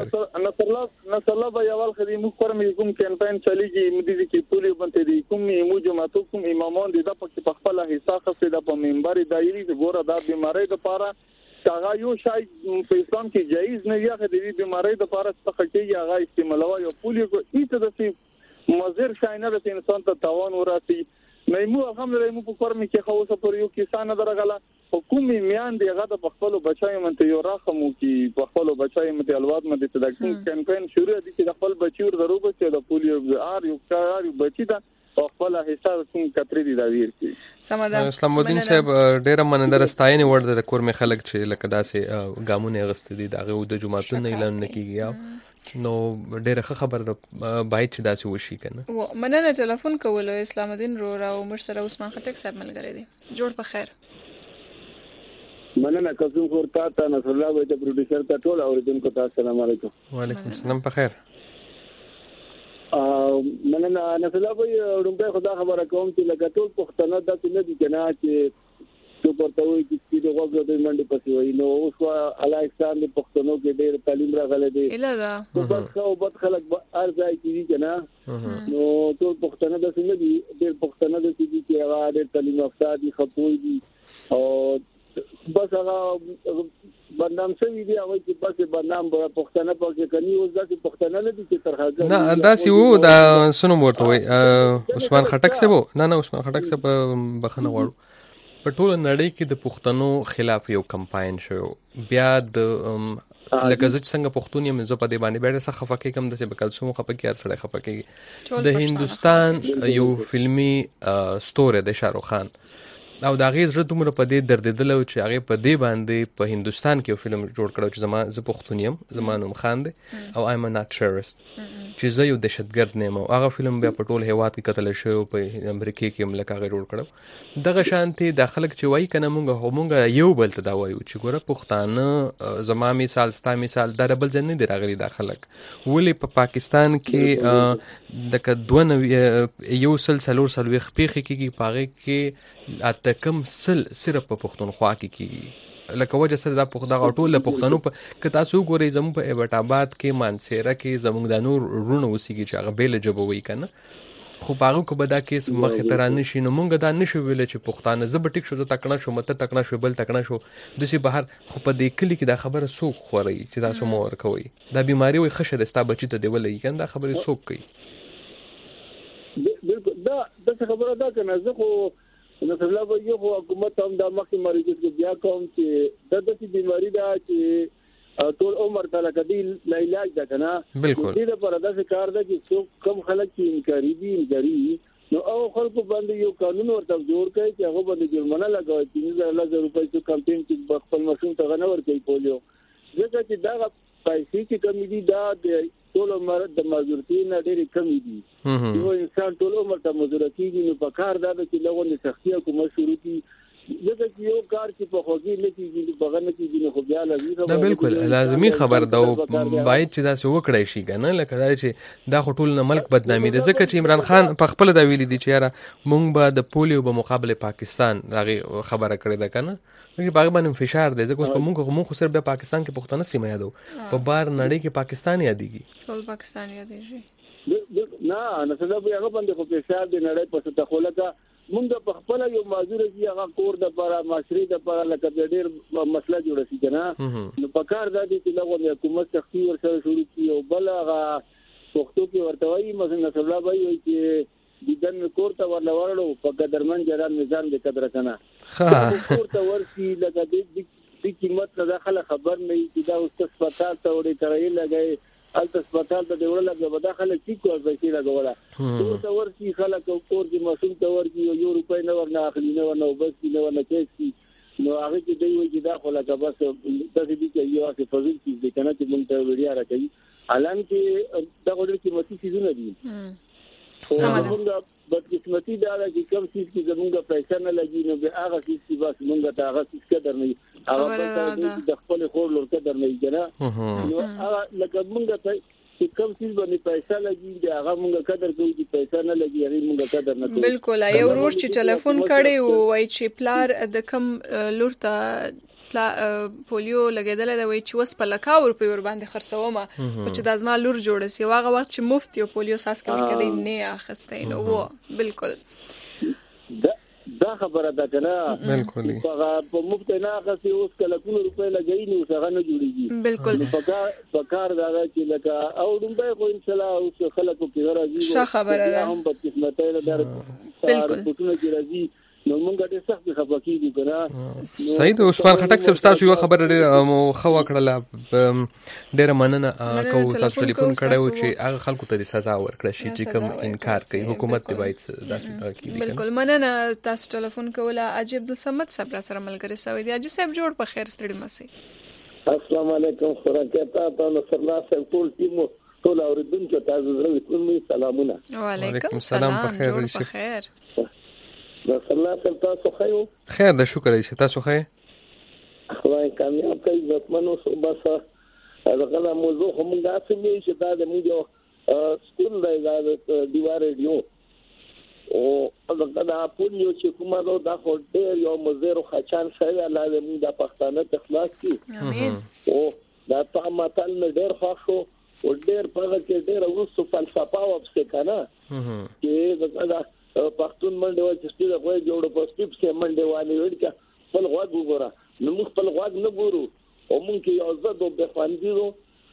نصر الله به اول خدمت کوم کوم کمپاین چلیږي مدي کې پولیو باندې دي کوم موجماتو کوم امامان دي د په خپل حساب خاصه د په منبر دایری د ګوره د بیماری لپاره هغه یو شای په اسلام کې جایز نه یا د دې بیماری د لپاره څه کېږي هغه استعمالوي او پولیو کو ایته د مضر شای نه د انسان ته تاوان وراسي مېمو الحمدلله مو په کورم کې خوسه پر یو کسانه درغله حکومي میان دی هغه د خپل بچایو منته یو راخمو کې په خپل بچایو منته الواد منته د کمپاین شروع دي چې د خپل بچی ور ضرورت چې د پولیو آر یو بچی دا خپل حساب کوم کتري دي دا ویر کی سمدا اسلام الدین صاحب ډیره منندر ستاینه ورده د کور می خلک چې لکه داسې ګامونه غست دي دغه د جمعهتون نه اعلان نکیږي نو ډیره خبر باید چې داسې وشي کنه مننه ټلیفون کولو اسلام الدین رو را عمر سره عثمان خټک صاحب ملګری دي جوړ په خیر مننه کوم خورتا ته نصر الله وای د پروډوسر ته ټول اوریدونکو ته السلام علیکم وعلیکم السلام په خیر مننه نصر الله وای رومبه خدا خبره کوم چې لکه ټول پښتنه د نه دي کنه چې تو پرته وي چې د غوږ د منډي پسې وي نو اوس الایکسان د پښتنو کې ډېر تعلیم راغلي دي اله دا په بس او بد خلک ارزای کیږي کنه نو ټول پښتنه د نه دي ډېر پښتنه د چې هغه ډېر تعلیم یافته دي خپوي دي او بس هغه بدنام شوی دی او چې بس بدنام به پښتنه پکې کني اوس ځکه پښتنه نه دي چې ترخه نه دا سی وو دا سنو ورته وای عثمان خټک صاحب نه عثمان خټک صاحب بخنه غواړو په ټول نړۍ کې د پښتنو خلاف یو کمپاین شو بیا د لکه څنګه پښتون یم زه په دې باندې ډېر څه خفقې کم د څه بکل سمو خفقې هر سړی خفقې د هندستان یو فلمي ستوری د شاهرخ خان او دا غي زړه دومره په دې دردیدل او چې هغه په دې باندې په هندستان کې فلم جوړ کړو چې زه پښتون یم زمانوم خان دی او ایم ناٹ ټیرریست چې زه یو دهشتګرد نه یم هغه فلم بیا په ټول هیواد کې قتل شو په امریکا کې هم لکه هغه جوړ کړو دغه شانتي د خلک چې وایي کنه مونږ یو بل ته دا وایو چې ګوره پښتانه زما مثال ستا مثال دا بل ځای نه دی راغلی دا خلک ولې په پاکستان کې د کدوونه یو سلسلور سلويخ پیخي کېږي پاغه کې اته کم سل صرف په پښتونخوا کې کېږي لکه وجه سره دا پښتون ټول له پښتنو په که تاسو ګورئ زموږ په ایبټ آباد کې مانسیره کې زموږ د نور رونه اوسېږي چې هغه بیل جبوي کنه خو هغه کو به دا کیس مخې ته رانشي نو مونږ دا نشو ویل چې پښتانه زه به ټیک شو تکړه شو مته تکړه شو بل تکړه شو دسی بهر خو په دې کلی کې دا خبره سوق خوري چې دا سمو ورکوي دا بیماری وي خشه د ستا بچی ته دی ولې کنه دا خبره سوق کوي بالکل دا خبره دا کنه زه خو نو څنګه به یو حکومت هم د مخکې مریض کې بیا کوم چې د دې بیماری دا چې ټول عمر تعالی کدی لا علاج ده کنه بالکل دې لپاره دا کار ده چې کم خلک چې انکاری نو او خلکو باندې یو قانون ورته جوړ کړي چې هغه باندې جرمانه لګوي چې 3000 روپۍ څخه کمپین کې خپل مشون ته غنور کوي پولیو ځکه چې دا پیسې چې کمی دي دا د ټول عمر د مزورتي نه ډېری کمی دي یو انسان ټول عمر ته مزورتي نو په کار دا چې لغونه سختي حکومت شروع کی ځکه چې یو کار چې په خوږی نه کیږي په غنه کیږي نو خو بیا لازمي دا بالکل لازمي خبر دا باید چې دا څه وکړای شي کنه لکه دا چې دا خټول نه ملک بدنامي ده ځکه چې عمران خان په خپل دا ویلي دي چې یاره مونږ به د پولیو په مقابله پاکستان دغه خبره کړې ده کنه چې باغ باندې فشار دی ځکه اوس په مونږ خو صرف په پاکستان کې پښتانه سیمه یادو په بار نړۍ کې پاکستان یادېږي ټول پاکستان یادېږي نه څنګه به هغه باندې خو فشار دی نړۍ په څه تخولته مونږ په خپل یو معذور چې هغه کور د لپاره معاشري د لپاره لکه ډېر مسله جوړه شي کنه نو په کار دا دي چې لغونه حکومت سختي ورسره شروع کړي او بل هغه پښتو کې ورته وایي مثلا نصر الله وایي چې دن کور ته ورلوړو په قدرمن جران نظام د قدر کنه کور ته ورسي لکه د قیمت نه داخله خبر نه چې دا اوس هسپتال ته وړي کوي لګي الته هسپتال ته دیوړه لګي به داخله چې کوه پیسې لګوله کور ته ورسي خلک کور کې ماشوم ته ورګي یو روپۍ نه ورنه اخلي نه ورنه بس نه ورنه کېږي نو هغه چې دی وي چې دا خو لکه بس تاسو دې کې یو څه فضیل چې د کنه چې مونږ ته ویډیا راکړي حالان کې دا ډېر قیمتي شیونه دي زمونږ بدقسمتي دا چې کوم څه چې زمونږ پیسې نه لګي نو به هغه څه چې بس مونږ ته هغه څه قدر نه هغه د خپل خور لور قدر نه کنه نو هغه لکه مونږ ته چې کوم څه باندې پیسې لګي دا هغه مونږ قدر کوي چې پیسې نه لګي هغه مونږ قدر نه کوي بالکل یو روش چې ټلیفون کړي وای چې پلار د کم لور ته پولیو لګیدل دا وای چې وس په لکاو روپی ور باندې خرڅومه چې د ازما لور جوړ سي واغه وخت چې مفت یو پولیو ساس کې ورکړي نه اخستین او بالکل دا خبره ده کنه بالکل په مفت نه اخستي اوس کله کوم روپی لګی نو څنګه نه جوړیږي بالکل په کار دا چې لکه او دومره خو ان شاء الله اوس خلکو کې راځي ښه خبره ده هم په قسمت نه در بالکل ټول کې راځي نو موږ ډېر سخت خپه کیږو کنه. صحیح ده عثمان خټک صاحب تاسو یو خبره ډېره خو وکړله ډېره مننه کوو تاسو ټلیفون کړی و چې هغه خلکو ته د سزا ورکړه شي چې کوم انکار کوي حکومت دی باید داسې کړي. بالکل مننه تاسو ټلیفون کوله. حاجی عبدالصمد صاحب را سره ملګری شوی دی. حاجی صاحب جوړ په خیر ستړي مسئ. السلام علیکم خوراکتا ته نصر الله صاحب ټول ټیم ټول اوریدونکو ته زړه کوم سلامونه. وعلیکم السلام په خیر په خیر. نصر الله صاحب تاسو خیو خیر ده شکر ایسه تاسو خیر خدای کامیاب کوي زمونږ بس هغه موضوع هم غاڅ مې چې دا د موږ سکول دی دا دیوا ریډیو او هغه دا پونیو چې کومه دا هوټل یو مزیر خچان شوی الله دې موږ د پښتانه اخلاص کی امين. او دا تاماتل نه ډېر خوښو او ډېر په کې ډېر ورسو فلسفه او څه کنه چې دا پښتون منډه و چې ستاسو غوې جوړ په سټیپ کې منډه وانه وړکا خپل غوږ وګوره نو موږ خپل غوږ نه ګورو او موږ یو زده به فاندیرو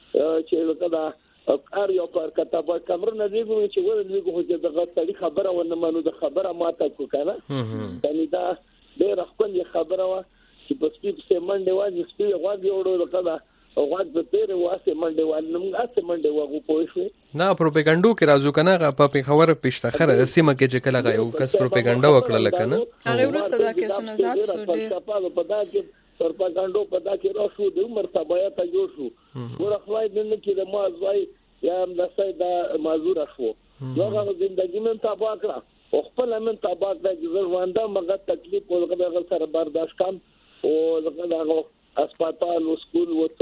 چې دا کار یو پر کتابه کمر نه دیږي چې ولې چې دغه تاریخ خبره ونه مانو د خبره ماته کو کنه یعنی دا ډېر خپل خبره و چې په سټیپ کې منډه وانه ستاسو غوږ جوړ وکړه او غوږ په تیر واسه منډه وانه موږ اسه منډه وغو پوښښ نه پروپاګاندا کې راځو کنه په خبره پېښته خره سیمه کې چې کله یو کس پروپاګاندا وکړل کنه هغه ورسته دا کې سنزات سو دي په دا کې پروپاګاندا په دا کې راښو د عمر تبعیت جوړ شو ورخوای دنه کې د مازوای یا نسای دا معذور شو هغه ژوندۍ من تبا کړه او خپل من تبا کړه چې ځواندا مګه تکلیف ولغه سره برداشت کم او هغه هسپتال او سکول وته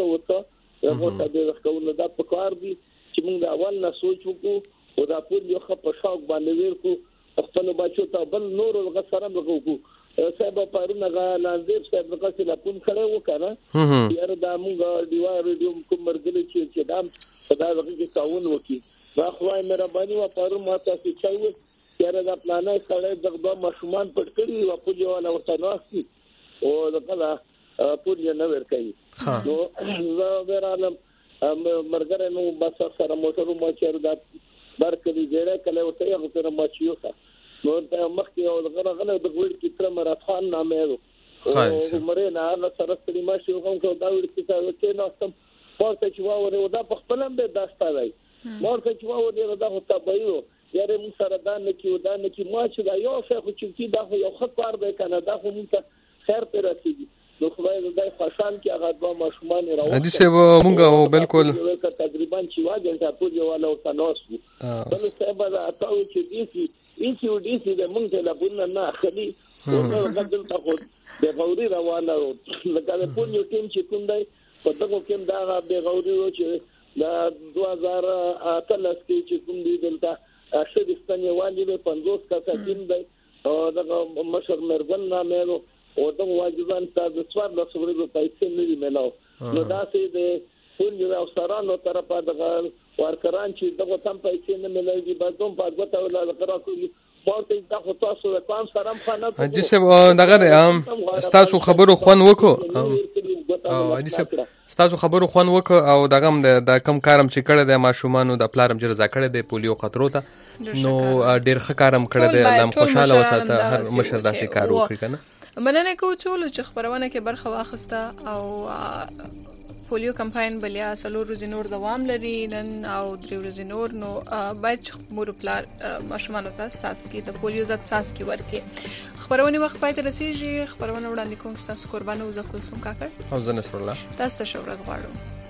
هغه ته د ښکونه دا په کار دي چې موږ اول نه سوچ وکړو او دا په یو خپ شوق باندې ورکو خپل بچو ته بل نور هغه سره وکړو صاحب پرونه لاندې صاحب وکړي لا پون کړه وکړه یاره دا موږ دیوا ریډیو کوم مرګل چې دا خدای دې تعاون وکړي واخوای مهرباني و پرون ما تاسو چاوي یاره دا پلانې سره دغه مشومان پټ کړی او په جوړه ورته ناشتي او دغه پوری نه ورکړي نو زه ورالم مرګره نو بس سره موټر مو چیر دا برکې ډیره کله وته یو سره ماچیو نو ته مخکې او غره د وړ کې تر مرافان نامه او عمره نه سره ستړي ماشي کوم کو دا وړ کې څه نو سم پورته چې وره ودا په خپلم به داستا دی مورته چې وره دا هوتا بایو یاره مو سره دا نه کې ودا نه کې ما چې دا یو څه خو چې دا یو خطر به کنه دا خو مونږ خیر پر رسیدي نو خدای دې خوشحال کې هغه دوه ماشومان راوړي حدیث به مونږ بالکل تقریبا چې واجه ته پوری والا او تناسو بل صاحب دا تاسو چې دې دې د مونږ له بونه نه اخلي او غدل تاخو د غوري روانه لکه د پوری ټیم چې کوم دی په دغه کې دا د غوري چې دا 2013 کې چې کوم دی دلته اشدستاني والی به 50 کا ټیم دی او دغه مشر مرګن نامه او دا واجبان تاسو څوار د سوري پیسې نه دی ملاو نو دا سي د فون یو سرانو طرفه دغه ورکران چې دغه تم پیسې نه ملایي بعضوم په غوته ولا قرار کوي پورته دا خو تاسو د پام سره خانه حاجی صاحب دغه تاسو خبرو خوان وکړو حاجی صاحب تاسو خبرو خوان وکړو او دغه د کم کارم چې کړه د ماشومان د پلارم جرزا کړه د پولیو خطرو ته نو ډیر ښه کارم کړه د علم خوشاله وساته هر مشر داسې کار وکړي کنه مننه کوم چې خبرونه کې برخه واخسته او پولیو کمپاین بلیا سلور ورځې نور دوام لري نن او درې ورځې نور نو باید مور پلار ماشومان ته ساس کې د پولیو ضد ساس کې ورکه خبرونه وخت پاتې رسیږي خبرونه وړاندې کوم تاسو قربانو زکل سم کاکړ او زه نصر الله تاسو ته شو ورځ غواړم